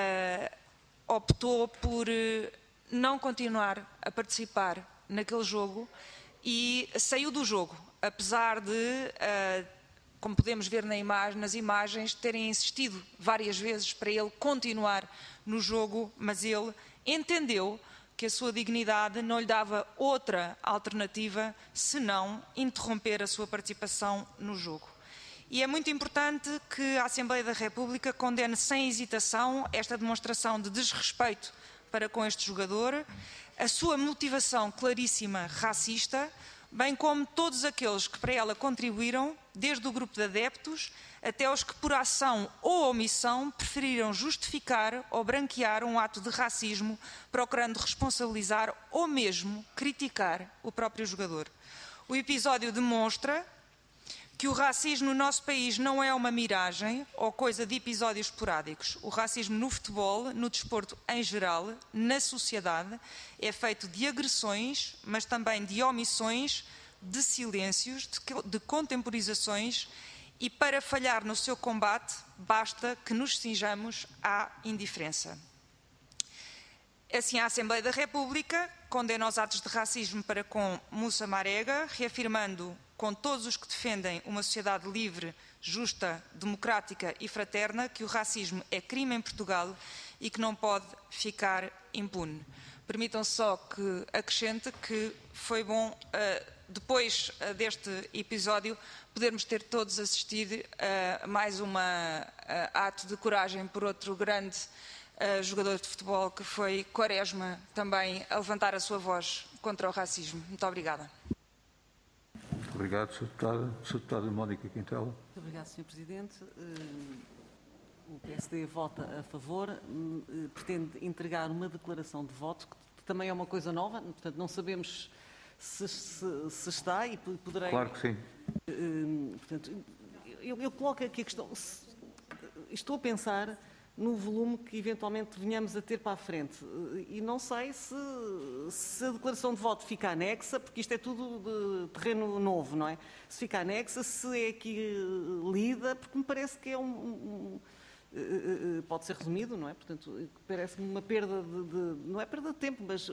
optou por não continuar a participar naquele jogo e saiu do jogo, apesar de, como podemos ver nas imagens, terem insistido várias vezes para ele continuar no jogo, mas ele entendeu que a sua dignidade não lhe dava outra alternativa senão interromper a sua participação no jogo. E é muito importante que a Assembleia da República condene sem hesitação esta demonstração de desrespeito para com este jogador, a sua motivação claríssima racista, bem como todos aqueles que para ela contribuíram, desde o grupo de adeptos até os que por ação ou omissão preferiram justificar ou branquear um ato de racismo, procurando responsabilizar ou mesmo criticar o próprio jogador. O episódio demonstra que o racismo no nosso país não é uma miragem ou coisa de episódios esporádicos. O racismo no futebol, no desporto em geral, na sociedade, é feito de agressões, mas também de omissões, de silêncios, de contemporizações, e para falhar no seu combate, basta que nos cinjamos à indiferença. Assim, a Assembleia da República condena os atos de racismo para com Moussa Marega, reafirmando com todos os que defendem uma sociedade livre, justa, democrática e fraterna que o racismo é crime em Portugal e que não pode ficar impune. Permitam só que acrescente que foi bom, depois deste episódio, podermos ter todos assistido a mais um ato de coragem por outro grande jogador de futebol, que foi Quaresma, também a levantar a sua voz contra o racismo. Muito obrigada. Muito obrigado, Sr. Deputado. Sr. Deputado Mónica Quintela. Muito obrigado, Sr. Presidente. O PSD vota a favor, pretende entregar uma declaração de voto, que também é uma coisa nova, portanto não sabemos se está e poderei... Claro que sim. Portanto, eu coloco aqui a questão, estou a pensar no volume que eventualmente venhamos a ter para a frente. E não sei se a declaração de voto fica anexa, porque isto é tudo de terreno novo, não é? Se fica anexa, se é aqui lida, porque me parece que é pode ser resumido, não é? Portanto, parece-me uma perda não é perda de tempo, mas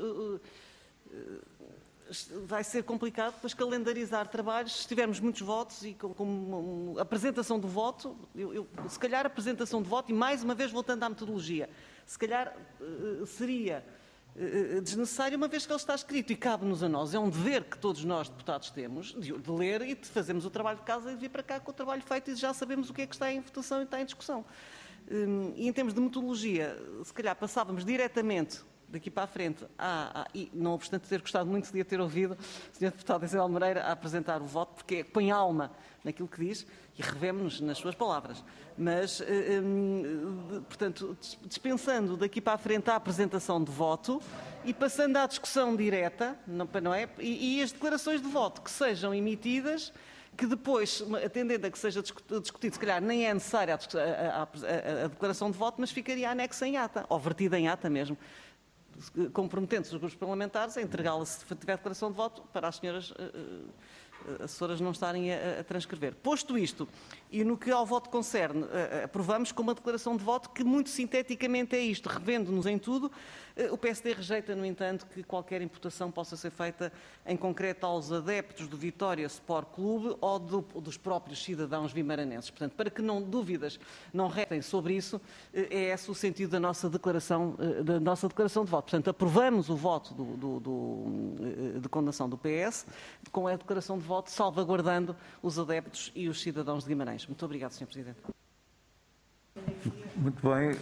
vai ser complicado depois calendarizar trabalhos se tivermos muitos votos e com apresentação do voto, se calhar a apresentação de voto, e mais uma vez voltando à metodologia, se calhar seria desnecessário, uma vez que ele está escrito e cabe-nos a nós, é um dever que todos nós deputados temos de ler e de fazermos o trabalho de casa e de vir para cá com o trabalho feito e já sabemos o que é que está em votação e está em discussão. E em termos de metodologia, se calhar passávamos diretamente daqui para a frente, e não obstante ter gostado muito de ter ouvido o Sr. Deputado Isabel Moreira a apresentar o voto, porque põe alma naquilo que diz e revemos-nos nas suas palavras. Mas, portanto, dispensando daqui para a frente a apresentação de voto e passando à discussão direta, não é? E as declarações de voto que sejam emitidas, que depois, atendendo a que seja discutido, se calhar nem é necessária a declaração de voto, mas ficaria anexa em ata, ou vertida em ata mesmo, comprometendo-se os grupos parlamentares a entregá-la, se tiver declaração de voto, para as senhoras assessoras não estarem a transcrever. Posto isto, e no que ao voto concerne, aprovamos com uma declaração de voto que muito sinteticamente é isto, revendo-nos em tudo. O PSD rejeita, no entanto, que qualquer imputação possa ser feita em concreto aos adeptos do Vitória Sport Clube ou dos próprios cidadãos vimaranenses. Portanto, para que dúvidas não restem sobre isso, é esse o sentido da nossa declaração de voto. Portanto, aprovamos o voto de condenação do PS com a declaração de voto, salvaguardando os adeptos e os cidadãos de Guimarães. Muito obrigado, Sr. Presidente. Muito bem.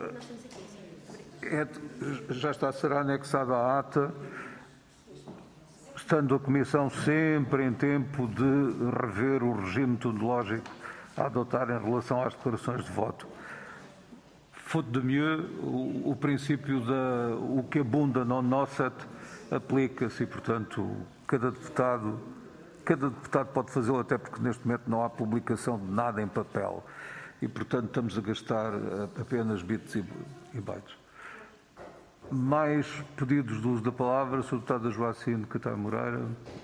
Já será anexada à ata, estando a Comissão sempre em tempo de rever o regime metodológico a adotar em relação às declarações de voto. Faute de mieux, o princípio o que abunda non nocet aplica-se e, portanto, cada deputado pode fazê-lo, até porque neste momento não há publicação de nada em papel e, portanto, estamos a gastar apenas bits e bytes. Mais pedidos de uso da palavra, Sr. Deputada Joacine Caetano Moreira.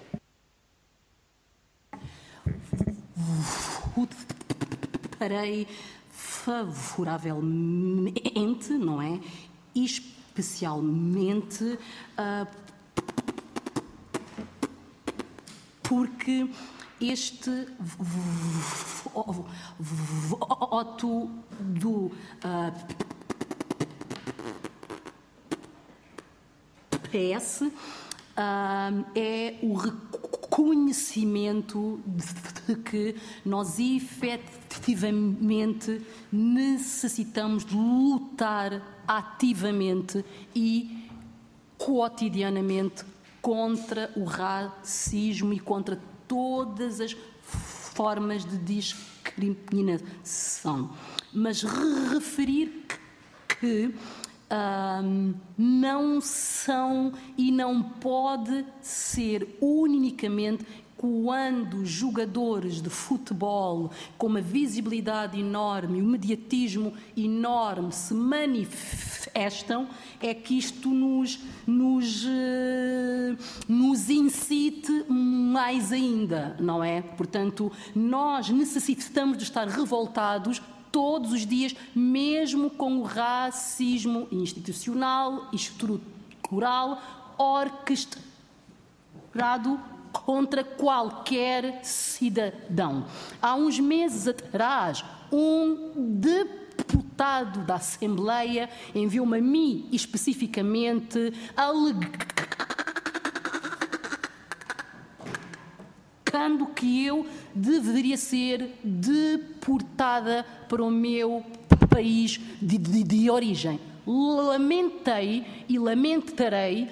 Votarei favoravelmente, não é? Especialmente porque este voto do PS é o reconhecimento de que nós efetivamente necessitamos de lutar ativamente e cotidianamente contra o racismo e contra todas as formas de discriminação. Mas referir que não são e não pode ser unicamente quando jogadores de futebol com uma visibilidade enorme, um mediatismo enorme se manifestam, é que isto nos incite mais ainda, não é? Portanto, nós necessitamos de estar revoltados todos os dias, mesmo com o racismo institucional e estrutural orquestrado contra qualquer cidadão. Há uns meses atrás, um deputado da Assembleia enviou-me a mim especificamente alegando que eu deveria ser deportada para o meu país de origem. Lamentei e lamentarei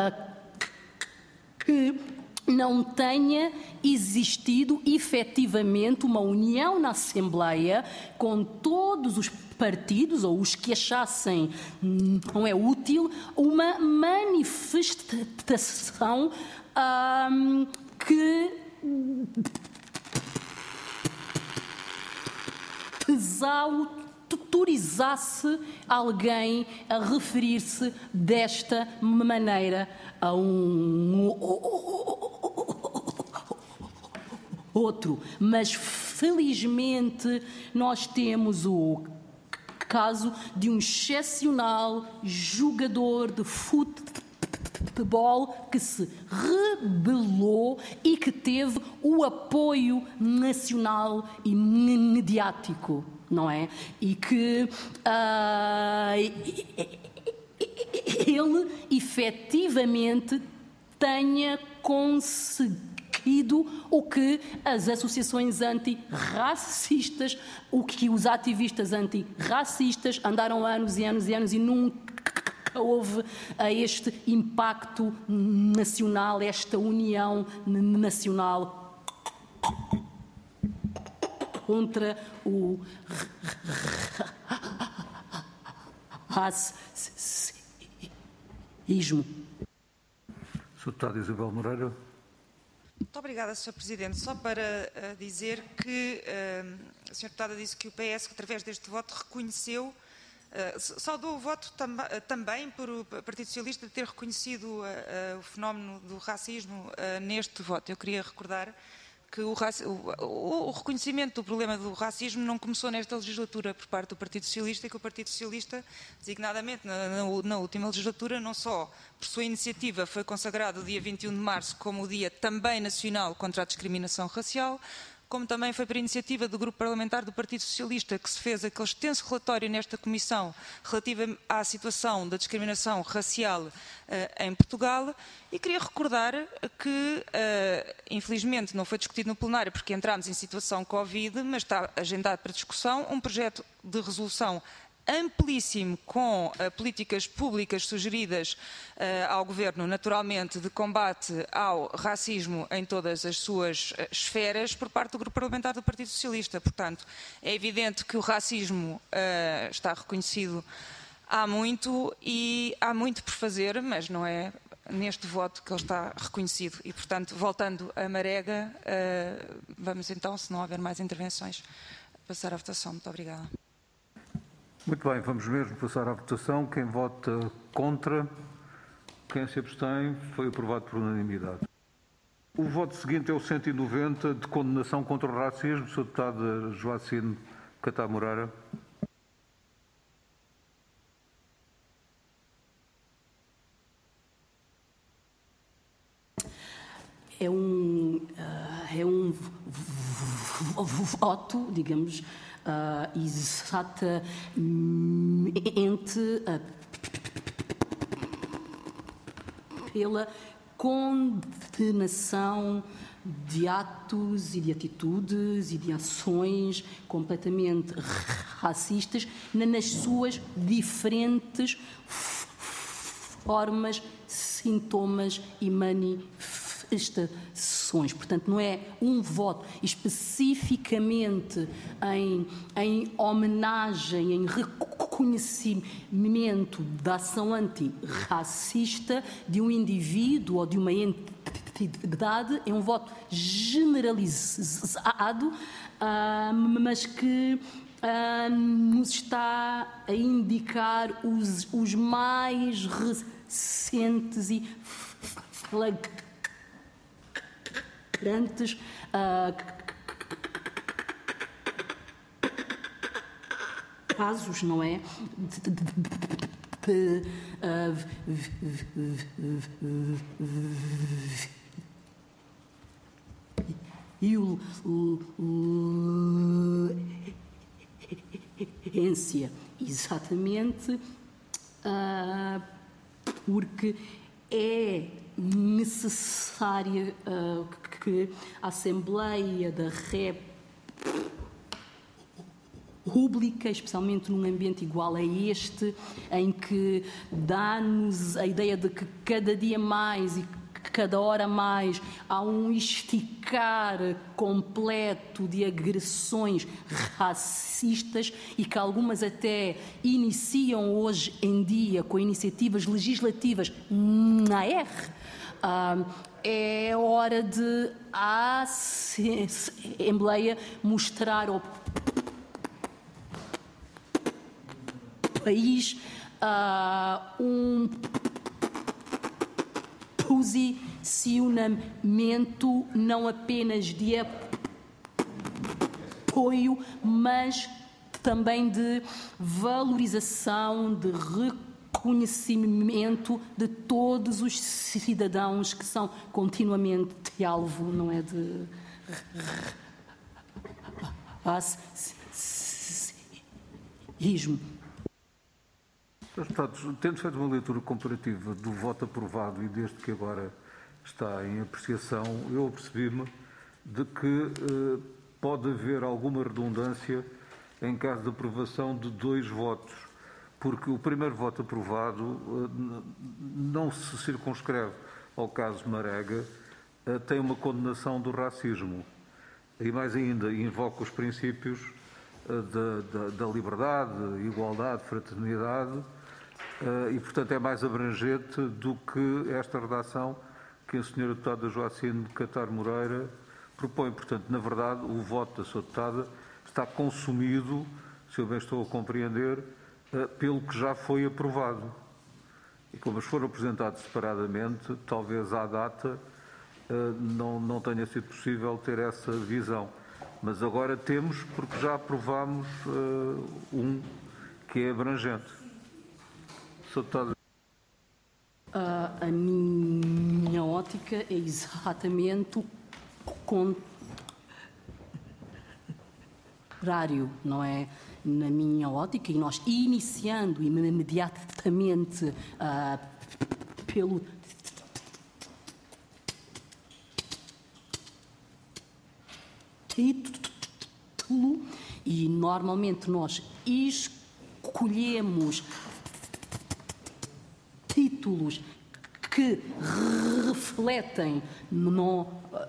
que não tenha existido efetivamente uma união na Assembleia com todos os partidos, ou os que achassem não é útil, uma manifestação que exaltasse autorizasse alguém a referir-se desta maneira a um outro. Mas, felizmente, nós temos o caso de um excepcional jogador de futebol que se rebelou e que teve o apoio nacional e mediático, não é? E que ele efetivamente tenha conseguido o que as associações antirracistas, o que os ativistas antirracistas andaram anos e anos e anos e nunca houve este impacto nacional, esta união nacional contra o racismo. Sr. Deputado Isabel Moreira. Muito obrigada, Sr. Presidente. Só para dizer que a Sra. Deputada disse que o PS, através deste voto, reconheceu, saudou o voto também por o Partido Socialista ter reconhecido o fenómeno do racismo neste voto. Eu queria recordar que o reconhecimento do problema do racismo não começou nesta legislatura por parte do Partido Socialista, e que o Partido Socialista, designadamente na última legislatura, não só por sua iniciativa foi consagrado o dia 21 de março como o Dia também Nacional contra a Discriminação Racial, como também foi por iniciativa do Grupo Parlamentar do Partido Socialista que se fez aquele extenso relatório nesta Comissão relativa à situação da discriminação racial em Portugal. E queria recordar que, infelizmente, não foi discutido no plenário porque entramos em situação Covid, mas está agendado para discussão um projeto de resolução amplíssimo com políticas públicas sugeridas ao Governo, naturalmente, de combate ao racismo em todas as suas esferas por parte do Grupo Parlamentar do Partido Socialista. Portanto, é evidente que o racismo está reconhecido há muito e há muito por fazer, mas não é neste voto que ele está reconhecido. E, portanto, voltando à Marega, vamos então, se não houver mais intervenções, passar à votação. Muito obrigada. Muito bem, vamos mesmo passar à votação. Quem vota contra, quem se abstém, foi aprovado por unanimidade. O voto seguinte é o 190, de condenação contra o racismo. Sr. Deputada Joacine Catar Moreira. É um voto, digamos, exatamente pela condenação de atos e de atitudes e de ações completamente racistas nas suas diferentes formas, sintomas e manifestações. Portanto, não é um voto especificamente em homenagem, em reconhecimento da ação antirracista de um indivíduo ou de uma entidade, é um voto generalizado, mas que nos está a indicar os mais recentes e flagrantes casos, não é? Violência, exatamente, porque é necessária que a Assembleia da República, especialmente num ambiente igual a este, em que dá-nos a ideia de que cada dia mais e cada hora mais há um esticar completo de agressões racistas e que algumas até iniciam hoje em dia com iniciativas legislativas na R. É hora de a Assembleia mostrar ao país um posicionamento não apenas de apoio, mas também de valorização, de reconhecimento de todos os cidadãos que são continuamente alvo, não é, de racismo. Deputados, tendo feito uma leitura comparativa do voto aprovado e deste que agora está em apreciação, eu apercebi-me de que pode haver alguma redundância em caso de aprovação de 2 votos, porque o primeiro voto aprovado não se circunscreve ao caso Marega, tem uma condenação do racismo e, mais ainda, invoca os princípios da liberdade, igualdade, fraternidade e, portanto, é mais abrangente do que esta redação que a senhora deputada Joacine Catar Moreira propõe. Portanto, na verdade, o voto da sua deputada está consumido, se eu bem estou a compreender, pelo que já foi aprovado. E como eles foram apresentados separadamente, talvez à data não tenha sido possível ter essa visão. Mas agora temos, porque já aprovámos um que é abrangente. Sr. Deputado. A minha ótica é exatamente o contrário, não é? Na minha ótica, e nós iniciando imediatamente pelo título, e normalmente nós escolhemos títulos que refletem no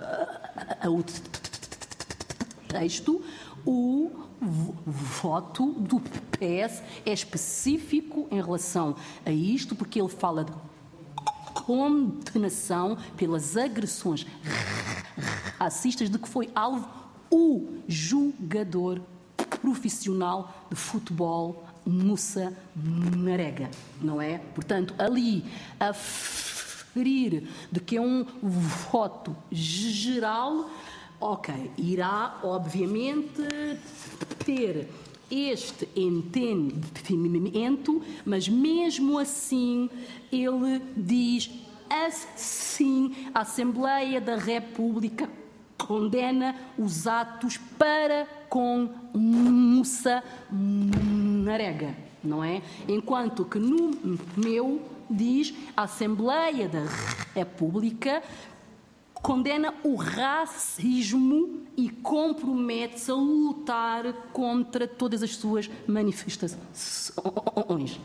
texto, o voto do PS é específico em relação a isto, porque ele fala de condenação pelas agressões racistas de que foi alvo o jogador profissional de futebol Moussa Marega, não é? Portanto, ali a ferir de que é um voto geral, ok, irá obviamente ter este entendimento, mas mesmo assim ele diz assim: a Assembleia da República condena os atos para com Moussa Marega, não é? Enquanto que no meu diz: a Assembleia da República condena o racismo e compromete-se a lutar contra todas as suas manifestações.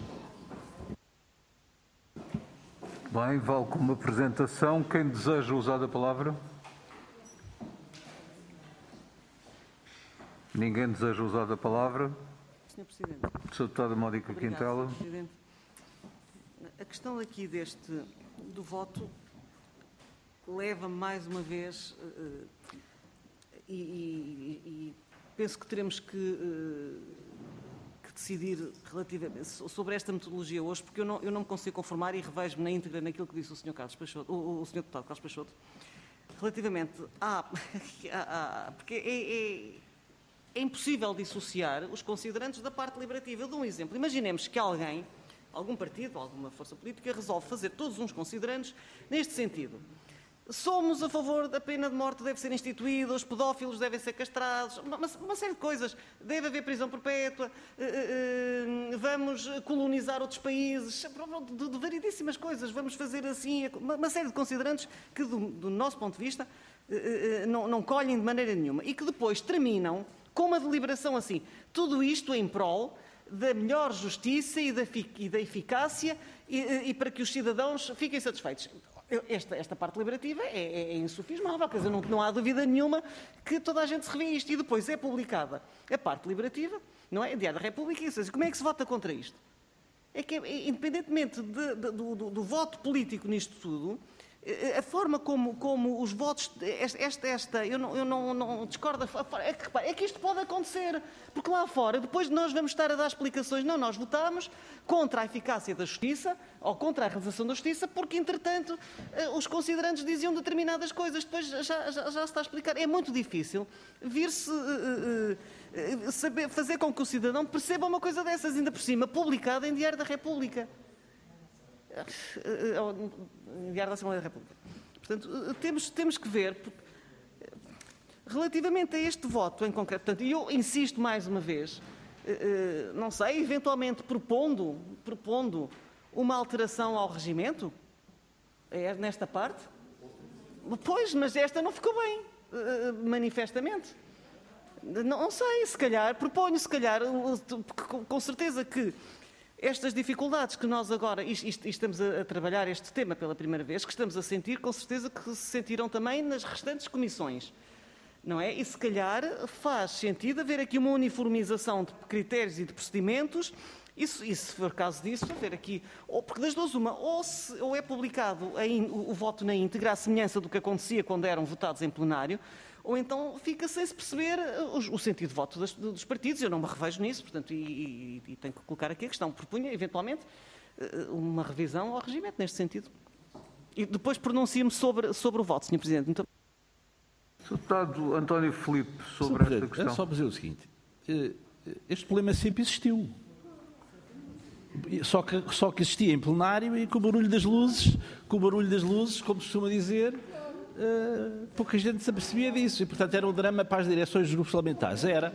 Bem, vale como uma apresentação. Quem deseja usar a palavra? Ninguém deseja usar a palavra? Sr. Presidente. Sra. Deputada Mónica Quintela. Sr. Presidente. A questão aqui do voto leva mais uma vez e penso que teremos que decidir relativamente sobre esta metodologia hoje, porque eu não me consigo conformar e revejo-me na íntegra naquilo que disse o Sr. Carlos Peixoto, o Sr. Deputado Carlos Peixoto, relativamente porque é impossível dissociar os considerantes da parte deliberativa. Eu dou um exemplo. Imaginemos que algum partido, alguma força política, resolve fazer todos uns considerantes neste sentido. Somos a favor da pena de morte, deve ser instituída, os pedófilos devem ser castrados, uma série de coisas. Deve haver prisão perpétua, vamos colonizar outros países, de variedíssimas coisas. Vamos fazer assim, uma série de considerantes que, do nosso ponto de vista, não colhem de maneira nenhuma. E que depois terminam com uma deliberação assim. Tudo isto em prol da melhor justiça e da eficácia e para que os cidadãos fiquem satisfeitos. Esta parte deliberativa é insufismável, quer dizer, não há dúvida nenhuma que toda a gente se revê isto. E depois é publicada a parte deliberativa, não é? Diário da República, e como é que se vota contra isto? É que, independentemente do voto político nisto tudo, A forma como os votos, eu não discordo, é que isto pode acontecer, porque lá fora, depois nós vamos estar a dar explicações, não, nós votámos contra a eficácia da justiça, ou contra a realização da justiça, porque, entretanto, os considerandos diziam determinadas coisas, depois já se está a explicar. É muito difícil vir-se, fazer com que o cidadão perceba uma coisa dessas, ainda por cima, publicada em Diário da República. Diário da Assembleia da República. Portanto, temos que ver, relativamente a este voto em concreto, portanto, e eu insisto mais uma vez, não sei, eventualmente propondo uma alteração ao regimento, nesta parte, pois, mas esta não ficou bem, manifestamente. Não sei, se calhar, proponho, com certeza que estas dificuldades que nós agora, estamos a trabalhar este tema pela primeira vez, que estamos a sentir, com certeza que se sentiram também nas restantes comissões, não é? E se calhar faz sentido haver aqui uma uniformização de critérios e de procedimentos, e se for caso disso, haver aqui, porque das duas uma, ou é publicado o voto na íntegra, à semelhança do que acontecia quando eram votados em plenário, ou então fica sem se perceber o sentido de voto dos partidos. Eu não me revejo nisso, portanto, e tenho que colocar aqui a questão. Propunha, eventualmente, uma revisão ao regimento, neste sentido. E depois pronuncio-me sobre o voto, Sr. Presidente. Muito... Sr. Deputado António Filipe, sobre esta questão. É só dizer o seguinte, este problema sempre existiu. Só que existia em plenário e com o barulho das luzes, como se costuma dizer, pouca gente se apercebia disso e, portanto, era um drama para as direções dos grupos parlamentares. Era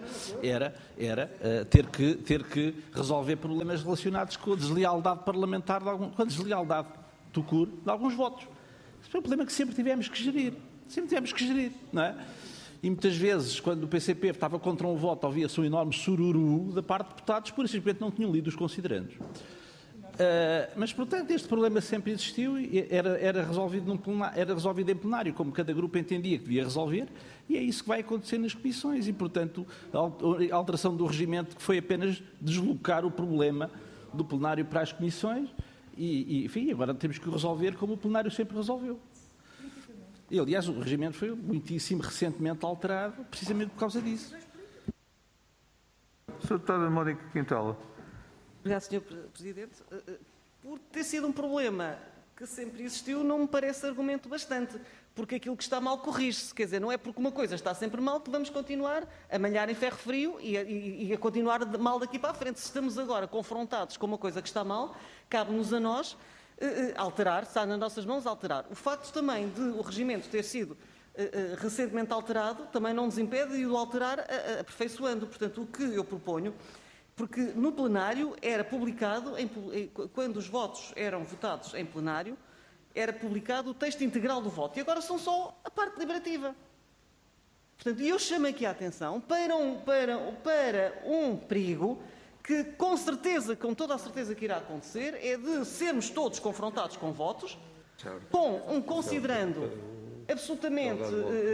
ter que resolver problemas relacionados com a deslealdade parlamentar, com a deslealdade do CUR de alguns votos. Esse foi um problema que sempre tivemos que gerir. Não é? E muitas vezes, quando o PCP estava contra um voto, ouvia-se um enorme sururu da parte de deputados, por simplesmente não tinham lido os considerandos. Mas, portanto, este problema sempre existiu e era resolvido em plenário, como cada grupo entendia que devia resolver, e é isso que vai acontecer nas comissões. E, portanto, a alteração do regimento foi apenas deslocar o problema do plenário para as comissões e enfim, agora temos que resolver como o plenário sempre resolveu. E, aliás, o regimento foi muitíssimo recentemente alterado, precisamente por causa disso. Sra. Deputada Mónica Quintela. Obrigado, Sr. Presidente. Por ter sido um problema que sempre existiu, não me parece argumento bastante, porque aquilo que está mal corrige-se. Quer dizer, não é porque uma coisa está sempre mal que vamos continuar a malhar em ferro frio e a continuar mal daqui para a frente. Se estamos agora confrontados com uma coisa que está mal, cabe-nos a nós alterar, está nas nossas mãos alterar. O facto também de o regimento ter sido recentemente alterado também não nos impede de o alterar aperfeiçoando. Portanto, o que eu proponho, porque no plenário era publicado, quando os votos eram votados em plenário, era publicado o texto integral do voto. E agora são só a parte deliberativa. Portanto, eu chamo aqui a atenção para um perigo que, com certeza, com toda a certeza que irá acontecer, é de sermos todos confrontados com votos, com um considerando absolutamente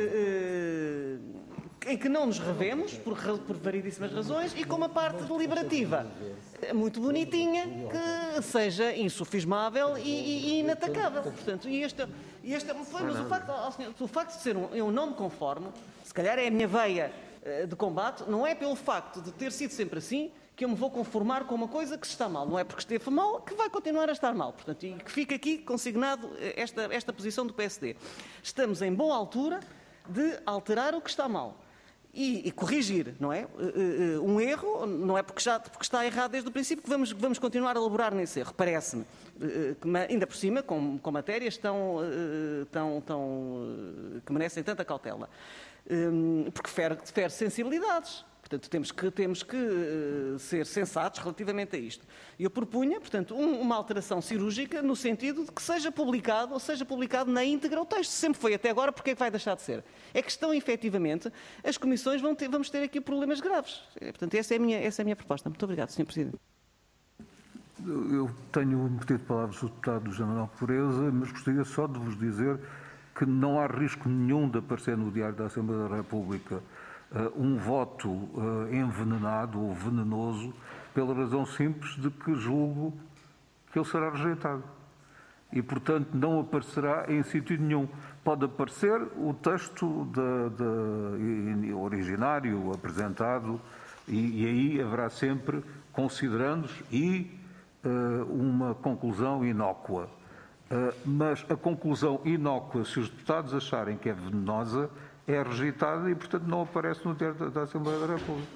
em que não nos revemos, por variedíssimas razões, e com uma parte deliberativa muito bonitinha, que seja insufismável e inatacável. Portanto, mas o facto de ser eu não me conformo, se calhar é a minha veia de combate, não é pelo facto de ter sido sempre assim que eu me vou conformar com uma coisa que está mal. Não é porque esteve mal que vai continuar a estar mal. Portanto, e que fica aqui consignado esta posição do PSD. Estamos em boa altura de alterar o que está mal. E corrigir, não é? Um erro, não é porque está errado desde o princípio que vamos continuar a elaborar nesse erro, parece-me. Ainda por cima, com matérias que merecem tanta cautela. Porque fere sensibilidades. Portanto, temos que ser sensatos relativamente a isto. Eu propunha, portanto, uma alteração cirúrgica no sentido de que seja publicado na íntegra o texto. Sempre foi até agora, porque é que vai deixar de ser? É que estão, efetivamente, as comissões vamos ter aqui problemas graves. Portanto, essa é a minha proposta. Muito obrigado, Sr. Presidente. Eu tenho um pedido de palavras do deputado José Manuel Pureza, mas gostaria só de vos dizer que não há risco nenhum de aparecer no Diário da Assembleia da República um voto envenenado ou venenoso, pela razão simples de que julgo que ele será rejeitado. e, portanto, não aparecerá em sítio nenhum. Pode aparecer o texto originário apresentado e aí haverá sempre considerandos e uma conclusão inócua. Mas a conclusão inócua, se os deputados acharem que é venenosa, é rejeitada e, portanto, não aparece no Diário da Assembleia da República.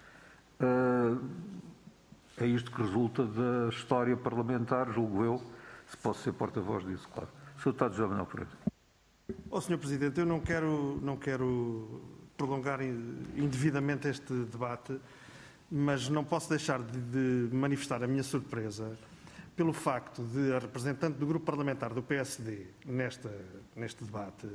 É isto que resulta da história parlamentar, julgo eu, se posso ser porta-voz disso, claro. Sr. Deputado José Manuel Pereira. Sr. Presidente, eu não quero prolongar indevidamente este debate, mas não posso deixar de manifestar a minha surpresa pelo facto de a representante do grupo parlamentar do PSD, neste debate,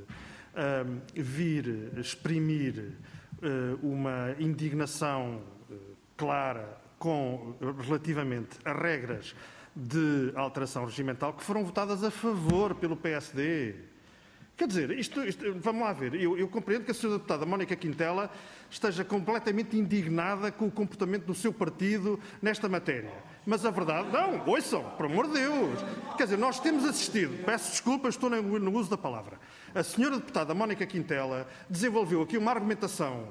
vir exprimir uma indignação clara relativamente a regras de alteração regimental que foram votadas a favor pelo PSD. Quer dizer, vamos lá ver, eu compreendo que a senhora deputada Mónica Quintela esteja completamente indignada com o comportamento do seu partido nesta matéria. Mas a verdade... Não, ouçam, por amor de Deus. Quer dizer, nós temos assistido, peço desculpa, estou no uso da palavra. A senhora deputada Mónica Quintela desenvolveu aqui uma argumentação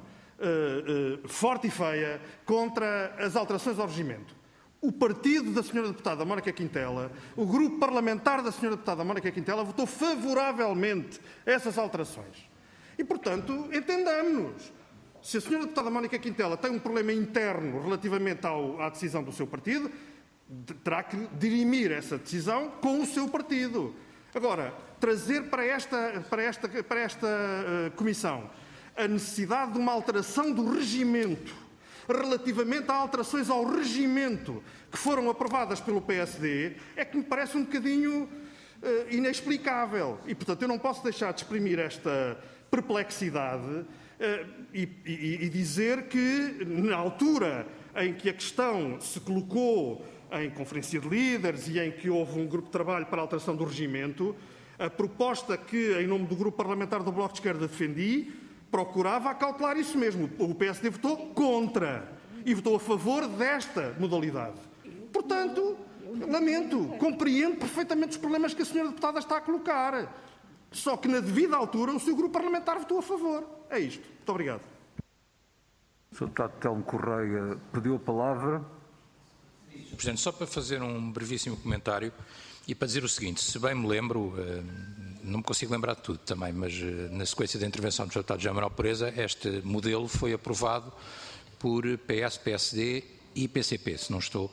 forte e feia contra as alterações ao regimento. O partido da senhora deputada Mónica Quintela, o grupo parlamentar da senhora deputada Mónica Quintela, votou favoravelmente a essas alterações. E, portanto, entendamos-nos. Se a senhora deputada Mónica Quintela tem um problema interno relativamente à decisão do seu partido, terá que dirimir essa decisão com o seu partido. Agora, trazer para esta comissão a necessidade de uma alteração do regimento relativamente a alterações ao regimento que foram aprovadas pelo PSD é que me parece um bocadinho inexplicável. E, portanto, eu não posso deixar de exprimir esta perplexidade e dizer que, na altura em que a questão se colocou em conferência de líderes e em que houve um grupo de trabalho para a alteração do regimento, a proposta que, em nome do grupo parlamentar do Bloco de Esquerda, defendi, procurava acautelar isso mesmo. O PSD votou contra e votou a favor desta modalidade. Portanto, lamento, compreendo perfeitamente os problemas que a senhora deputada está a colocar. Só que, na devida altura, o seu grupo parlamentar votou a favor. É isto. Muito obrigado. O Sr. Deputado Telmo Correia pediu a palavra. Presidente, só para fazer um brevíssimo comentário e para dizer o seguinte, se bem me lembro, não me consigo lembrar de tudo também, mas na sequência da intervenção do Sr. Deputado José Manuel Pereira, este modelo foi aprovado por PS, PSD e PCP, se não estou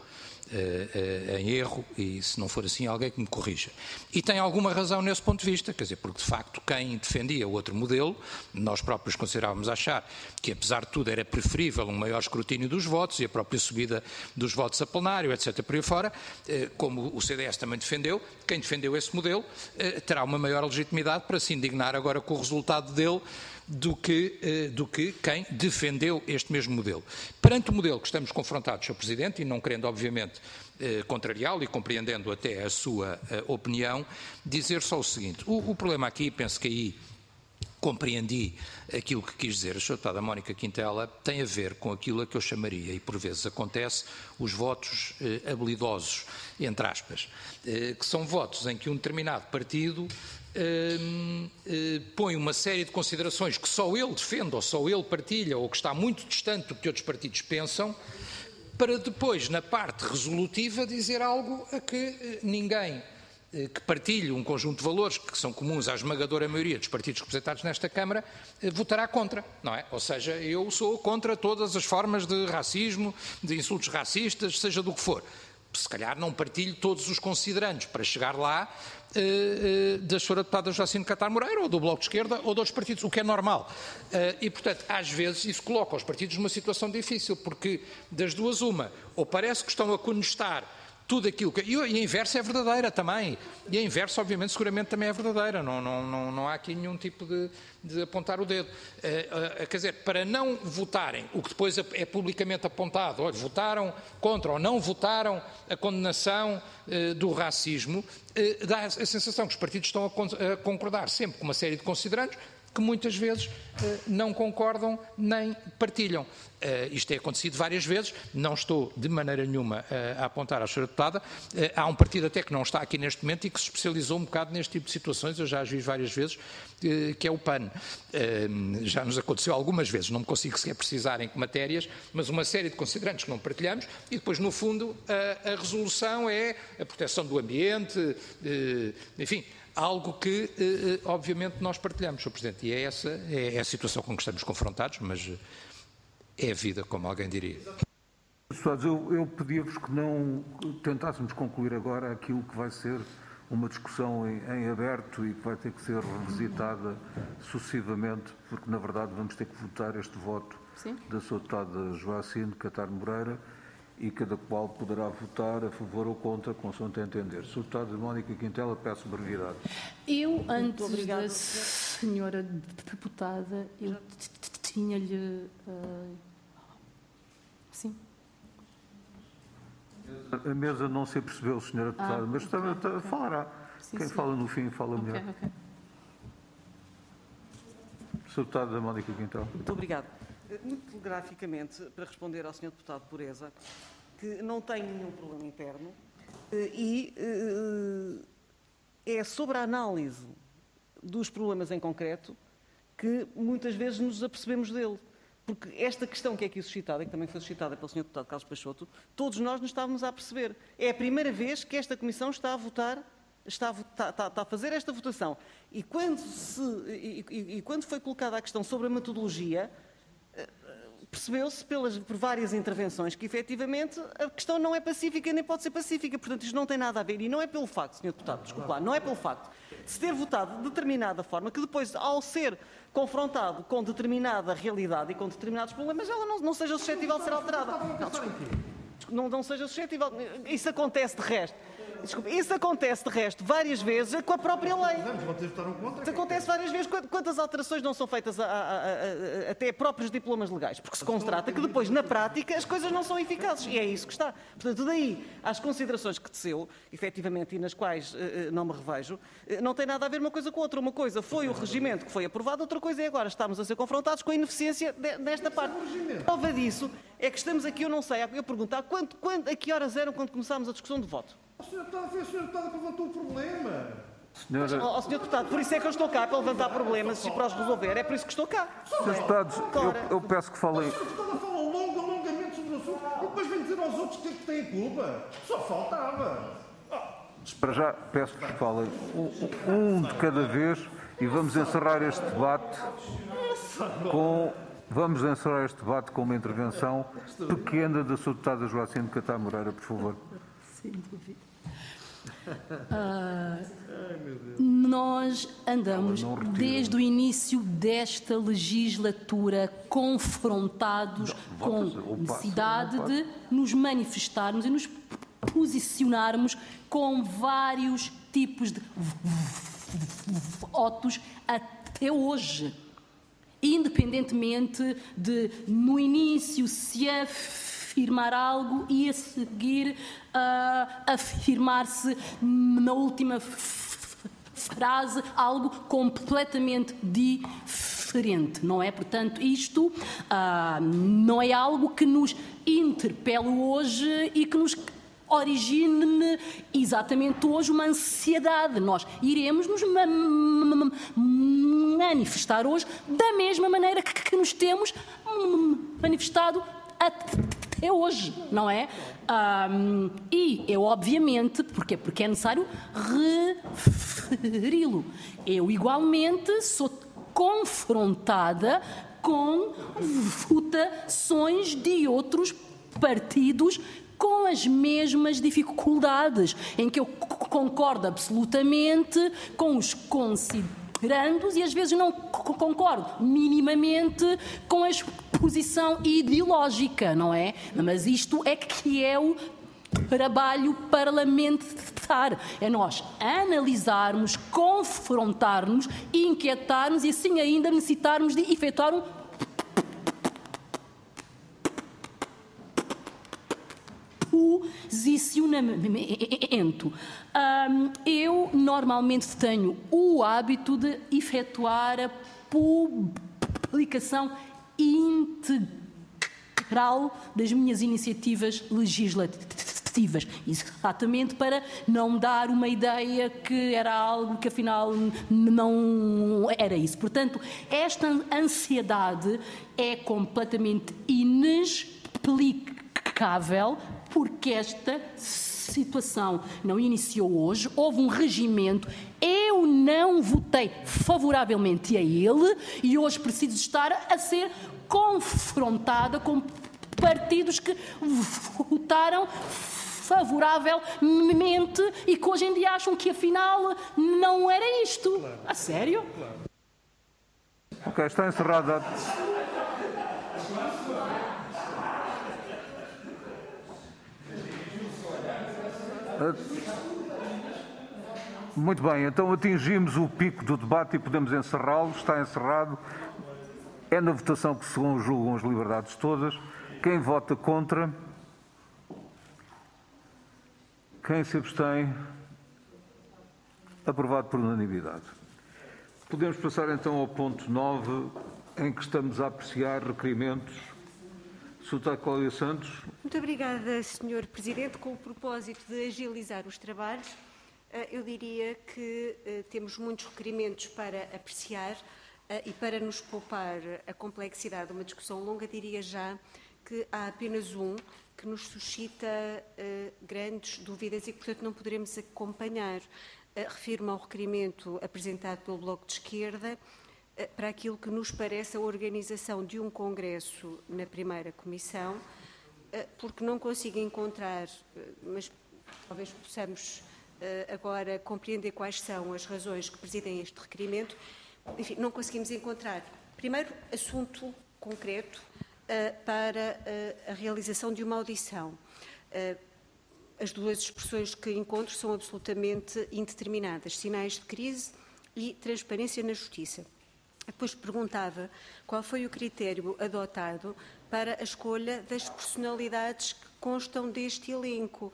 em erro, e se não for assim, alguém que me corrija. E tem alguma razão nesse ponto de vista, quer dizer, porque de facto quem defendia o outro modelo, nós próprios considerávamos achar que apesar de tudo era preferível um maior escrutínio dos votos e a própria subida dos votos a plenário, etc. por aí fora, como o CDS também defendeu, quem defendeu esse modelo terá uma maior legitimidade para se indignar agora com o resultado dele do que quem defendeu este mesmo modelo. Perante o modelo que estamos confrontados, Sr. Presidente, e não querendo, obviamente, contrariá-lo e compreendendo até a sua opinião, dizer só o seguinte. O problema aqui, penso que aí compreendi aquilo que quis dizer a Sra. Deputada Mónica Quintela, tem a ver com aquilo a que eu chamaria, e por vezes acontece, os votos habilidosos, entre aspas, que são votos em que um determinado partido põe uma série de considerações que só ele defende, ou só ele partilha, ou que está muito distante do que outros partidos pensam, para depois, na parte resolutiva, dizer algo a que ninguém que partilhe um conjunto de valores que são comuns à esmagadora maioria dos partidos representados nesta Câmara, votará contra, não é? Ou seja, eu sou contra todas as formas de racismo, de insultos racistas, seja do que for. Se calhar não partilho todos os considerandos para chegar lá da Sra. Deputada Joacine Catar Moreira, ou do Bloco de Esquerda, ou de outros partidos, o que é normal. E, portanto, às vezes isso coloca os partidos numa situação difícil, porque das duas uma, ou parece que estão a contestar tudo aquilo que... E a inversa é verdadeira também. E a inversa, obviamente, seguramente também é verdadeira. Não há aqui nenhum tipo de apontar o dedo. Quer dizer, para não votarem, o que depois é publicamente apontado, olha, votaram contra ou não votaram a condenação do racismo, dá a sensação que os partidos estão a concordar sempre com uma série de considerandos que muitas vezes não concordam nem partilham. Isto tem acontecido várias vezes, não estou de maneira nenhuma a apontar à senhora deputada. Há um partido até que não está aqui neste momento e que se especializou um bocado neste tipo de situações, eu já as vi várias vezes, que é o PAN. Já nos aconteceu algumas vezes, não me consigo sequer precisar em que matérias, mas uma série de considerantes que não partilhamos e depois, no fundo, a resolução é a proteção do ambiente, enfim, algo que, obviamente, nós partilhamos, Sr. Presidente, e essa é a situação com que estamos confrontados, mas é a vida, como alguém diria. Eu pedia-vos que não tentássemos concluir agora aquilo que vai ser uma discussão em aberto e que vai ter que ser revisitada sucessivamente, porque, na verdade, vamos ter que votar este voto da Sra. Deputada Joacine Catar Moreira e cada qual poderá votar a favor ou contra, consoante entender. Sra. Deputada Mónica Quintela, peço brevidade. Eu, antes da senhora deputada, eu tinha-lhe... Sim. A mesa não se percebeu, senhora deputada, mas falará. Sim, Quem fala no fim fala melhor. Okay. Sra. Deputada Mónica Quintela. Muito obrigado. Muito telegraficamente, para responder ao Sr. Deputado Pureza, que não tem nenhum problema interno e é sobre a análise dos problemas em concreto que muitas vezes nos apercebemos dele. Porque esta questão que é aqui suscitada, e que também foi suscitada pelo Sr. Deputado Carlos Peixoto, todos nós nos estávamos a perceber. É a primeira vez que esta Comissão está a votar, está a fazer esta votação. E quando foi colocada a questão sobre a metodologia, percebeu-se por várias intervenções que, efetivamente, a questão não é pacífica nem pode ser pacífica. Portanto, isto não tem nada a ver. E não é pelo facto, Sr. Deputado, desculpe lá, não é pelo facto de se ter votado de determinada forma que depois, ao ser confrontado com determinada realidade e com determinados problemas, ela não seja suscetível de ser alterada. Não seja suscetível. Isso acontece de resto. Desculpe, isso acontece de resto várias vezes com a própria lei. Isso acontece várias vezes. Quantas alterações não são feitas até próprios diplomas legais? Porque se constata que depois, na prática, as coisas não são eficazes. E é isso que está. Portanto, daí às considerações que teceu, efetivamente, e nas quais não me revejo, não tem nada a ver uma coisa com outra. Uma coisa foi o regimento que foi aprovado, outra coisa é agora estamos a ser confrontados com a ineficiência desta parte. A prova disso é que estamos aqui, eu não sei, eu pergunto, a que horas eram quando começámos a discussão de voto? Foi a senhora deputada que levantou o problema. Senhora... Sr. Deputado, por isso é que eu estou cá, para levantar problemas e para os resolver. É por isso que estou cá. Sr. Deputado, eu peço que falem... A senhora deputada fala longamente sobre o assunto e depois vem dizer aos outros que têm culpa. Só faltava. Para já, peço que falem um de cada vez e vamos encerrar este debate com uma intervenção pequena da Sra. Deputada Joacine Catar Moreira, por favor. Sem dúvida. Nós andamos desde o início desta legislatura confrontados com a necessidade de nos manifestarmos e nos posicionarmos com vários tipos de votos até hoje. Independentemente de, no início, se afirmar algo e a seguir afirmar-se na última frase algo completamente diferente, não é? Portanto, isto não é algo que nos interpele hoje e que nos origine exatamente hoje uma ansiedade. Nós iremos nos manifestar hoje da mesma maneira que nos temos manifestado até hoje, não é? E eu, obviamente, porque é necessário referi-lo, eu igualmente sou confrontada com votações de outros partidos com as mesmas dificuldades, em que eu concordo absolutamente com os considerandos e às vezes não concordo minimamente com a exposição ideológica, não é? Mas isto é que é o trabalho parlamentar. É nós analisarmos, confrontarmos, inquietarmos e assim ainda necessitarmos de efetuar um posicionamento. Eu normalmente tenho o hábito de efetuar a publicação integral das minhas iniciativas legislativas, exatamente para não dar uma ideia que era algo que afinal não era isso. Portanto, esta ansiedade é completamente inexplicável, porque esta situação não iniciou hoje, houve um regimento, eu não votei favoravelmente a ele e hoje preciso estar a ser confrontada com partidos que votaram favoravelmente e que hoje em dia acham que afinal não era isto. Claro. A sério? Claro. Ok, está encerrada. Muito bem, então atingimos o pico do debate e podemos encerrá-lo. Está encerrado. É na votação que se conjugam as liberdades todas. Quem vota contra? Quem se abstém? Aprovado por unanimidade. Podemos passar então ao ponto 9, em que estamos a apreciar requerimentos. Deputada Cláudia Santos. Muito obrigada, Sr. Presidente. Com o propósito de agilizar os trabalhos, eu diria que temos muitos requerimentos para apreciar e para nos poupar a complexidade de uma discussão longa, diria já que há apenas um que nos suscita grandes dúvidas e que, portanto, não poderemos acompanhar. Refiro-me ao requerimento apresentado pelo Bloco de Esquerda para aquilo que nos parece a organização de um congresso na primeira comissão, porque não consigo encontrar, mas talvez possamos agora compreender quais são as razões que presidem este requerimento. Enfim, não conseguimos encontrar, primeiro, assunto concreto para a realização de uma audição. As duas expressões que encontro são absolutamente indeterminadas: sinais de crise e transparência na justiça. Depois perguntava qual foi o critério adotado para a escolha das personalidades que constam deste elenco.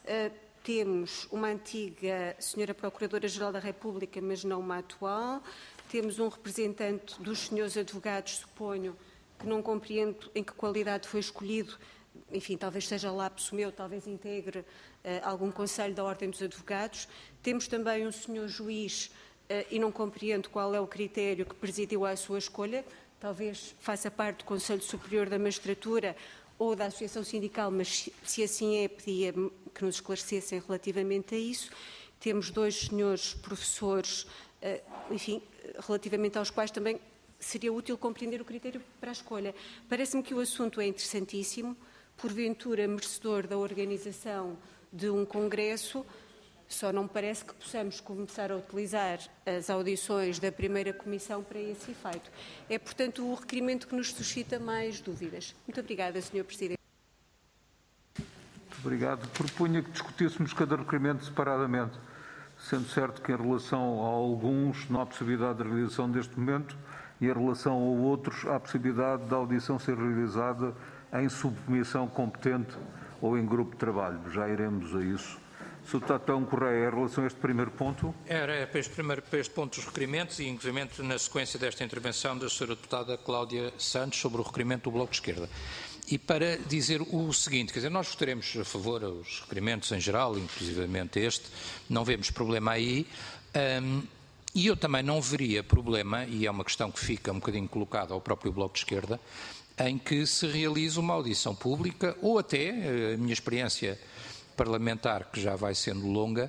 Temos uma antiga senhora Procuradora-Geral da República, mas não uma atual. Temos um representante dos senhores advogados, suponho, que não compreendo em que qualidade foi escolhido. Enfim, talvez seja lapso meu, talvez integre algum conselho da Ordem dos Advogados. Temos também um senhor juiz e não compreendo qual é o critério que presidiu à sua escolha. Talvez faça parte do Conselho Superior da Magistratura ou da Associação Sindical, mas se assim é, pedia que nos esclarecessem relativamente a isso. Temos dois senhores professores, enfim, relativamente aos quais também seria útil compreender o critério para a escolha. Parece-me que o assunto é interessantíssimo, porventura merecedor da organização de um congresso, só não me parece que possamos começar a utilizar as audições da primeira comissão para esse efeito. É, portanto, o requerimento que nos suscita mais dúvidas. Muito obrigada, Sr. Presidente. Muito obrigado. Propunha que discutíssemos cada requerimento separadamente, sendo certo que em relação a alguns não há possibilidade de realização neste momento e em relação a outros há possibilidade da audição ser realizada em subcomissão competente ou em grupo de trabalho. Já iremos a isso. Sr. Deputado Correia, em relação a este primeiro ponto. Era para este ponto dos requerimentos e, inclusive, na sequência desta intervenção da Sra. Deputada Cláudia Santos sobre o requerimento do Bloco de Esquerda. E para dizer o seguinte, quer dizer, nós votaremos a favor aos requerimentos em geral, inclusivamente este, não vemos problema aí, e eu também não veria problema, e é uma questão que fica um bocadinho colocada ao próprio Bloco de Esquerda, em que se realize uma audição pública, ou até, a minha experiência parlamentar, que já vai sendo longa,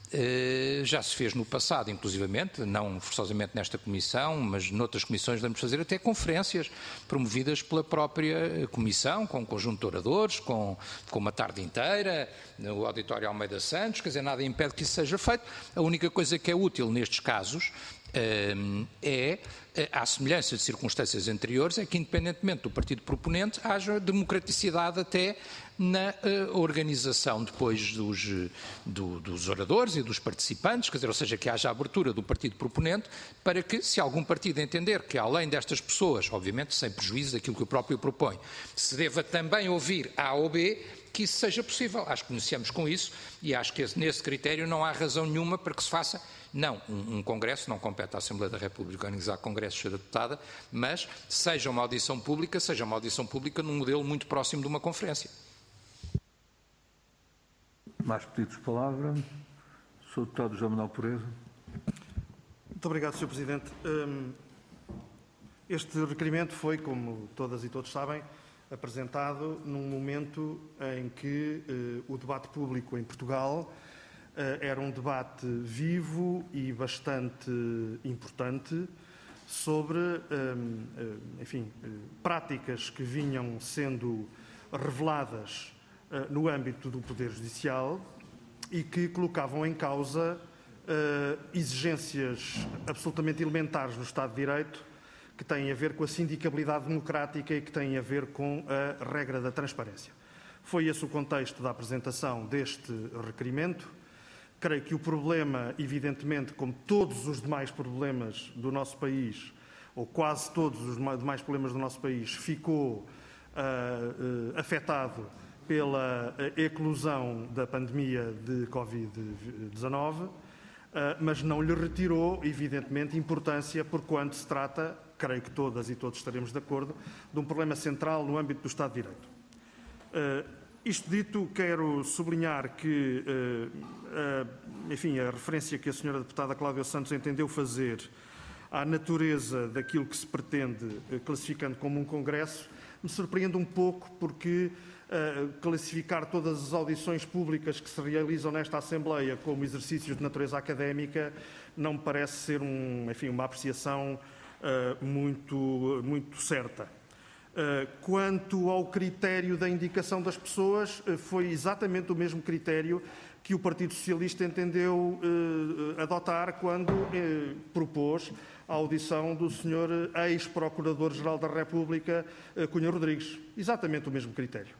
já se fez no passado, inclusivamente, não forçosamente nesta comissão, mas noutras comissões vamos fazer até conferências promovidas pela própria comissão, com um conjunto de oradores, com uma tarde inteira, no Auditório Almeida Santos, quer dizer, nada impede que isso seja feito. A única coisa que é útil nestes casos à semelhança de circunstâncias anteriores, é que, independentemente do partido proponente, haja democraticidade até na organização depois dos oradores e dos participantes, quer dizer, ou seja, que haja abertura do partido proponente para que, se algum partido entender que, além destas pessoas, obviamente sem prejuízo daquilo que o próprio propõe, se deva também ouvir A ou B, que isso seja possível. Acho que iniciamos com isso e acho que nesse critério não há razão nenhuma para que se faça Não, um congresso não compete à Assembleia da República organizar congressos ser deputada, mas seja uma audição pública num modelo muito próximo de uma conferência. Mais pedidos de palavra. Sr. Deputado José Manuel Pureza. Muito obrigado, Sr. Presidente. Este requerimento foi, como todas e todos sabem, apresentado num momento em que o debate público em Portugal era um debate vivo e bastante importante sobre, enfim, práticas que vinham sendo reveladas no âmbito do Poder Judicial e que colocavam em causa exigências absolutamente elementares no Estado de Direito que têm a ver com a sindicabilidade democrática e que têm a ver com a regra da transparência. Foi esse o contexto da apresentação deste requerimento. Creio que o problema, evidentemente, como todos os demais problemas do nosso país, ou quase todos os demais problemas do nosso país, ficou afetado pela eclosão da pandemia de Covid-19, mas não lhe retirou, evidentemente, importância por quanto se trata, creio que todas e todos estaremos de acordo, de um problema central no âmbito do Estado de Direito. Isto dito, quero sublinhar que, enfim, a referência que a Sra. Deputada Cláudia Santos entendeu fazer à natureza daquilo que se pretende, classificando como um congresso, me surpreende um pouco porque classificar todas as audições públicas que se realizam nesta Assembleia como exercícios de natureza académica não me parece ser enfim, uma apreciação muito certa. Quanto ao critério da indicação das pessoas, foi exatamente o mesmo critério que o Partido Socialista entendeu adotar quando propôs a audição do Sr. ex-Procurador-Geral da República, Cunha Rodrigues. Exatamente o mesmo critério.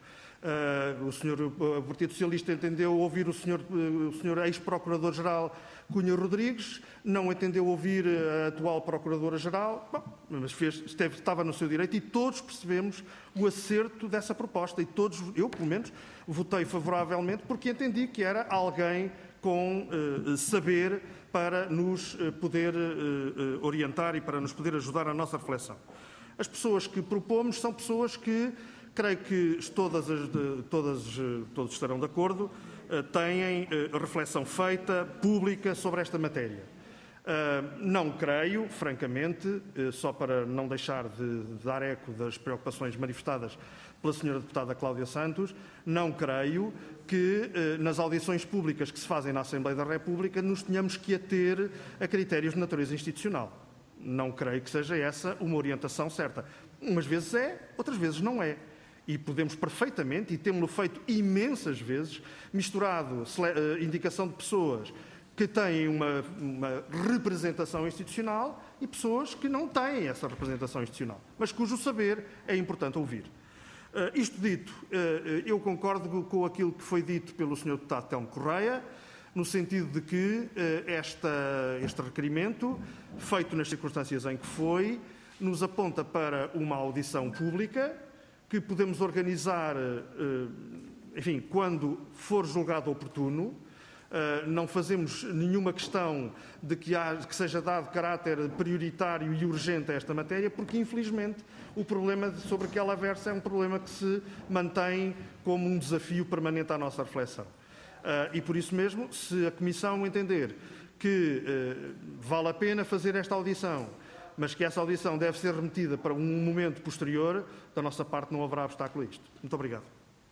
O Partido Socialista entendeu ouvir o Sr. ex-Procurador-Geral Cunha Rodrigues, não entendeu ouvir a atual Procuradora-Geral, mas estava no seu direito e todos percebemos o acerto dessa proposta e todos, eu pelo menos, votei favoravelmente porque entendi que era alguém com saber para nos poder orientar e para nos poder ajudar na nossa reflexão. As pessoas que propomos são pessoas que, creio que todos estarão de acordo, têm reflexão feita, pública, sobre esta matéria. Não creio, francamente, só para não deixar de dar eco das preocupações manifestadas pela Sra. Deputada Cláudia Santos, não creio que nas audições públicas que se fazem na Assembleia da República nos tenhamos que ater a critérios de natureza institucional. Não creio que seja essa uma orientação certa. Umas vezes é, outras vezes não é. E podemos perfeitamente, e temos-lo feito imensas vezes, misturado indicação de pessoas que têm uma representação institucional e pessoas que não têm essa representação institucional, mas cujo saber é importante ouvir. Isto dito, eu concordo com aquilo que foi dito pelo Sr. Deputado Telmo Correia, no sentido de que este requerimento, feito nas circunstâncias em que foi, nos aponta para uma audição pública que podemos organizar, enfim, quando for julgado oportuno. Não fazemos nenhuma questão de que seja dado caráter prioritário e urgente a esta matéria, porque, infelizmente, o problema sobre que ela versa é um problema que se mantém como um desafio permanente à nossa reflexão. E, por isso mesmo, se a Comissão entender que vale a pena fazer esta audição, mas que essa audição deve ser remetida para um momento posterior, da nossa parte não haverá obstáculo a isto. Muito obrigado.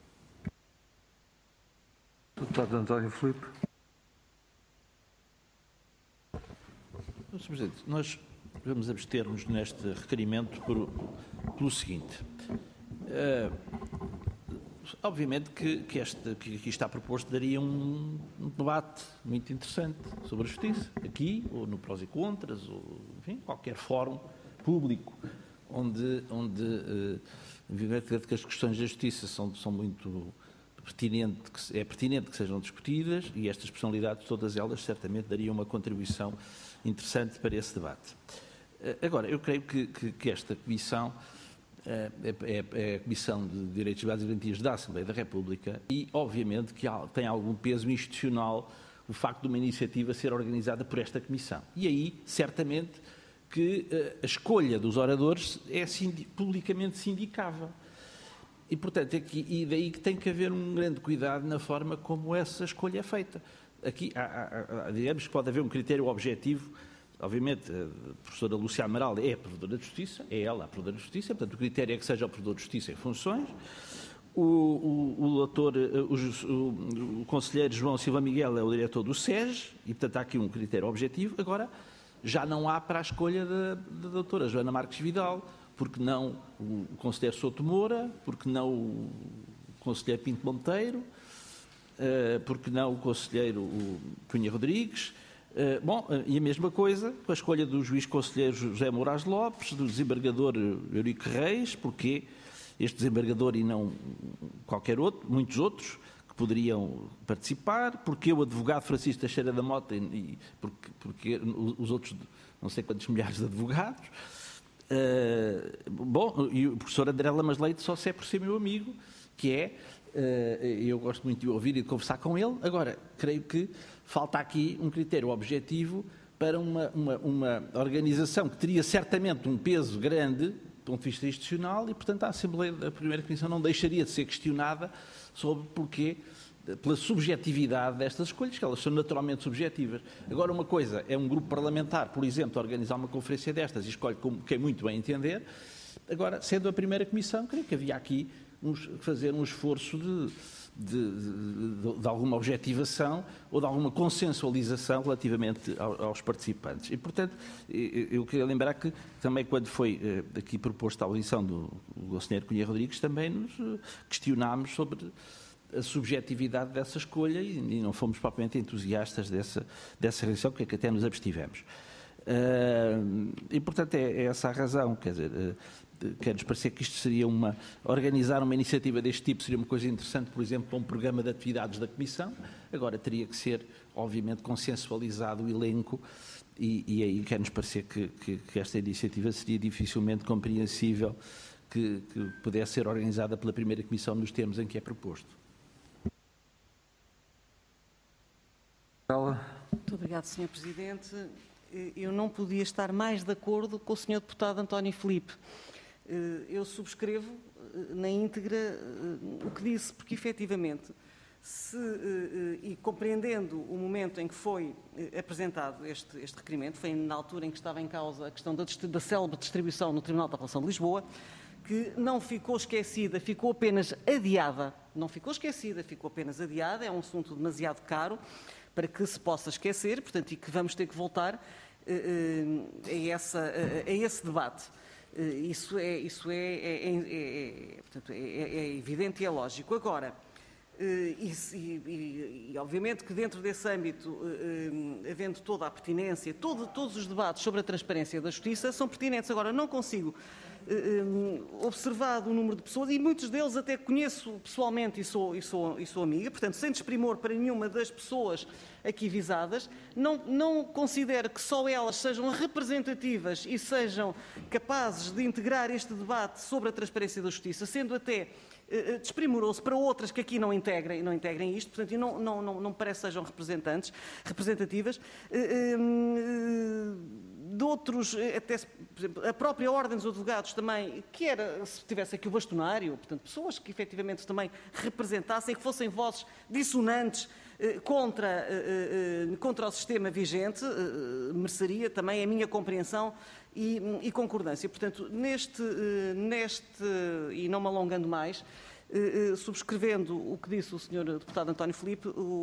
Deputado António Filipe. Sr. Presidente, nós vamos abster-nos neste requerimento pelo seguinte. Obviamente que aqui está proposto daria um debate muito interessante sobre a justiça, aqui, ou no prós e contras, ou enfim, qualquer fórum público onde evidentemente que as questões da justiça são muito é pertinente que sejam discutidas e estas personalidades, todas elas, certamente dariam uma contribuição interessante para esse debate. Agora, eu creio que esta comissão é a Comissão de Direitos, Liberdades e Garantias da Assembleia da República e, obviamente, que tem algum peso institucional o facto de uma iniciativa ser organizada por esta Comissão. E aí, certamente, que a escolha dos oradores é publicamente sindicável. E, portanto, e daí que tem que haver um grande cuidado na forma como essa escolha é feita. Aqui, digamos que pode haver um critério objetivo. Obviamente, a professora Lúcia Amaral é a Provedora de Justiça, é ela a Provedora de Justiça, portanto, o critério é que seja o Provedor de Justiça em funções. O conselheiro João Silva Miguel é o diretor do SES, e, portanto, há aqui um critério objetivo. Agora, já não há para a escolha da doutora Joana Marques Vidal, porque não o conselheiro Souto Moura, porque não o conselheiro Pinto Monteiro, porque não o conselheiro Cunha Rodrigues. E a mesma coisa com a escolha do juiz conselheiro José Moraes Lopes, do desembargador Eurico Reis, porque este desembargador e não qualquer outro, muitos outros que poderiam participar, porque o advogado Francisco Teixeira da Mota e porque os outros não sei quantos milhares de advogados. E o professor André Lamas Leite só se é por ser meu amigo, que é, eu gosto muito de ouvir e de conversar com ele. Agora, creio que falta aqui um critério objetivo para uma organização que teria certamente um peso grande do ponto de vista institucional e, portanto, a Assembleia da Primeira Comissão não deixaria de ser questionada sobre porquê, pela subjetividade destas escolhas, que elas são naturalmente subjetivas. Agora, uma coisa é um grupo parlamentar, por exemplo, organizar uma conferência destas e escolhe quem muito bem entender. Agora, sendo a Primeira Comissão, creio que havia aqui fazer um esforço de alguma objetivação ou de alguma consensualização relativamente aos participantes. E, portanto, eu queria lembrar que também quando foi aqui proposta a audição do Sr. Cunha Rodrigues, também nos questionámos sobre a subjetividade dessa escolha e não fomos propriamente entusiastas dessa reação, que até nos abstivemos. E, portanto, é essa a razão, quer dizer, quer-nos parecer que isto seria organizar uma iniciativa deste tipo seria uma coisa interessante, por exemplo, para um programa de atividades da Comissão. Agora teria que ser, obviamente, consensualizado o elenco e aí quer-nos parecer que esta iniciativa seria dificilmente compreensível que pudesse ser organizada pela Primeira Comissão nos termos em que é proposto. Muito obrigado, Sr. Presidente. Eu não podia estar mais de acordo com o Sr. Deputado António Filipe. Eu subscrevo na íntegra o que disse, porque efetivamente, e compreendendo o momento em que foi apresentado este requerimento, foi na altura em que estava em causa a questão da célebre distribuição no Tribunal da Apelação de Lisboa, que não ficou esquecida, ficou apenas adiada. Não ficou esquecida, ficou apenas adiada. É um assunto demasiado caro para que se possa esquecer, portanto, e que vamos ter que voltar a esse debate. Isso é evidente e é lógico. Agora, obviamente que dentro desse âmbito, havendo toda a pertinência, todos os debates sobre a transparência da justiça são pertinentes. Agora, não consigo, observado o número de pessoas, e muitos deles até conheço pessoalmente e sou amiga, portanto, sem desprimor para nenhuma das pessoas aqui visadas, não considero que só elas sejam representativas e sejam capazes de integrar este debate sobre a transparência da justiça, sendo até desprimoroso para outras que aqui não integrem isto, portanto, e não me parece que sejam representativas. De outros, até, por exemplo, a própria Ordem dos Advogados também, que era, se tivesse aqui o bastonário, portanto, pessoas que efetivamente também representassem, que fossem vozes dissonantes contra o sistema vigente, mereceria também a minha compreensão e concordância. Portanto, e não me alongando mais, subscrevendo o que disse o Sr. Deputado António Filipe,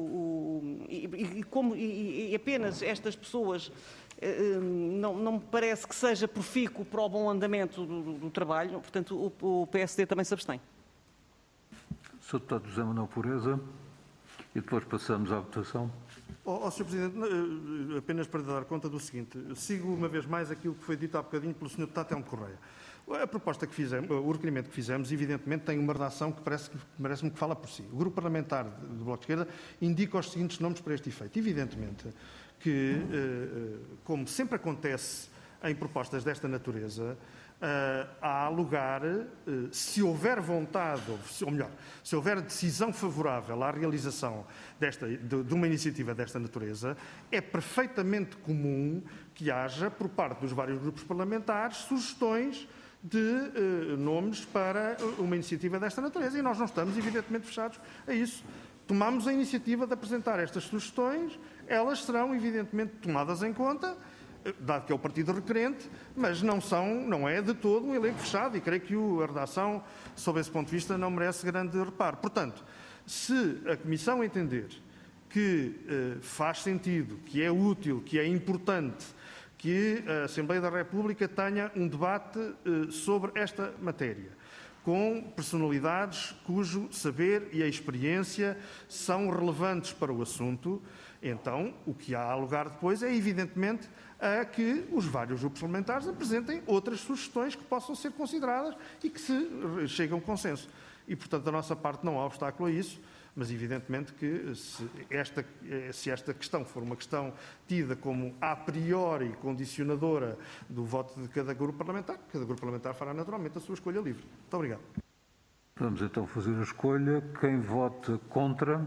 e apenas estas pessoas não me parece que seja profícuo para o bom andamento do trabalho, portanto, o PSD também se abstém. Sr. Deputado José Manuel Pureza, e depois passamos à votação. Sr. Presidente, apenas para dar conta do seguinte, sigo uma vez mais aquilo que foi dito há bocadinho pelo Sr. Deputado Telmo Correia. A proposta que fizemos, o requerimento que fizemos, evidentemente tem uma redação que parece-me que fala por si. O Grupo Parlamentar do Bloco de Esquerda indica os seguintes nomes para este efeito. Evidentemente que, como sempre acontece em propostas desta natureza, há lugar, se houver vontade, ou melhor, se houver decisão favorável à realização de uma iniciativa desta natureza, é perfeitamente comum que haja, por parte dos vários grupos parlamentares, sugestões de nomes para uma iniciativa desta natureza. E nós não estamos, evidentemente, fechados a isso. Tomamos a iniciativa de apresentar estas sugestões, elas serão, evidentemente, tomadas em conta, dado que é o partido requerente, mas não é de todo um elenco fechado, e creio que a redação, sob esse ponto de vista, não merece grande reparo. Portanto, se a Comissão entender que faz sentido, que é útil, que é importante que a Assembleia da República tenha um debate sobre esta matéria, com personalidades cujo saber e a experiência são relevantes para o assunto, então o que há lugar depois é, evidentemente, a que os vários grupos parlamentares apresentem outras sugestões que possam ser consideradas e que se chegue a um consenso. E, portanto, da nossa parte não há obstáculo a isso, mas evidentemente que se esta questão for uma questão tida como a priori condicionadora do voto de cada grupo parlamentar fará naturalmente a sua escolha livre. Muito obrigado. Vamos então fazer a escolha. Quem vota contra?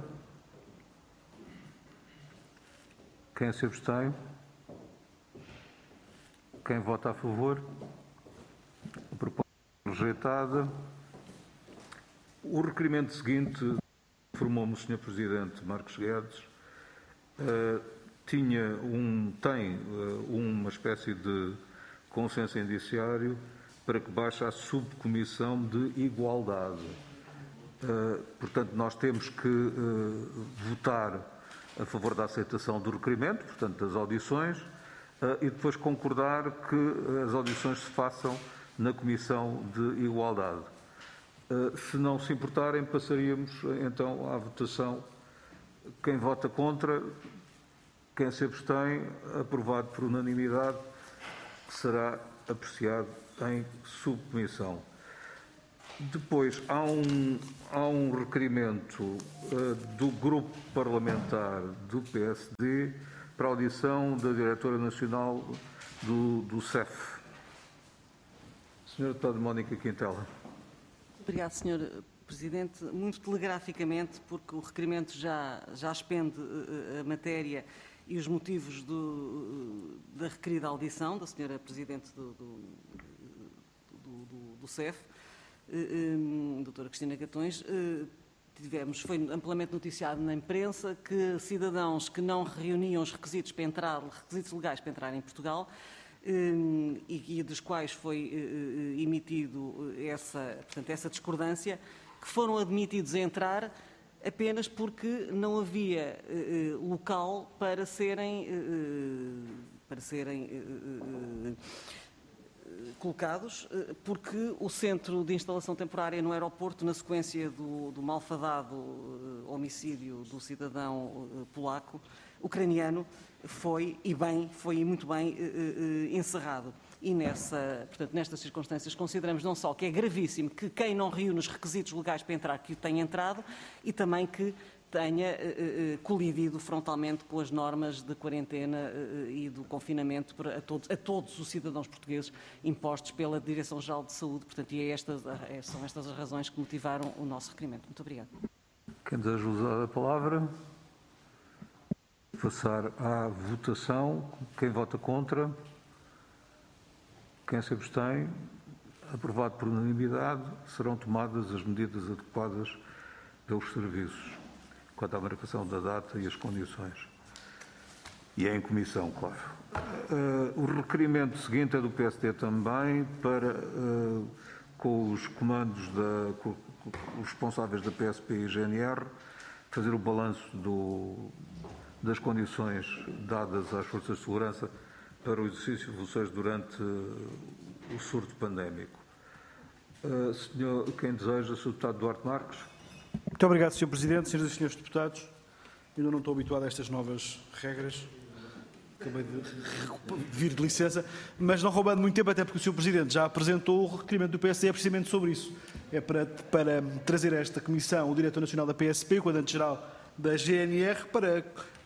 Quem se abstém? Quem vota a favor? A proposta é rejeitada. O requerimento seguinte, informou-me o Sr. Presidente Marcos Guedes, tem uma espécie de consenso indiciário para que baixe à subcomissão de igualdade. Portanto, nós temos que votar a favor da aceitação do requerimento, portanto, das audições, e depois concordar que as audições se façam na Comissão de Igualdade. Se não se importarem, passaríamos então à votação. Quem vota contra, quem se abstém, aprovado por unanimidade, será apreciado em subcomissão. Depois, há um requerimento do Grupo Parlamentar do PSD para a audição da Diretora Nacional do CEF. Sra. Deputada Mónica Quintela. Obrigado, Sr. Presidente. Muito telegraficamente, porque o requerimento já expende a matéria e os motivos da requerida audição da Sra. Presidente do CEF, doutora Cristina Catões. Foi amplamente noticiado na imprensa que cidadãos que não reuniam os requisitos legais para entrar em Portugal, e dos quais foi emitido essa discordância, que foram admitidos a entrar apenas porque não havia local para serem colocados, porque o centro de instalação temporária no aeroporto, na sequência do malfadado homicídio do cidadão ucraniano, foi muito bem encerrado. E nestas circunstâncias consideramos não só que é gravíssimo que quem não reúne os requisitos legais para entrar, que tenha entrado, e também que tenha colidido frontalmente com as normas de quarentena e do confinamento a todos os cidadãos portugueses impostos pela Direção-Geral de Saúde. Portanto, são estas as razões que motivaram o nosso requerimento. Muito obrigado. Quem deseja usar a palavra? Passar à votação. Quem vota contra? Quem se abstém? Aprovado por unanimidade, serão tomadas as medidas adequadas pelos serviços, quanto à marcação da data e as condições. E é em comissão, claro. O requerimento seguinte é do PSD também, com os comandos com os responsáveis da PSP e GNR, fazer o balanço das condições dadas às forças de segurança para o exercício de funções durante o surto pandémico. Quem deseja, Sr. Deputado Duarte Marques. Muito obrigado, Sr. Presidente, Senhoras e Senhores Deputados. Ainda não estou habituado a estas novas regras. Acabei de vir de licença, mas não roubando muito tempo, até porque o Sr. Presidente já apresentou o requerimento do PSD, é precisamente sobre isso. É para trazer a esta Comissão o Diretor Nacional da PSP, o Comandante-Geral da GNR, para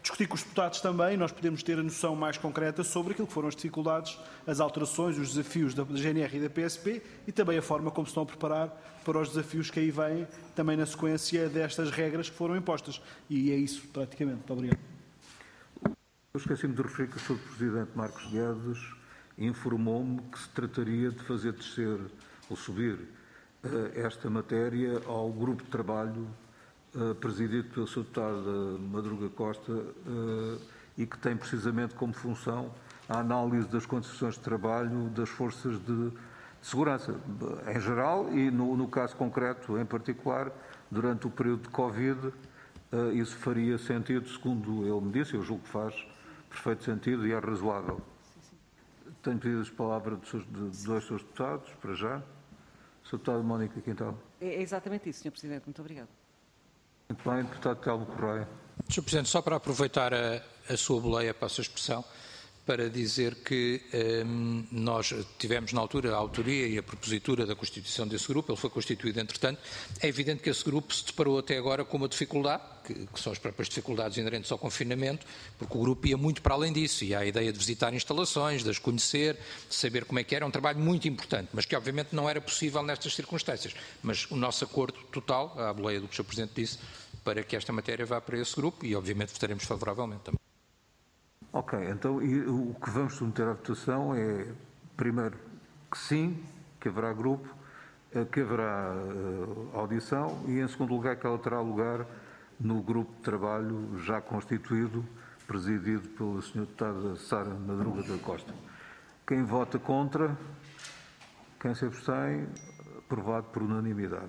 discutir com os deputados também, nós podemos ter a noção mais concreta sobre aquilo que foram as dificuldades, as alterações, os desafios da GNR e da PSP e também a forma como se estão a preparar para os desafios que aí vêm, também na sequência destas regras que foram impostas. E é isso, praticamente. Muito obrigado. Eu esqueci-me de referir que o Sr. Presidente Marcos Guedes informou-me que se trataria de fazer descer ou subir esta matéria ao grupo de trabalho presidido pelo Sr. Deputado Madruga Costa e que tem precisamente como função a análise das condições de trabalho das forças de segurança, em geral e no caso concreto, em particular, durante o período de Covid, isso faria sentido, segundo ele me disse, eu julgo que faz perfeito sentido e é razoável. Tenho pedido as palavras de dois Srs. Deputados, para já. Sr. Deputado Mónica Quintal. É exatamente isso, Sr. Presidente. Muito obrigado. Muito bem, Deputado Telmo Correia. Sr. Presidente, só para aproveitar a sua boleia, para a sua expressão, para dizer que nós tivemos na altura a autoria e a propositura da constituição desse grupo, ele foi constituído entretanto. É evidente que esse grupo se deparou até agora com uma dificuldade, que são as próprias dificuldades inerentes ao confinamento, porque o grupo ia muito para além disso, e há a ideia de visitar instalações, de as conhecer, de saber como é que era, um trabalho muito importante, mas que obviamente não era possível nestas circunstâncias. Mas o nosso acordo total, à boleia do que o Sr. Presidente disse, para que esta matéria vá para esse grupo, e obviamente votaremos favoravelmente também. Ok, então o que vamos submeter à votação é, primeiro, que sim, que haverá grupo, que haverá audição e, em segundo lugar, que ela terá lugar no grupo de trabalho já constituído, presidido pela Sra. Deputada Sara Madruga da Costa. Quem vota contra, quem se abstém, aprovado por unanimidade.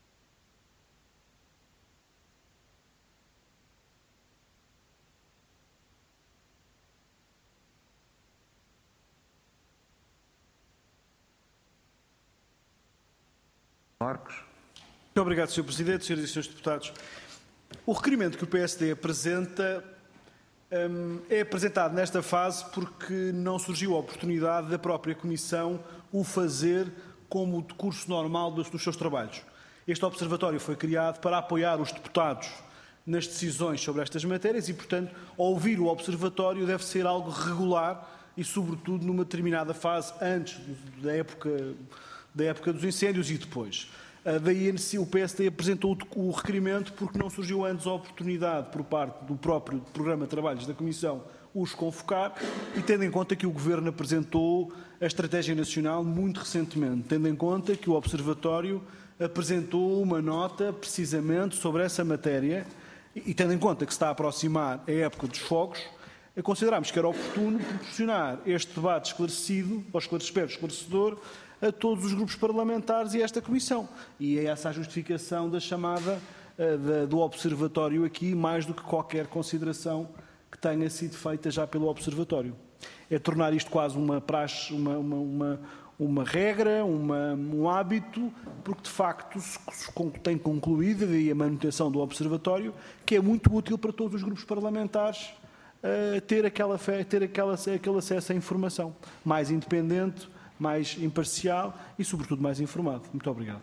Marcos. Muito obrigado, Sr. Presidente, Srs. e Srs. Deputados. O requerimento que o PSD apresenta é apresentado nesta fase porque não surgiu a oportunidade da própria Comissão o fazer como o decurso normal dos seus trabalhos. Este observatório foi criado para apoiar os deputados nas decisões sobre estas matérias e, portanto, ouvir o observatório deve ser algo regular e, sobretudo, numa determinada fase antes da época dos incêndios e depois. Daí o PSD apresentou o requerimento porque não surgiu antes a oportunidade por parte do próprio Programa de Trabalhos da Comissão os convocar e tendo em conta que o Governo apresentou a Estratégia Nacional muito recentemente, tendo em conta que o Observatório apresentou uma nota precisamente sobre essa matéria e tendo em conta que se está a aproximar a época dos fogos, considerámos que era oportuno proporcionar este debate esclarecido, ou esclarecedor, a todos os grupos parlamentares e a esta Comissão. E é essa a justificação da chamada do Observatório aqui, mais do que qualquer consideração que tenha sido feita já pelo Observatório. É tornar isto quase uma praxe, uma regra, um hábito, porque de facto se tem concluído, e a manutenção do Observatório, que é muito útil para todos os grupos parlamentares ter aquele acesso à informação mais independente, mais imparcial e, sobretudo, mais informado. Muito obrigado.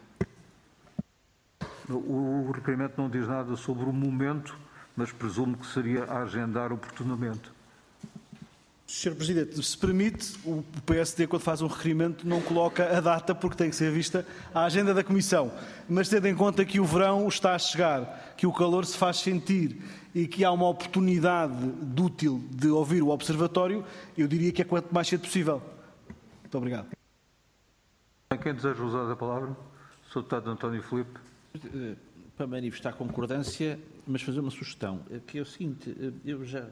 O requerimento não diz nada sobre o momento, mas presumo que seria a agendar oportunamente. Sr. Presidente, se permite, o PSD, quando faz um requerimento, não coloca a data porque tem que ser vista a agenda da Comissão. Mas tendo em conta que o verão está a chegar, que o calor se faz sentir e que há uma oportunidade útil de ouvir o Observatório, eu diria que é quanto mais cedo possível. Muito obrigado. Quem deseja usar a palavra? Sr. Deputado António Filipe. Para manifestar concordância, mas fazer uma sugestão, que é o seguinte, eu já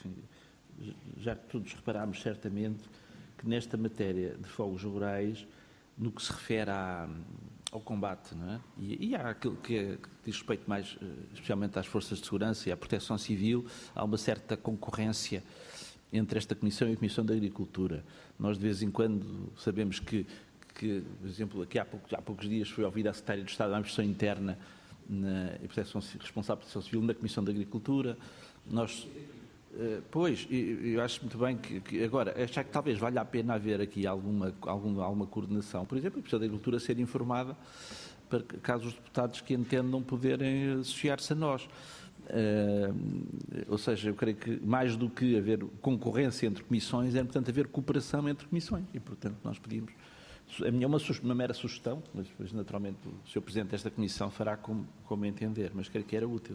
todos reparámos certamente que nesta matéria de fogos rurais, no que se refere ao combate, não é? E há aquilo que diz respeito mais especialmente às forças de segurança e à proteção civil, há uma certa concorrência entre esta Comissão e a Comissão da Agricultura. Nós de vez em quando sabemos que por exemplo, aqui há poucos dias foi ouvida a Secretária de Estado da Administração Interna responsável por proteção civil na Comissão da Agricultura. Pois, eu acho muito bem que agora, achar que talvez valha a pena haver aqui alguma coordenação. Por exemplo, a Comissão da Agricultura ser informada para caso os deputados que entendam poderem associar-se a nós. Ou seja, eu creio que mais do que haver concorrência entre comissões, é importante haver cooperação entre comissões e, portanto, nós pedimos. A minha é uma mera sugestão, mas depois, naturalmente, o Sr. Presidente desta Comissão fará como entender, mas creio que era útil.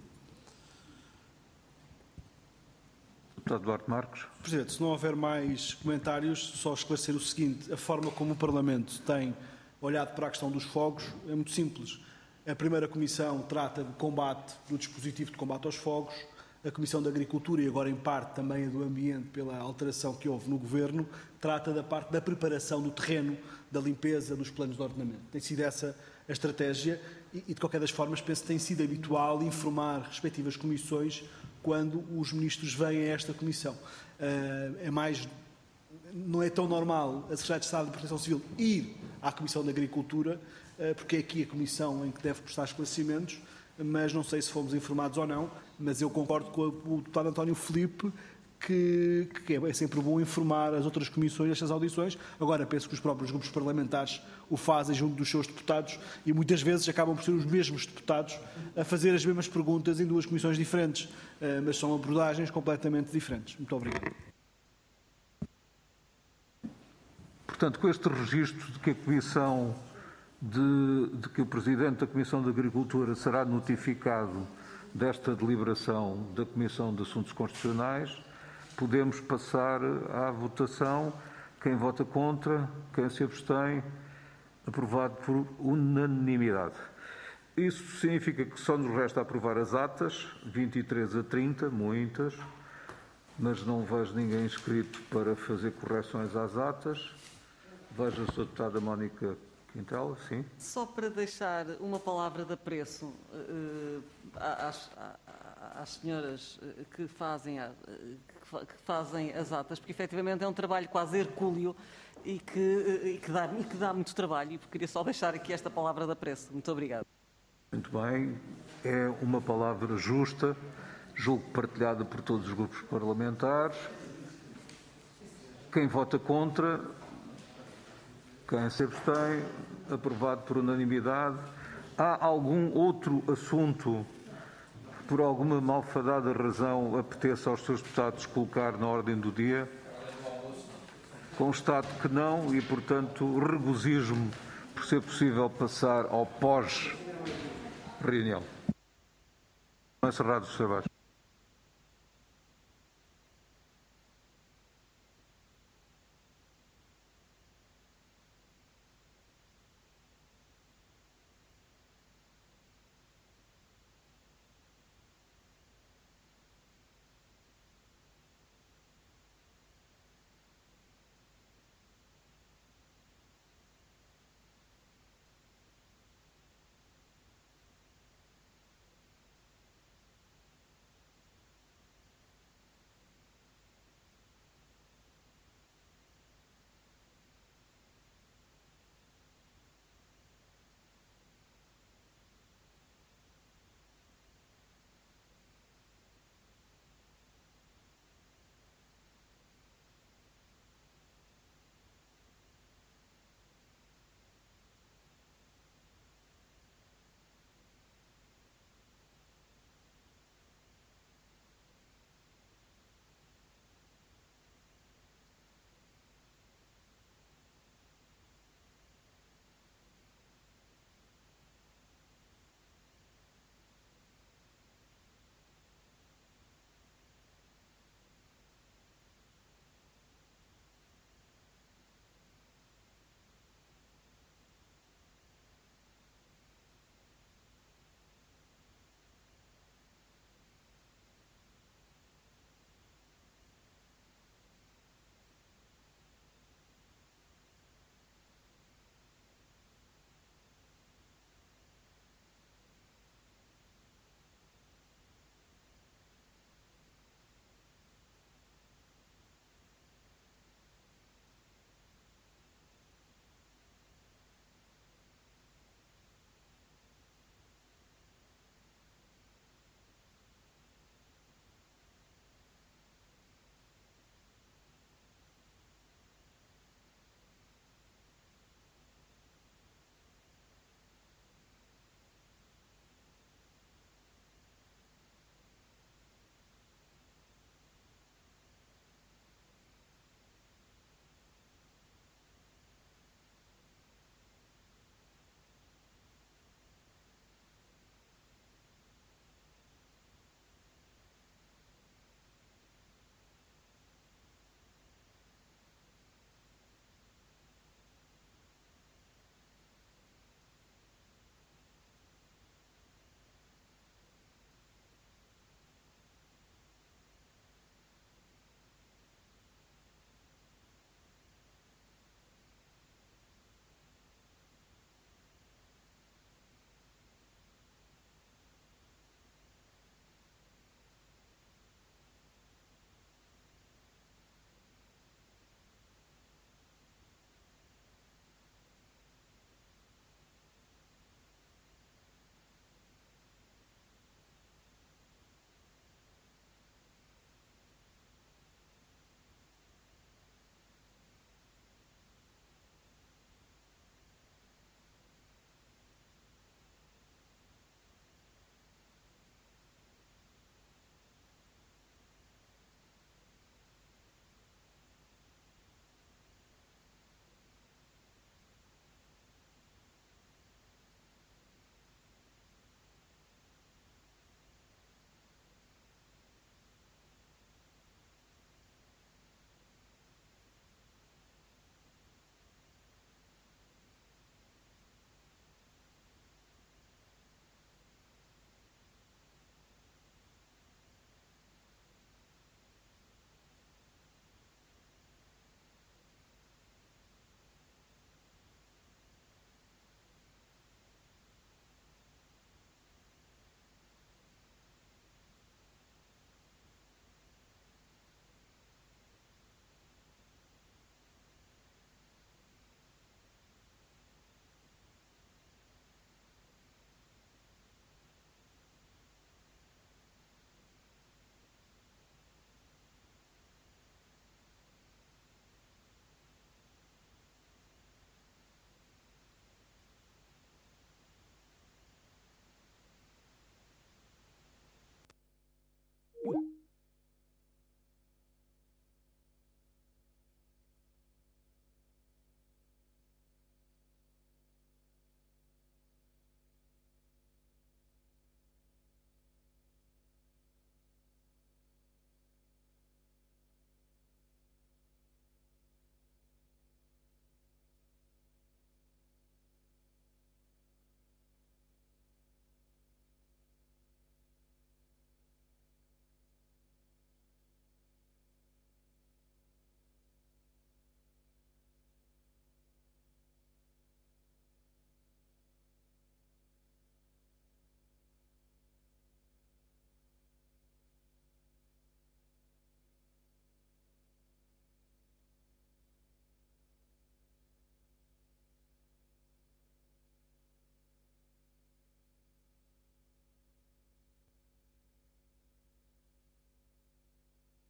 Deputado Duarte Marques. Presidente, se não houver mais comentários, só esclarecer o seguinte: a forma como o Parlamento tem olhado para a questão dos fogos é muito simples. A primeira Comissão trata de combate, do dispositivo de combate aos fogos, a Comissão da Agricultura e agora em parte também a do Ambiente, pela alteração que houve no Governo, trata da parte da preparação do terreno, da limpeza, dos planos de ordenamento. Tem sido essa a estratégia e de qualquer das formas, penso que tem sido habitual informar respectivas comissões quando os ministros vêm a esta Comissão. Não é tão normal a Secretaria de Estado de Proteção Civil ir à Comissão da Agricultura, porque é aqui a Comissão em que deve prestar esclarecimentos, mas não sei se fomos informados ou não, mas eu concordo com o deputado António Filipe que é sempre bom informar as outras comissões destas audições. Agora, penso que os próprios grupos parlamentares o fazem junto dos seus deputados e muitas vezes acabam por ser os mesmos deputados a fazer as mesmas perguntas em duas comissões diferentes, mas são abordagens completamente diferentes. Muito obrigado. Portanto, com este registro de que a Comissão de que o Presidente da Comissão de Agricultura será notificado desta deliberação da Comissão de Assuntos Constitucionais, podemos passar à votação. Quem vota contra, quem se abstém, aprovado por unanimidade. Isso significa que só nos resta aprovar as atas, 23 a 30, muitas, mas não vejo ninguém inscrito para fazer correções às atas. Vejo a Sra. Deputada Mónica Quintela, sim. Só para deixar uma palavra de apreço às senhoras que fazem as atas, porque efetivamente é um trabalho quase hercúleo e que dá muito trabalho, e queria só deixar aqui esta palavra de apreço. Muito obrigado. Muito bem, é uma palavra justa, julgo partilhada por todos os grupos parlamentares. Quem vota contra, quem se abstém, aprovado por unanimidade. Há algum outro assunto, por alguma malfadada razão, apeteça aos seus deputados colocar na ordem do dia? Constato que não e, portanto, regozijo-me por ser possível passar ao pós-reunião. Encerrados os trabalhos.